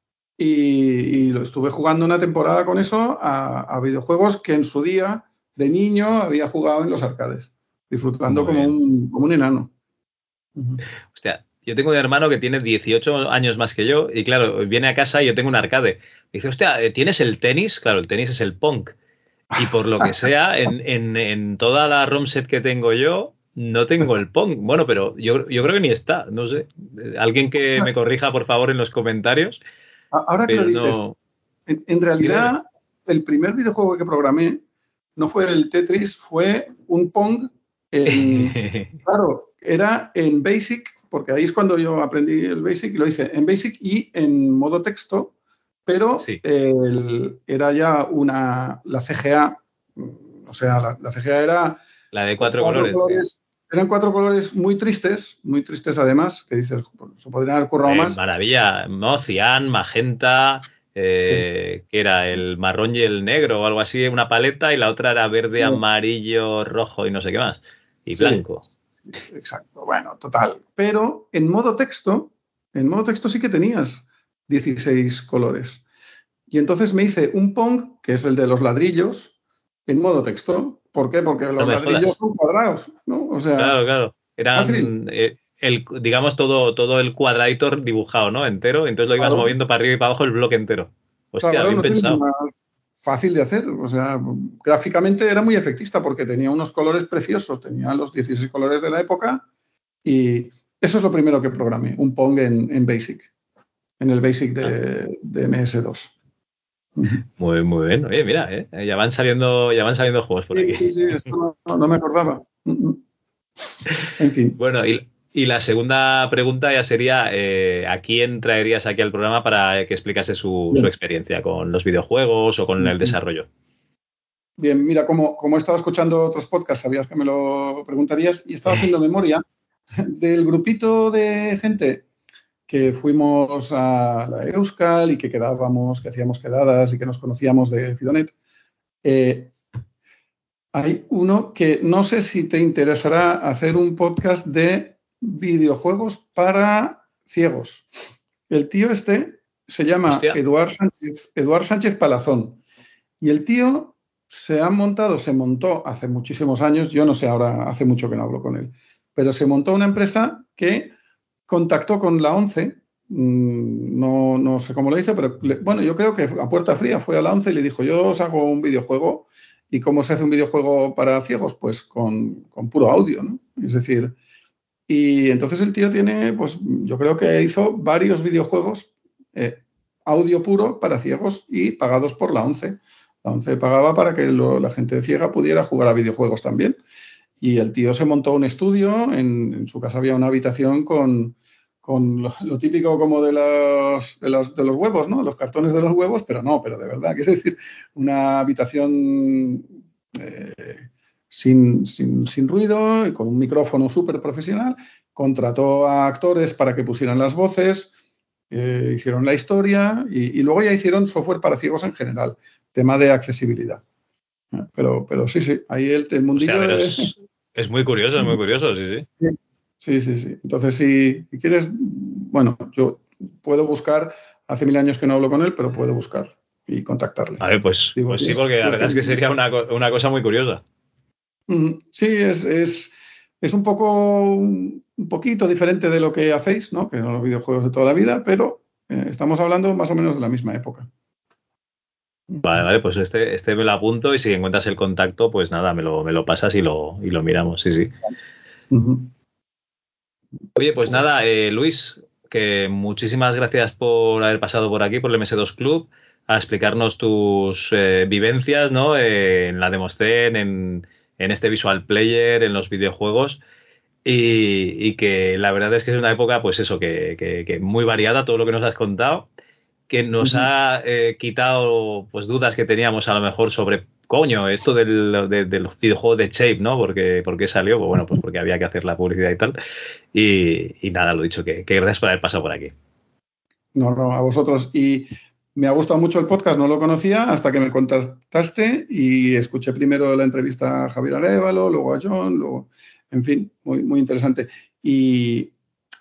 Y, y lo estuve jugando una temporada con eso a, a videojuegos que en su día de niño había jugado en los arcades, disfrutando Muy como bien. un, como un enano. Uh-huh. Hostia, yo tengo un hermano que tiene dieciocho años más que yo y claro, viene a casa y yo tengo un arcade. Y dice, hostia, eh, ¿tienes el tenis? Claro, el tenis es el Pong. Y por lo que sea, en, en, en toda la ROM set que tengo yo, no tengo el Pong. Bueno, pero yo, yo creo que ni está, no sé. Eh, Alguien que me Ostras, corrija, por favor, en los comentarios, ahora que lo pero dices, no... en, en Dime, dime. realidad el primer videojuego que programé no fue el Tetris, fue un Pong en, claro, era en Basic, porque ahí es cuando yo aprendí el Basic y lo hice en Basic y en modo texto, pero Sí, el, era ya una, la C G A, o sea, la, la C G A era la de con cuatro cuatro colores, sí. colores, eran cuatro colores muy tristes, muy tristes además, que dices, se podrían haber currado Eh, más. maravilla, ¿no? Cian, magenta, Sí, eh, que era el marrón y el negro o algo así, una paleta, y la otra era verde, amarillo, rojo y no sé qué más. Y sí, blanco. sí, exacto. Bueno, total. Pero en modo texto, en modo texto sí que tenías dieciséis colores. Y entonces me hice un Pong, que es el de los ladrillos, en modo texto. ¿Por qué? Porque No los me ladrillos jodas. son cuadrados, ¿no? O sea, Claro, claro. fácil. Eran, eh, el, digamos, todo, todo el cuadradito dibujado, ¿no? Entero. Entonces lo ibas Claro, moviendo para arriba y para abajo el bloque entero. Hostia, claro, bien no tienes pensado. más fácil de hacer. O sea, gráficamente era muy efectista porque tenía unos colores preciosos, tenía los dieciséis colores de la época y eso es lo primero que programé, un Pong en, en Basic, en el Basic Ah, de, de M S dos. Uh-huh. muy, muy bien. Oye, mira, eh, ya van saliendo, ya van saliendo juegos por Sí, aquí. sí, sí, esto no, no, no me acordaba. Uh-huh. En fin. Bueno, y, y la segunda pregunta ya sería, eh, ¿a quién traerías aquí al programa para que explicase su, su Bien. experiencia con los videojuegos o con el desarrollo? Bien, mira, como, como he estado escuchando otros podcasts, sabías que me lo preguntarías y estaba haciendo memoria del grupito de gente que fuimos a la Euskal y que quedábamos, que hacíamos quedadas y que nos conocíamos de Fidonet. Eh, hay uno que no sé si te interesará hacer un podcast de videojuegos para ciegos. El tío este se llama Hostia, Eduard Sánchez, Eduard Sánchez Palazón. Y el tío se ha montado, se montó hace muchísimos años, yo no sé ahora, hace mucho que no hablo con él, pero se montó una empresa que contactó con la ONCE no, no sé cómo lo hizo, pero le, bueno, yo creo que a puerta fría fue a la ONCE y le dijo, yo os hago un videojuego. ¿Y cómo se hace un videojuego para ciegos? Pues con, con puro audio, ¿no? Es decir, y entonces el tío tiene, pues yo creo que hizo varios videojuegos eh, audio puro para ciegos y pagados por la ONCE. La ONCE pagaba para que lo, la gente ciega pudiera jugar a videojuegos también. Y el tío se montó un estudio, en, en su casa había una habitación con, con lo, lo típico como de los, de, los, de los huevos, ¿no? Los cartones de los huevos, pero no, pero de verdad, quiero decir, una habitación eh, sin, sin, sin ruido y con un micrófono súper profesional. Contrató a actores para que pusieran las voces, eh, hicieron la historia y, y luego ya hicieron software para ciegos en general, tema de accesibilidad. Pero, pero sí, sí, ahí el, el O sea, mundillo pero de... es, es muy curioso, es muy curioso, sí, sí. Sí, sí, sí. Entonces, si, si quieres, bueno, yo puedo buscar, hace mil años que no hablo con él, pero puedo buscar y contactarle. A ver, pues, Digo, pues sí, ¿tienes, porque la tienes verdad que es que vivir? sería una, co- una cosa muy curiosa. Mm, sí, es, es, es un poco, un poquito diferente de lo que hacéis, ¿no? Que son los videojuegos de toda la vida, pero eh, estamos hablando más o menos de la misma época. Vale, vale, pues este, este me lo apunto y si encuentras el contacto, pues nada, me lo, me lo pasas y lo, y lo miramos, sí, sí. Ujú. Oye, pues nada, eh, Luis, que muchísimas gracias por haber pasado por aquí, por el M S dos Club, a explicarnos tus eh, vivencias, ¿no? Eh, en la Demoscene, en, en este Visual Player, en los videojuegos. Y, y que la verdad es que es una época, pues eso, que, que, que muy variada, todo lo que nos has contado, que nos Ujú. ha eh, quitado pues dudas que teníamos a lo mejor sobre, coño, esto del, de, de los videojuegos de Shape, ¿no? Porque, ¿por qué salió? Pues bueno, pues porque había que hacer la publicidad y tal. Y, y nada, lo dicho, que, que gracias por haber pasado por aquí. No, no, a vosotros. Y me ha gustado mucho el podcast, no lo conocía hasta que me contactaste y escuché primero la entrevista a Javier Arévalo, luego a John, luego, en fin, muy, muy interesante. Y,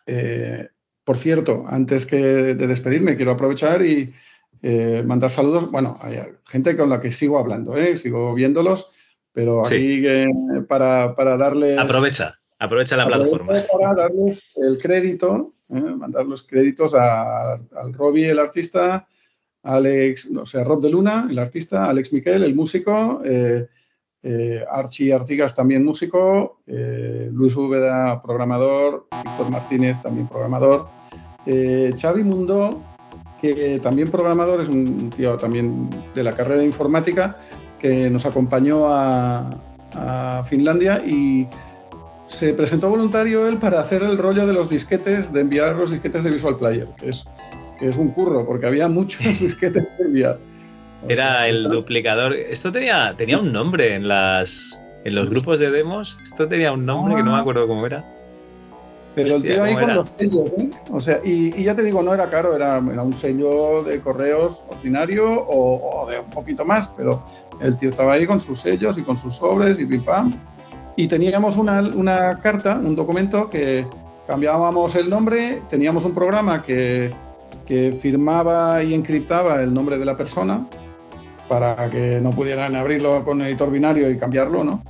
eh, por cierto, antes que de despedirme, quiero aprovechar y eh, mandar saludos. Bueno, hay gente con la que sigo hablando, ¿eh? Sigo viéndolos, pero Sí, aquí eh, para, para darles aprovecha, aprovecha la plataforma. aprovecho para darles el crédito, ¿eh? Mandar los créditos a- al Robbie, el artista, Alex, o sea, Rob de Luna, el artista, Alex Miquel, el músico, eh, eh, Archie Artigas, también músico, eh, Luis Úbeda, programador, Víctor Martínez, también programador, eh, Xavi Mundo, que también programador, es un tío también de la carrera de informática, que nos acompañó a, a Finlandia y se presentó voluntario él para hacer el rollo de los disquetes, de enviar los disquetes de Visual Player, que es, que es un curro, porque había muchos disquetes que enviar. O sea, Era que el duplicador. Esto tenía, tenía un nombre en las en los grupos de demos. Esto tenía un nombre que no me ah, acuerdo cómo era. pero el Hostia, tío ahí ¿cómo con era? los sellos, ¿eh? O sea, y, y ya te digo, no era caro, era, era un sello de correos ordinario o, o de un poquito más, pero el tío estaba ahí con sus sellos y con sus sobres y pim pam. Y teníamos una, una carta, un documento que cambiábamos el nombre, teníamos un programa que, que firmaba y encriptaba el nombre de la persona para que no pudieran abrirlo con editor binario y cambiarlo, ¿no?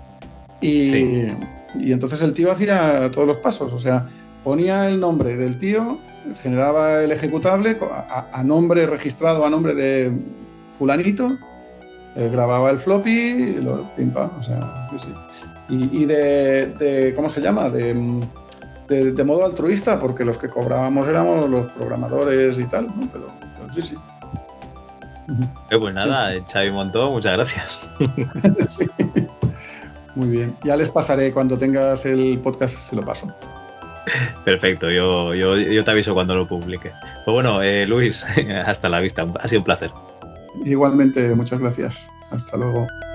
Sí. Y, y entonces el tío hacía todos los pasos, o sea, ponía el nombre del tío, generaba el ejecutable a, a nombre registrado a nombre de fulanito, eh, grababa el floppy, lo, pim pam, o sea, sí, sí. Y, y de, de, ¿cómo se llama? De, de, de, modo altruista, porque los que cobrábamos éramos los programadores y tal, ¿no? Pero, pero sí, sí. Eh, pues nada, Xavi Montó, muchas gracias. Sí. Muy bien. Ya les pasaré cuando tengas el podcast, se lo paso. Perfecto, yo, yo, yo te aviso cuando lo publique. Pues bueno, eh, Luis, hasta la vista. Ha sido un placer. Igualmente, muchas gracias. Hasta luego.